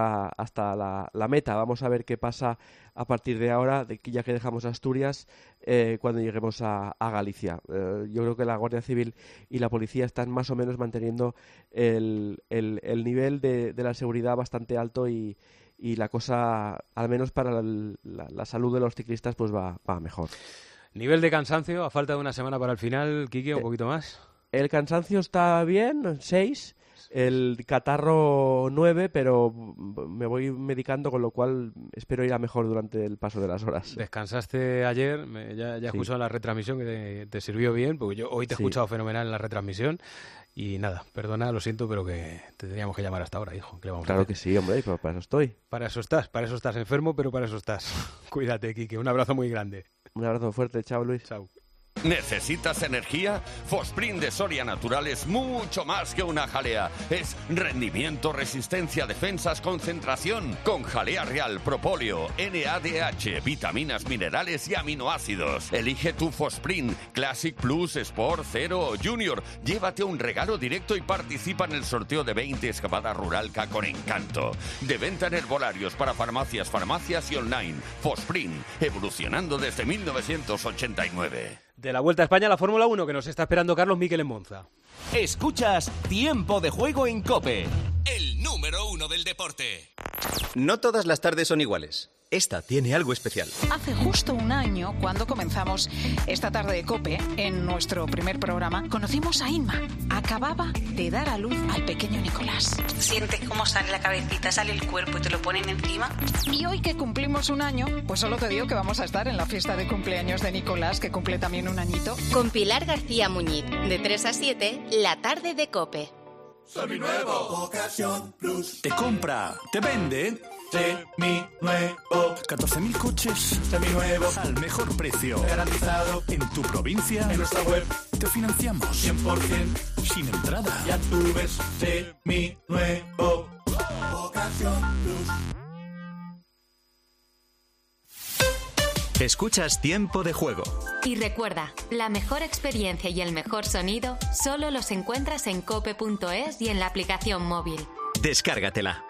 la meta. Vamos a ver qué pasa a partir de ahora, ya que dejamos Asturias, cuando lleguemos a Galicia. Yo creo que la Guardia Civil y la policía están más o menos manteniendo el nivel de la seguridad bastante alto y la cosa, al menos para la salud de los ciclistas, pues va mejor. Nivel de cansancio, a falta de una semana para el final, Quique, un poquito más. El cansancio está bien, 6. El catarro 9, pero me voy medicando, con lo cual espero ir a mejor durante el paso de las horas. Descansaste ayer, ya he escuchado la retransmisión, que te sirvió bien, porque yo hoy te he escuchado fenomenal en la retransmisión. Y nada, perdona, lo siento, pero que te teníamos que llamar hasta ahora, hijo. ¿Qué le vamos a hacer? Que sí, hombre, para eso estoy. Para eso estás enfermo, pero para eso estás. Cuídate, Quique, un abrazo muy grande. Un abrazo fuerte, chao, Luis. Chao. ¿Necesitas energía? Fosprint de Soria Natural es mucho más que una jalea. Es rendimiento, resistencia, defensas, concentración. Con jalea real, propóleo, NADH, vitaminas, minerales y aminoácidos. Elige tu Fosprint, Classic Plus, Sport, Zero o Junior. Llévate un regalo directo y participa en el sorteo de 20 excavadas Ruralca con encanto. De venta en herbolarios para farmacias y online. Fosprint, evolucionando desde 1989. De la Vuelta a España, la Fórmula 1, que nos está esperando Carlos Miquel en Monza. Escuchas Tiempo de Juego en COPE. El número 1 del deporte. No todas las tardes son iguales. Esta tiene algo especial. Hace justo un año, cuando comenzamos esta tarde de COPE, en nuestro primer programa, conocimos a Inma. Acababa de dar a luz al pequeño Nicolás. Sientes cómo sale la cabecita, sale el cuerpo y te lo ponen encima. Y hoy que cumplimos un año, pues solo te digo que vamos a estar en la fiesta de cumpleaños de Nicolás, que cumple también un añito. Con Pilar García Muñiz, de 3 a 7, la tarde de COPE. Seminuevo, Ocasión Plus. Te compra, te vende. Seminuevo. 14.000 coches seminuevos al mejor precio. Garantizado en tu provincia. En nuestra web te financiamos 100% sin entrada. Ya tú ves, Seminuevo. Ocasión Plus. Escuchas Tiempo de Juego. Y recuerda, la mejor experiencia y el mejor sonido solo los encuentras en cope.es y en la aplicación móvil. Descárgatela.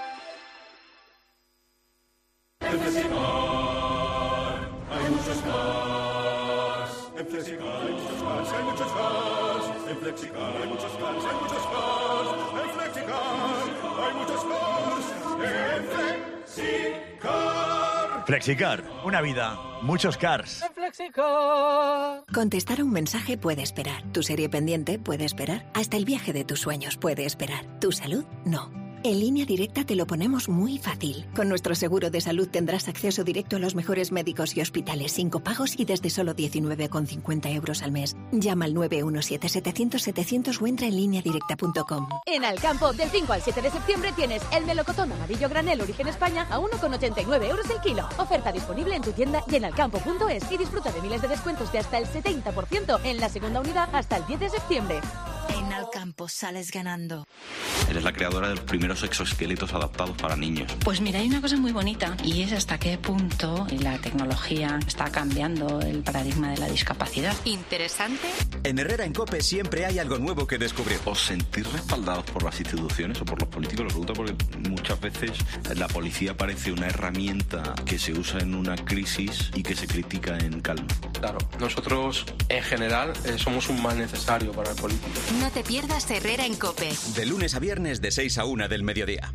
En Flexicar hay muchos cars. En Flexicar hay muchos cars, hay muchos cars. En Flexicar hay muchos cars, hay muchos cars. En Flexicar hay muchos cars. En Flexicar. Flexicar, una vida, muchos cars. Contestar a un mensaje puede esperar. Tu serie pendiente puede esperar. Hasta el viaje de tus sueños puede esperar. Tu salud, no. En Línea Directa te lo ponemos muy fácil. Con nuestro seguro de salud tendrás acceso directo a los mejores médicos y hospitales sin copagos y desde solo 19,50 € al mes. Llama al 917-700-700 o entra en lineadirecta.com. En Alcampo, del 5 al 7 de septiembre tienes el melocotón amarillo granel Origen España a 1,89 € el kilo. Oferta disponible en tu tienda y en alcampo.es y disfruta de miles de descuentos de hasta el 70% en la segunda unidad hasta el 10 de septiembre. En Alcampo sales ganando. Eres la creadora de los primeros exoesqueletos adaptados para niños. Pues mira, hay una cosa muy bonita y es hasta qué punto la tecnología está cambiando el paradigma de la discapacidad. ¿Interesante? En Herrera en COPE siempre hay algo nuevo que descubrir. ¿Os sentís respaldados por las instituciones o por los políticos? Lo pregunto porque muchas veces la policía parece una herramienta que se usa en una crisis y que se critica en calma. claro. Nosotros, en general, somos un mal necesario para el político. No te pierdas Herrera en COPE. De lunes a viernes de 6 a 1 del mediodía.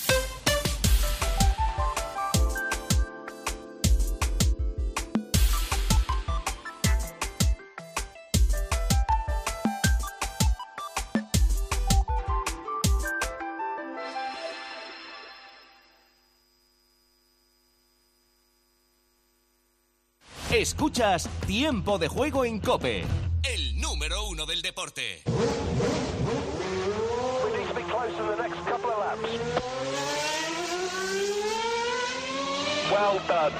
Escuchas Tiempo de Juego en COPE. El número 1 del deporte. Well done.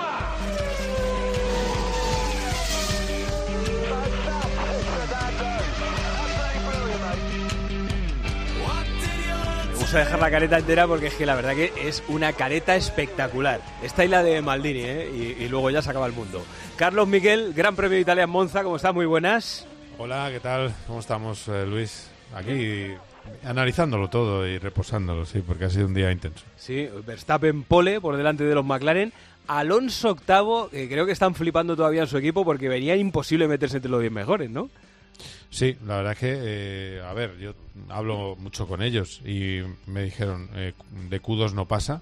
Me gusta dejar la careta entera porque es que la verdad que es una careta espectacular. Esta y la de Maldini, y luego ya se acaba el mundo. Carlos Miquel, Gran Premio de Italia en Monza, ¿cómo estás? Muy buenas. Hola, ¿qué tal? ¿Cómo estamos, Luis? Aquí analizándolo todo y reposándolo, sí, porque ha sido un día intenso. Sí, Verstappen pole por delante de los McLaren. Alonso octavo, que creo que están flipando todavía en su equipo porque venía imposible meterse entre los 10 mejores, ¿no? Sí, la verdad es que, a ver, yo hablo mucho con ellos y me dijeron, de Q2 no pasa,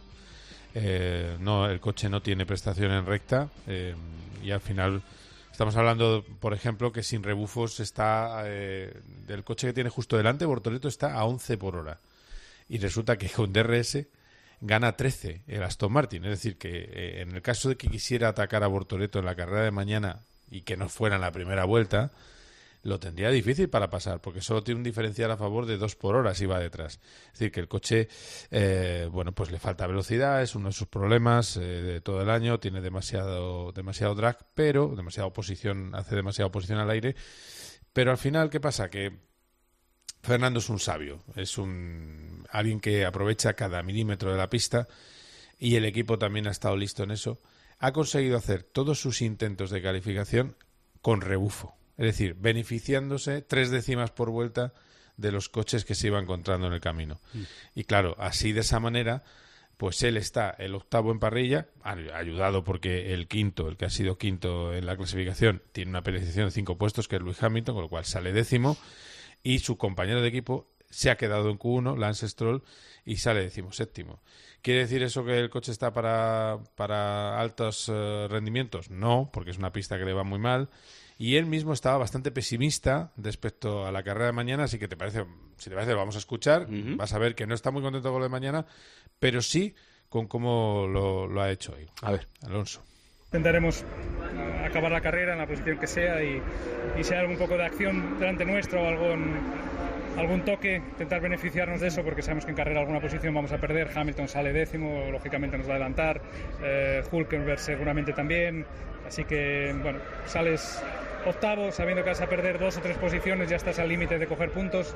no, el coche no tiene prestación en recta y al final estamos hablando, por ejemplo, que sin rebufos está, del coche que tiene justo delante, Bortoleto está a 11 por hora y resulta que con DRS gana 13 el Aston Martin, es decir, que en el caso de que quisiera atacar a Bortoleto en la carrera de mañana y que no fuera en la primera vuelta, lo tendría difícil para pasar, porque solo tiene un diferencial a favor de 2 por hora si va detrás. Es decir, que el coche, bueno, pues le falta velocidad, es uno de sus problemas de todo el año, tiene demasiado drag, pero demasiada oposición, hace demasiada oposición al aire. Pero al final, ¿qué pasa? Que Fernando es un sabio, es alguien que aprovecha cada milímetro de la pista y el equipo también ha estado listo en eso. Ha conseguido hacer todos sus intentos de calificación con rebufo. Es decir, beneficiándose 3 décimas por vuelta de los coches que se iba encontrando en el camino. Y claro, así de esa manera, pues él está el octavo en parrilla, ayudado porque el quinto, el que ha sido quinto en la clasificación, tiene una penalización de 5 puestos, que es Lewis Hamilton, con lo cual sale décimo, y su compañero de equipo se ha quedado en Q1, Lance Stroll, y sale 17º. ¿Quiere decir eso que el coche está para altos rendimientos? No, porque es una pista que le va muy mal. Y él mismo estaba bastante pesimista respecto a la carrera de mañana, así que si te parece, lo vamos a escuchar. Vas a ver que no está muy contento con lo de mañana, pero sí con cómo lo ha hecho hoy. A ver, Alonso. Intentaremos acabar la carrera en la posición que sea y si hay algún poco de acción delante nuestro o algún toque, intentar beneficiarnos de eso, porque sabemos que en carrera alguna posición vamos a perder. Hamilton sale décimo, lógicamente nos va a adelantar, Hülkenberg seguramente también, así que bueno, sales octavo sabiendo que vas a perder 2 o 3 posiciones, ya estás al límite de coger puntos,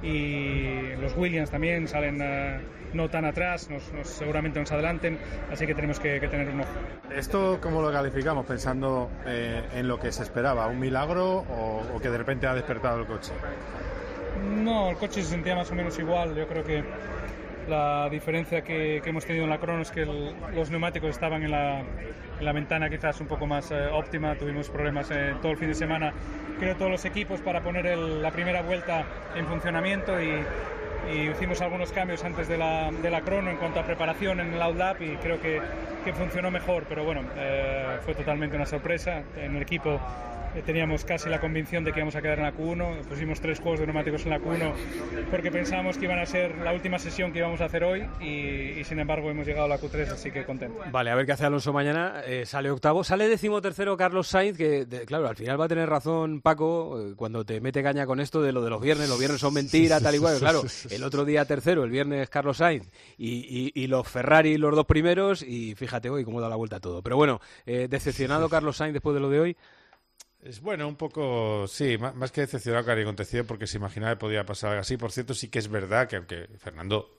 y los Williams también salen no tan atrás, seguramente nos adelanten, así que tenemos que tener un ojo. ¿Esto cómo lo calificamos pensando en lo que se esperaba? ¿Un milagro o que de repente ha despertado el coche? No, el coche se sentía más o menos igual. Yo creo que la diferencia que hemos tenido en la crono es que los neumáticos estaban en la ventana quizás un poco más óptima. Tuvimos problemas todo el fin de semana, creo, todos los equipos para poner la primera vuelta en funcionamiento y hicimos algunos cambios antes de la crono en cuanto a preparación en el outlap y creo que funcionó mejor, pero bueno, fue totalmente una sorpresa. En el equipo teníamos casi la convicción de que íbamos a quedar en la Q1, pusimos 3 juegos de neumáticos en la Q1 porque pensábamos que iban a ser la última sesión que íbamos a hacer hoy y sin embargo hemos llegado a la Q3, así que contento. Vale, a ver qué hace Alonso mañana. Sale octavo, sale 13º Carlos Sainz, que claro, al final va a tener razón Paco cuando te mete caña con esto de lo de los viernes son mentira, tal y cual. Claro, el otro día tercero, el viernes Carlos Sainz y los Ferrari los 2 primeros, y fíjate hoy cómo da la vuelta todo. Pero bueno, decepcionado Carlos Sainz después de lo de hoy. Es bueno, un poco, sí, más que decepcionado, cari acontecido, porque se imaginaba que podía pasar algo así. Por cierto, sí que es verdad que aunque Fernando,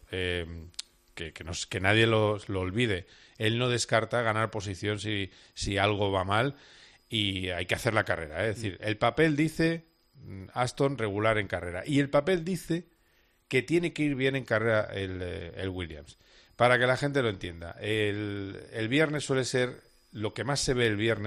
que nadie lo olvide, él no descarta ganar posición si algo va mal y hay que hacer la carrera. Es decir, el papel dice Aston regular en carrera y el papel dice que tiene que ir bien en carrera el Williams. Para que la gente lo entienda, el viernes suele ser lo que más se ve el viernes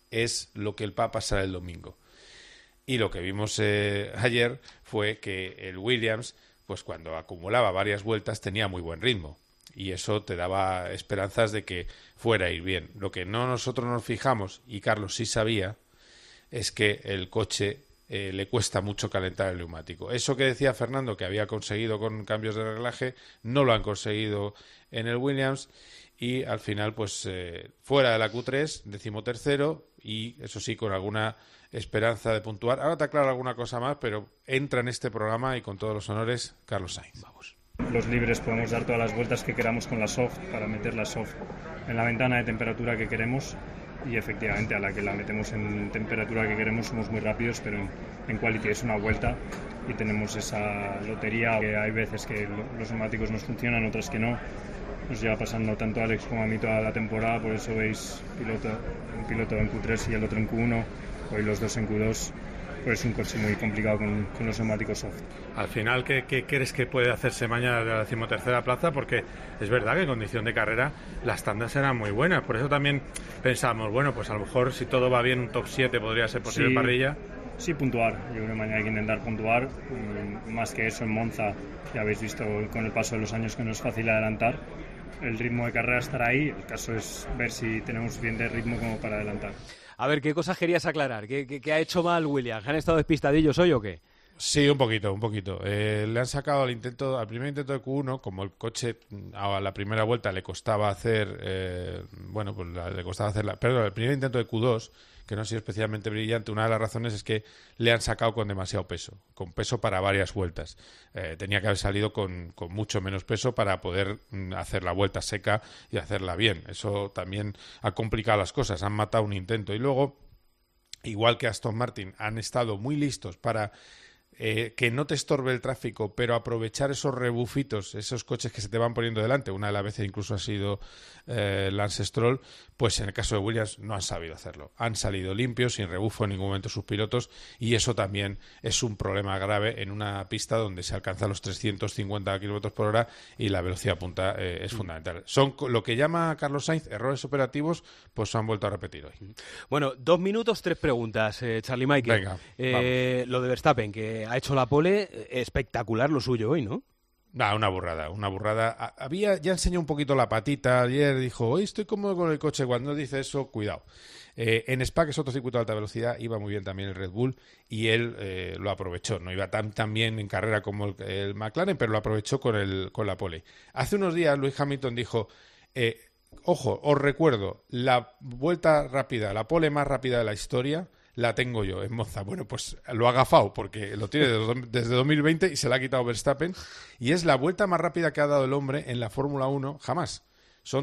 es lo que va a pasar el domingo. Y lo que vimos ayer fue que el Williams, pues cuando acumulaba varias vueltas tenía muy buen ritmo. Y eso te daba esperanzas de que fuera a ir bien. Lo que nosotros nos fijamos, y Carlos sí sabía, es que el coche le cuesta mucho calentar el neumático. Eso que decía Fernando, que había conseguido con cambios de reglaje, no lo han conseguido en el Williams, y al final, pues fuera de la Q3, 13º, y eso sí, con alguna esperanza de puntuar. Ahora te aclaro alguna cosa más, pero entra en este programa y con todos los honores, Carlos Sainz. Vamos. Los libres podemos dar todas las vueltas que queramos con la soft para meter la soft en la ventana de temperatura que queremos, y efectivamente a la que la metemos en temperatura que queremos somos muy rápidos, pero en quality es una vuelta y tenemos esa lotería que hay veces que los neumáticos nos funcionan, otras que no. Nos lleva pasando tanto a Alex como a mí toda la temporada, por eso veis un piloto en Q3 y el otro en Q1, hoy los dos en Q2. Pues es un coche muy complicado con los neumáticos soft. Al final, ¿qué crees que puede hacerse mañana de la 13ª plaza? Porque es verdad que en condición de carrera las tandas eran muy buenas. Por eso también pensamos, bueno, pues a lo mejor si todo va bien un top 7 podría ser posible parrilla. Sí, puntuar. Yo creo que mañana hay que intentar puntuar. Más que eso en Monza, ya habéis visto con el paso de los años que no es fácil adelantar. El ritmo de carrera estará ahí. El caso es ver si tenemos suficiente ritmo como para adelantar. A ver, ¿qué cosas querías aclarar? ¿Qué ha hecho mal Williams? ¿Han estado despistadillos hoy o qué? Sí, un poquito. Le han sacado al primer intento de Q1, como el coche a la primera vuelta le costaba hacer, el primer intento de Q2, que no ha sido especialmente brillante, una de las razones es que le han sacado con demasiado peso, con peso para varias vueltas. Tenía que haber salido con mucho menos peso para poder hacer la vuelta seca y hacerla bien. Eso también ha complicado las cosas, han matado un intento. Y luego, igual que Aston Martin, han estado muy listos para que no te estorbe el tráfico, pero aprovechar esos rebufitos, esos coches que se te van poniendo delante. Una de las veces incluso ha sido Lance Stroll, pues en el caso de Williams no han sabido hacerlo. Han salido limpios, sin rebufo en ningún momento sus pilotos, y eso también es un problema grave en una pista donde se alcanza los 350 km por hora y la velocidad punta es fundamental. Son lo que llama Carlos Sainz errores operativos, pues se han vuelto a repetir hoy. Bueno, 2 minutos, 3 preguntas, Charlie Michael. Venga, lo de Verstappen, que ha hecho la pole, espectacular lo suyo hoy, ¿no? Una burrada. Ya enseñó un poquito la patita ayer, dijo, hoy estoy cómodo con el coche. Cuando dice eso, cuidado. En Spa, que es otro circuito de alta velocidad, iba muy bien también el Red Bull y él lo aprovechó. No iba tan bien en carrera como el McLaren, pero lo aprovechó con la pole. Hace unos días Lewis Hamilton dijo, ojo, os recuerdo, la vuelta rápida, la pole más rápida de la historia, la tengo yo en Monza. Bueno, pues lo ha gafado porque lo tiene desde 2020 y se la ha quitado Verstappen, y es la vuelta más rápida que ha dado el hombre en la Fórmula 1 jamás. Son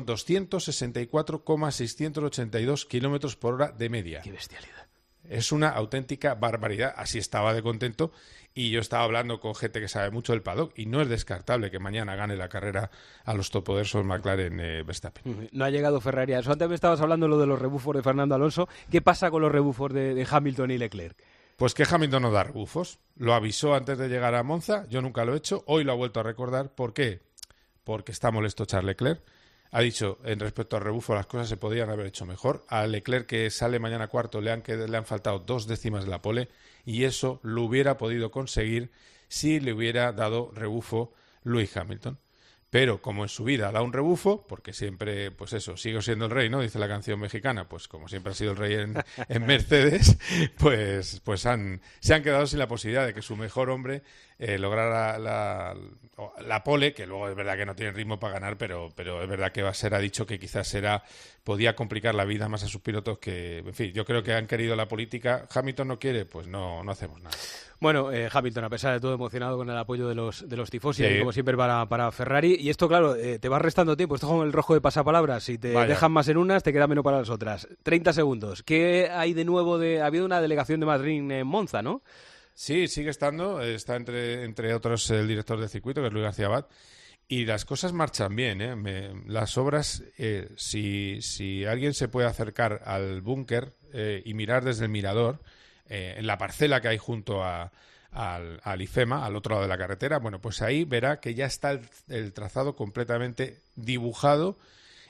264,682 kilómetros por hora de media. ¡Qué bestialidad! Es una auténtica barbaridad. Así estaba de contento, y yo estaba hablando con gente que sabe mucho del paddock y no es descartable que mañana gane la carrera a los todopoderosos McLaren Verstappen. No ha llegado Ferrari a eso. Antes me estabas hablando lo de los rebufos de Fernando Alonso. ¿Qué pasa con los rebufos de Hamilton y Leclerc? Pues que Hamilton no da rebufos. Lo avisó antes de llegar a Monza. Yo nunca lo he hecho. Hoy lo ha vuelto a recordar. ¿Por qué? Porque está molesto Charles Leclerc. Ha dicho, en respecto al rebufo, las cosas se podían haber hecho mejor. A Leclerc, que sale mañana cuarto, le han faltado 2 décimas de la pole, y eso lo hubiera podido conseguir si le hubiera dado rebufo Lewis Hamilton. Pero como en su vida da un rebufo, porque siempre, pues eso, sigo siendo el rey, ¿no? Dice la canción mexicana, pues como siempre ha sido el rey en Mercedes, pues se han quedado sin la posibilidad de que su mejor hombre lograra la pole, que luego es verdad que no tiene ritmo para ganar, pero es verdad que ha dicho que quizás podía complicar la vida más a sus pilotos que, en fin, yo creo que han querido la política. Hamilton no quiere, pues no hacemos nada. Bueno, Hamilton, a pesar de todo, emocionado con el apoyo de los tifosi, sí, como siempre para Ferrari. Y esto, claro, te va restando tiempo. Esto es como el rojo de pasapalabras. Si te dejan más en unas, te queda menos para las otras. 30 segundos. ¿Qué hay de nuevo? Ha habido una delegación de Madrid en Monza, ¿no? Sí, sigue estando. Está entre otros el director de circuito, que es Luis García Abad. Y las cosas marchan bien, ¿eh? Las obras, si alguien se puede acercar al búnker y mirar desde el mirador, en la parcela que hay junto al IFEMA, al otro lado de la carretera, bueno, pues ahí verá que ya está el trazado completamente dibujado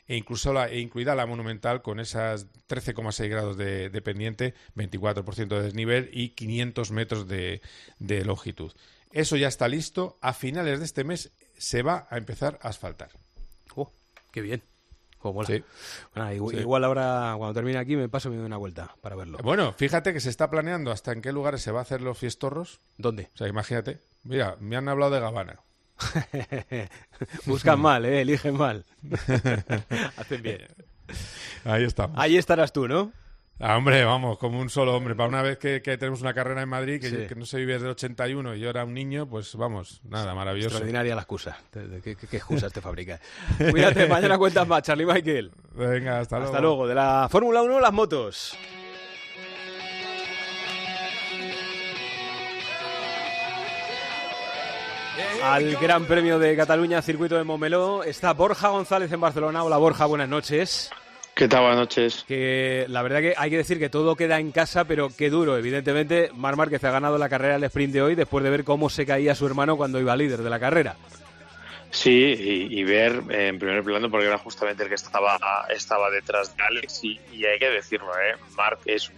incluida la Monumental con esas 13,6 grados de pendiente, 24% de desnivel y 500 metros de longitud. Eso ya está listo. A finales de este mes se va a empezar a asfaltar. ¡Qué bien! Mola. Sí. Bueno, igual ahora, cuando termine aquí, me paso y me doy una vuelta para verlo. Bueno, fíjate que se está planeando hasta en qué lugares se va a hacer los fiestorros. ¿Dónde? O sea, imagínate. Mira, me han hablado de Gavana. Buscan mal, eligen mal. Hacen bien. Ahí estamos. Ahí estarás tú, ¿no? Hombre, vamos, como un solo hombre. Para una vez que tenemos una carrera en Madrid, que no se vive desde el 81 y yo era un niño, pues vamos, nada, maravilloso. Extraordinaria la excusa. ¿Qué excusas te fabricas? Cuídate, mañana cuentas más, Charlie Michael. Venga, hasta luego. Hasta luego. De la Fórmula 1, las motos. Al Gran Premio de Cataluña, circuito de Montmeló, está Borja González en Barcelona. Hola Borja, buenas noches. ¿Qué tal? Buenas noches. Que la verdad que hay que decir que todo queda en casa, pero qué duro. Evidentemente, Marc Márquez ha ganado la carrera del sprint de hoy después de ver cómo se caía su hermano cuando iba líder de la carrera. Sí, y ver en primer plano, porque era justamente el que estaba detrás de Alex, y hay que decirlo, Marc es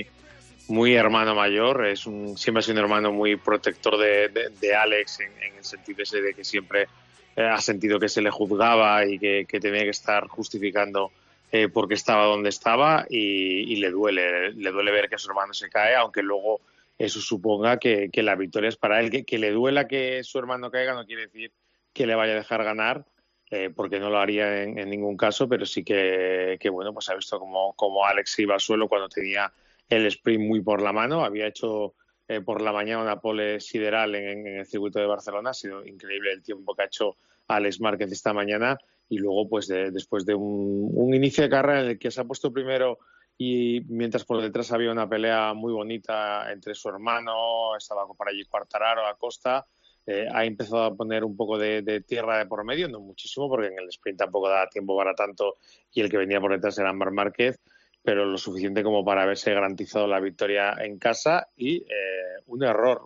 muy hermano mayor, siempre ha sido un hermano muy protector de Alex, en el sentido ese de que siempre ha sentido que se le juzgaba y que tenía que estar justificando porque estaba donde estaba, y le duele ver que su hermano se cae, aunque luego eso suponga que la victoria es para él. Que le duela que su hermano caiga no quiere decir que le vaya a dejar ganar, porque no lo haría en ningún caso, pero sí que bueno, pues ha visto como Alex iba al suelo cuando tenía el sprint muy por la mano. Había hecho por la mañana una pole sideral en el circuito de Barcelona. Ha sido increíble el tiempo que ha hecho Alex Márquez esta mañana, y luego pues después de un inicio de carrera en el que se ha puesto primero, y mientras por detrás había una pelea muy bonita entre su hermano, estaba por allí Quartararo, Acosta, ha empezado a poner un poco de tierra de por medio, no muchísimo porque en el sprint tampoco da tiempo para tanto, y el que venía por detrás era Marc Márquez, pero lo suficiente como para haberse garantizado la victoria en casa. Y un error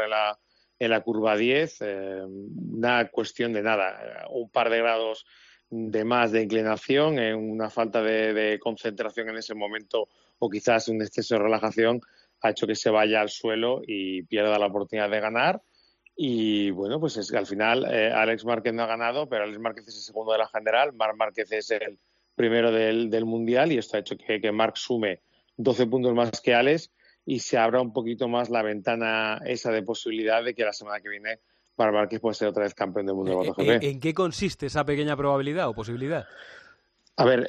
en la curva 10, una cuestión de nada, un par de grados de más de inclinación, una falta de concentración en ese momento, o quizás un exceso de relajación, ha hecho que se vaya al suelo y pierda la oportunidad de ganar. Y bueno, pues es que al final Alex Márquez no ha ganado, pero Alex Márquez es el segundo de la general, Marc Márquez es el primero del mundial, y esto ha hecho que Marc sume 12 puntos más que Alex, y se abra un poquito más la ventana esa de posibilidad de que la semana que viene Marc Márquez puede ser otra vez campeón del mundo de MotoGP. ¿En qué consiste esa pequeña probabilidad o posibilidad? A ver,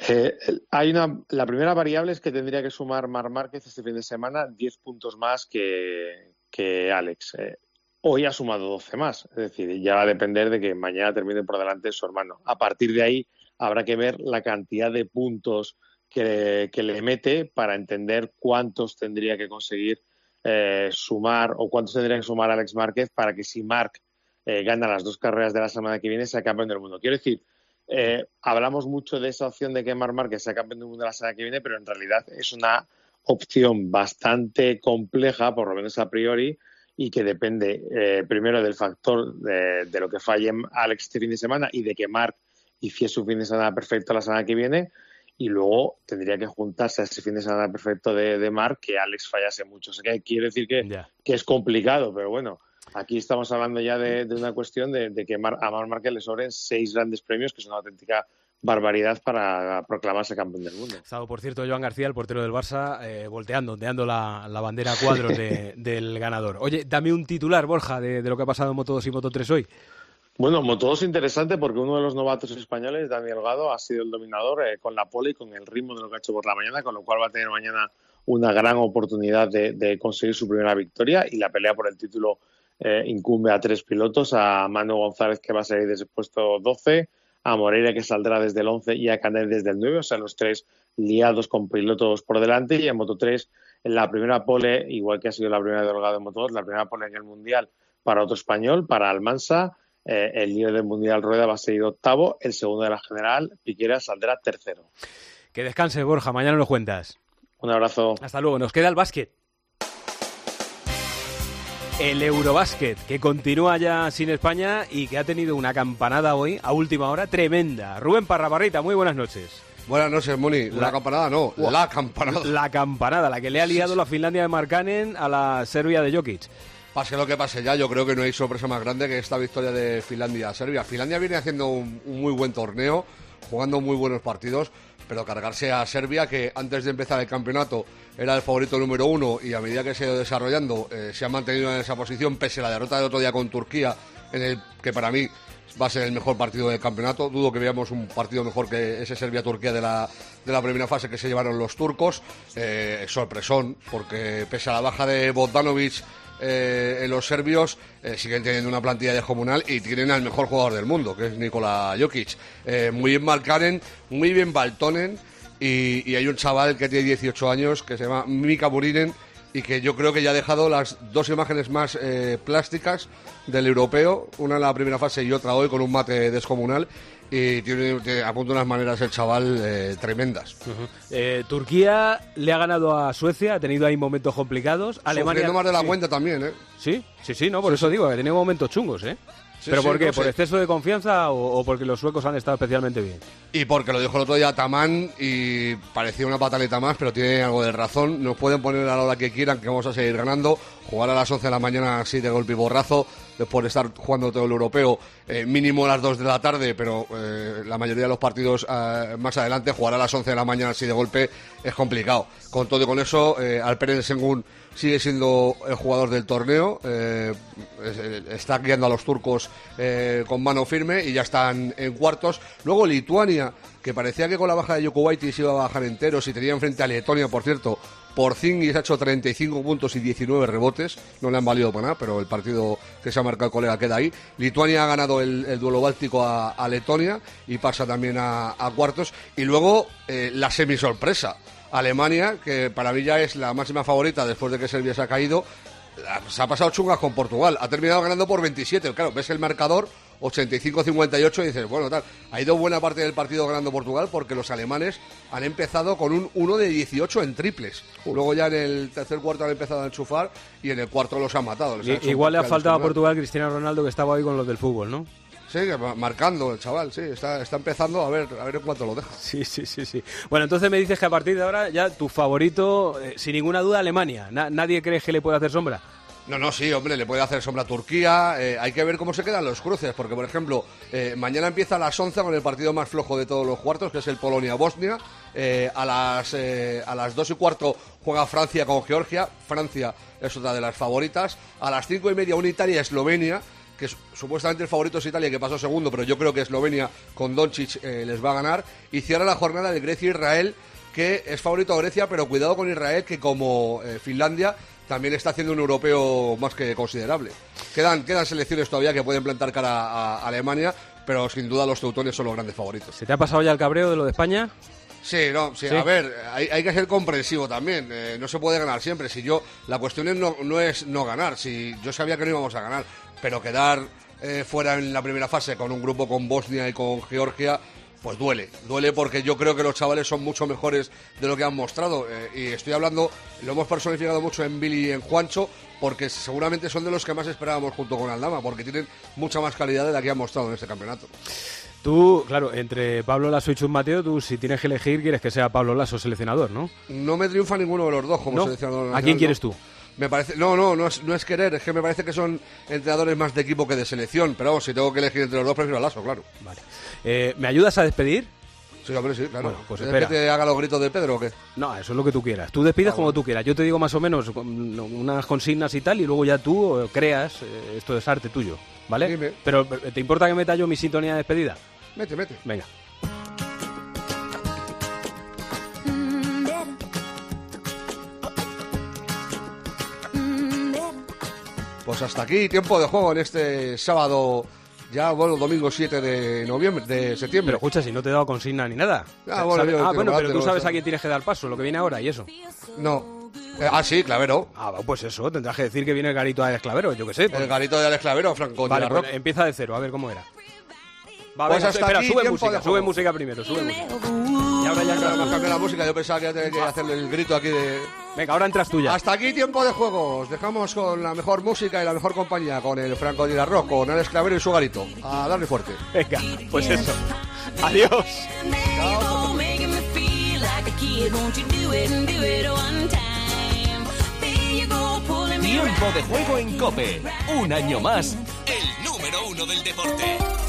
la primera variable es que tendría que sumar Marc Márquez este fin de semana 10 puntos más que Alex. Hoy ha sumado 12 más, es decir, ya va a depender de que mañana termine por delante su hermano. A partir de ahí habrá que ver la cantidad de puntos que le mete para entender cuántos tendría que conseguir sumar, o cuántos tendría que sumar Alex Márquez para que, si Marc gana las dos carreras de la semana que viene, sea campeón del mundo. Quiero decir, hablamos mucho de esa opción de que Marc Márquez sea campeón del mundo la semana que viene, pero en realidad es una opción bastante compleja, por lo menos a priori, y que depende primero del factor de lo que falle Alex este fin de semana, y de que Marc hiciese un fin de semana perfecto la semana que viene, y luego tendría que juntarse a ese fin de semana perfecto de Marc que Alex fallase mucho. O sea, que quiere decir que es complicado, pero bueno, aquí estamos hablando ya de una cuestión de que a Marc Márquez le sobren 6 grandes premios, que es una auténtica barbaridad para proclamarse campeón del mundo. Ha estado, por cierto, Joan García, el portero del Barça, ondeando la bandera a cuadros del ganador. Oye, dame un titular, Borja, de lo que ha pasado en Moto2 y Moto3 hoy. Bueno, Moto2 interesante porque uno de los novatos españoles, Daniel Gado, ha sido el dominador con la pole y con el ritmo de lo que ha hecho por la mañana, con lo cual va a tener mañana una gran oportunidad de conseguir su primera victoria, y la pelea por el título incumbe a 3 pilotos, a Manu González, que va a salir desde el puesto 12, a Moreira, que saldrá desde el 11, y a Canet desde el 9, o sea, los 3 liados con pilotos por delante. Y en Moto3, en la primera pole, igual que ha sido la primera de Delgado en Moto2, la primera pole en el Mundial para otro español, para Almansa. El líder del Mundial, Rueda, va a seguir octavo, el segundo de la general, Piquera, saldrá tercero. Que descanse, Borja, mañana nos cuentas. Un abrazo. Hasta luego, nos queda el básquet. El Eurobásquet, que continúa ya sin España y que ha tenido una campanada hoy, a última hora, tremenda. Rubén Parrabarrita, muy buenas noches. Buenas noches, Muni. La campanada no, la campanada. La campanada, la que le ha liado la Finlandia de Markkanen a la Serbia de Jokic. Pase lo que pase ya, yo creo que no hay sorpresa más grande que esta victoria de Finlandia a Serbia. Finlandia viene haciendo un muy buen torneo, jugando muy buenos partidos, pero cargarse a Serbia, que antes de empezar el campeonato era el favorito número 1 y a medida que se ha ido desarrollando se ha mantenido en esa posición pese a la derrota del otro día con Turquía, en el que para mí va a ser el mejor partido del campeonato. Dudo que veamos un partido mejor que ese Serbia-Turquía de la primera fase que se llevaron los turcos. Sorpresón, porque pese a la baja de Bogdanovic, los serbios siguen teniendo una plantilla descomunal y tienen al mejor jugador del mundo, que es Nikola Jokic. Muy bien Markkanen, muy bien Valtonen, y hay un chaval que tiene 18 años que se llama Mika Murinen y que yo creo que ya ha dejado las dos imágenes más plásticas del europeo, una en la primera fase y otra hoy con un mate descomunal, y apunta unas maneras el chaval tremendas. Turquía le ha ganado a Suecia, ha tenido ahí momentos complicados. Alemania sufriendo más de la cuenta también, ¿eh? Sí, no, por eso digo, que ha tenido momentos chungos, ¿eh? ¿Pero por qué? No sé. ¿Por exceso de confianza o porque los suecos han estado especialmente bien? Y porque lo dijo el otro día Tamán y parecía una pataleta más, pero tiene algo de razón. Nos pueden poner a la hora que quieran, que vamos a seguir ganando. Jugar a las 11 de la mañana así de golpe y borrazo, después de estar jugando todo el europeo, mínimo a las 2 de la tarde, pero la mayoría de los partidos más adelante, jugar a las 11 de la mañana así de golpe es complicado. Con todo y con eso, Alperen Sengun sigue siendo el jugador del torneo, está guiando a los turcos con mano firme y ya están en cuartos. Luego Lituania, que parecía que con la baja de Jokubaitis iba a bajar enteros y tenía enfrente a Letonia, por cierto. Porzingis ha hecho 35 puntos y 19 rebotes, no le han valido para nada, pero el partido que se ha marcado el colega queda ahí. Lituania ha ganado el duelo báltico a Letonia y pasa también a cuartos. Y luego la semisorpresa, Alemania, que para mí ya es la máxima favorita después de que Serbia se ha caído, se ha pasado chungas con Portugal, ha terminado ganando por 27, claro, ves el marcador 85-58 y dices, bueno, tal, ha ido buena parte del partido ganando Portugal porque los alemanes han empezado con un 1 de 18 en triples. Luego ya en el tercer cuarto han empezado a enchufar y en el cuarto los han matado. Igual le ha faltado a Portugal Cristiano Ronaldo, que estaba hoy con los del fútbol, ¿no? Sí, marcando el chaval, sí, está empezando a ver en cuánto lo deja. Sí. Bueno, entonces me dices que a partir de ahora ya tu favorito, sin ninguna duda, Alemania. ¿Nadie cree que le puede hacer sombra? No, sí, hombre, le puede hacer sombra a Turquía. Hay que ver cómo se quedan los cruces, porque, por ejemplo, mañana empieza a las 11 con el partido más flojo de todos los cuartos, que es el Polonia-Bosnia. A las 2 y cuarto juega Francia con Georgia. Francia es otra de las favoritas. A las 5 y media una Italia-Eslovenia, que supuestamente el favorito es Italia, que pasó segundo, pero yo creo que Eslovenia con Doncic les va a ganar. Y cierra la jornada de Grecia-Israel, que es favorito a Grecia, pero cuidado con Israel, que como Finlandia también está haciendo un europeo más que considerable. Quedan selecciones todavía que pueden plantar cara a Alemania, pero sin duda los teutones son los grandes favoritos. ¿Se te ha pasado ya el cabreo de lo de España? Sí. A ver, hay que ser comprensivo también. No se puede ganar siempre. La cuestión no es no ganar. Si yo sabía que no íbamos a ganar, pero quedar fuera en la primera fase con un grupo con Bosnia y con Georgia, pues duele porque yo creo que los chavales son mucho mejores de lo que han mostrado, y estoy hablando, lo hemos personificado mucho en Billy y en Juancho, porque seguramente son de los que más esperábamos junto con Aldama, porque tienen mucha más calidad de la que han mostrado en este campeonato. Tú, claro, entre Pablo Lasso y Chus Mateo, tú si tienes que elegir quieres que sea Pablo Lasso seleccionador, ¿no? No me triunfa ninguno de los dos como seleccionador nacional. ¿A quién quieres tú? Me parece, no es querer, es que me parece que son entrenadores más de equipo que de selección, pero vamos, si tengo que elegir entre los dos, prefiero a Lasso, claro. Vale. ¿Me ayudas a despedir? Sí, hombre, sí, claro. Bueno, pues ¿Quieres que te haga los gritos de Pedro o qué? No, eso es lo que tú quieras. Tú despides como tú quieras. Yo te digo más o menos unas consignas y tal, y luego ya tú creas, esto es arte tuyo, ¿vale? Dime. Pero ¿te importa que meta yo mi sintonía de despedida? Mete. Venga. Pues hasta aquí, tiempo de juego en este sábado, ya domingo 7 de septiembre. Pero escucha, si no te he dado consigna ni nada. Pero tú sabes a quién tienes que dar paso, lo que viene ahora y eso. No. Sí, Clavero. Pues eso, tendrás que decir que viene el garito de Alex Clavero, yo qué sé. El garito de Alex Clavero, Franco. Vale, pues empieza de cero, a ver cómo era. Pues hasta aquí, sube música primero, sube música. Y ahora ya cambiar la música, yo pensaba que tenía que hacerle el grito aquí de... Venga, ahora entras tú ya. Hasta aquí Tiempo de Juego. Os dejamos con la mejor música y la mejor compañía, con el Franco de Rock, con Alex Clavero y su garito. A darle fuerte. Venga, pues eso. Adiós. Tiempo de Juego en COPE. Un año más. El número 1 del deporte.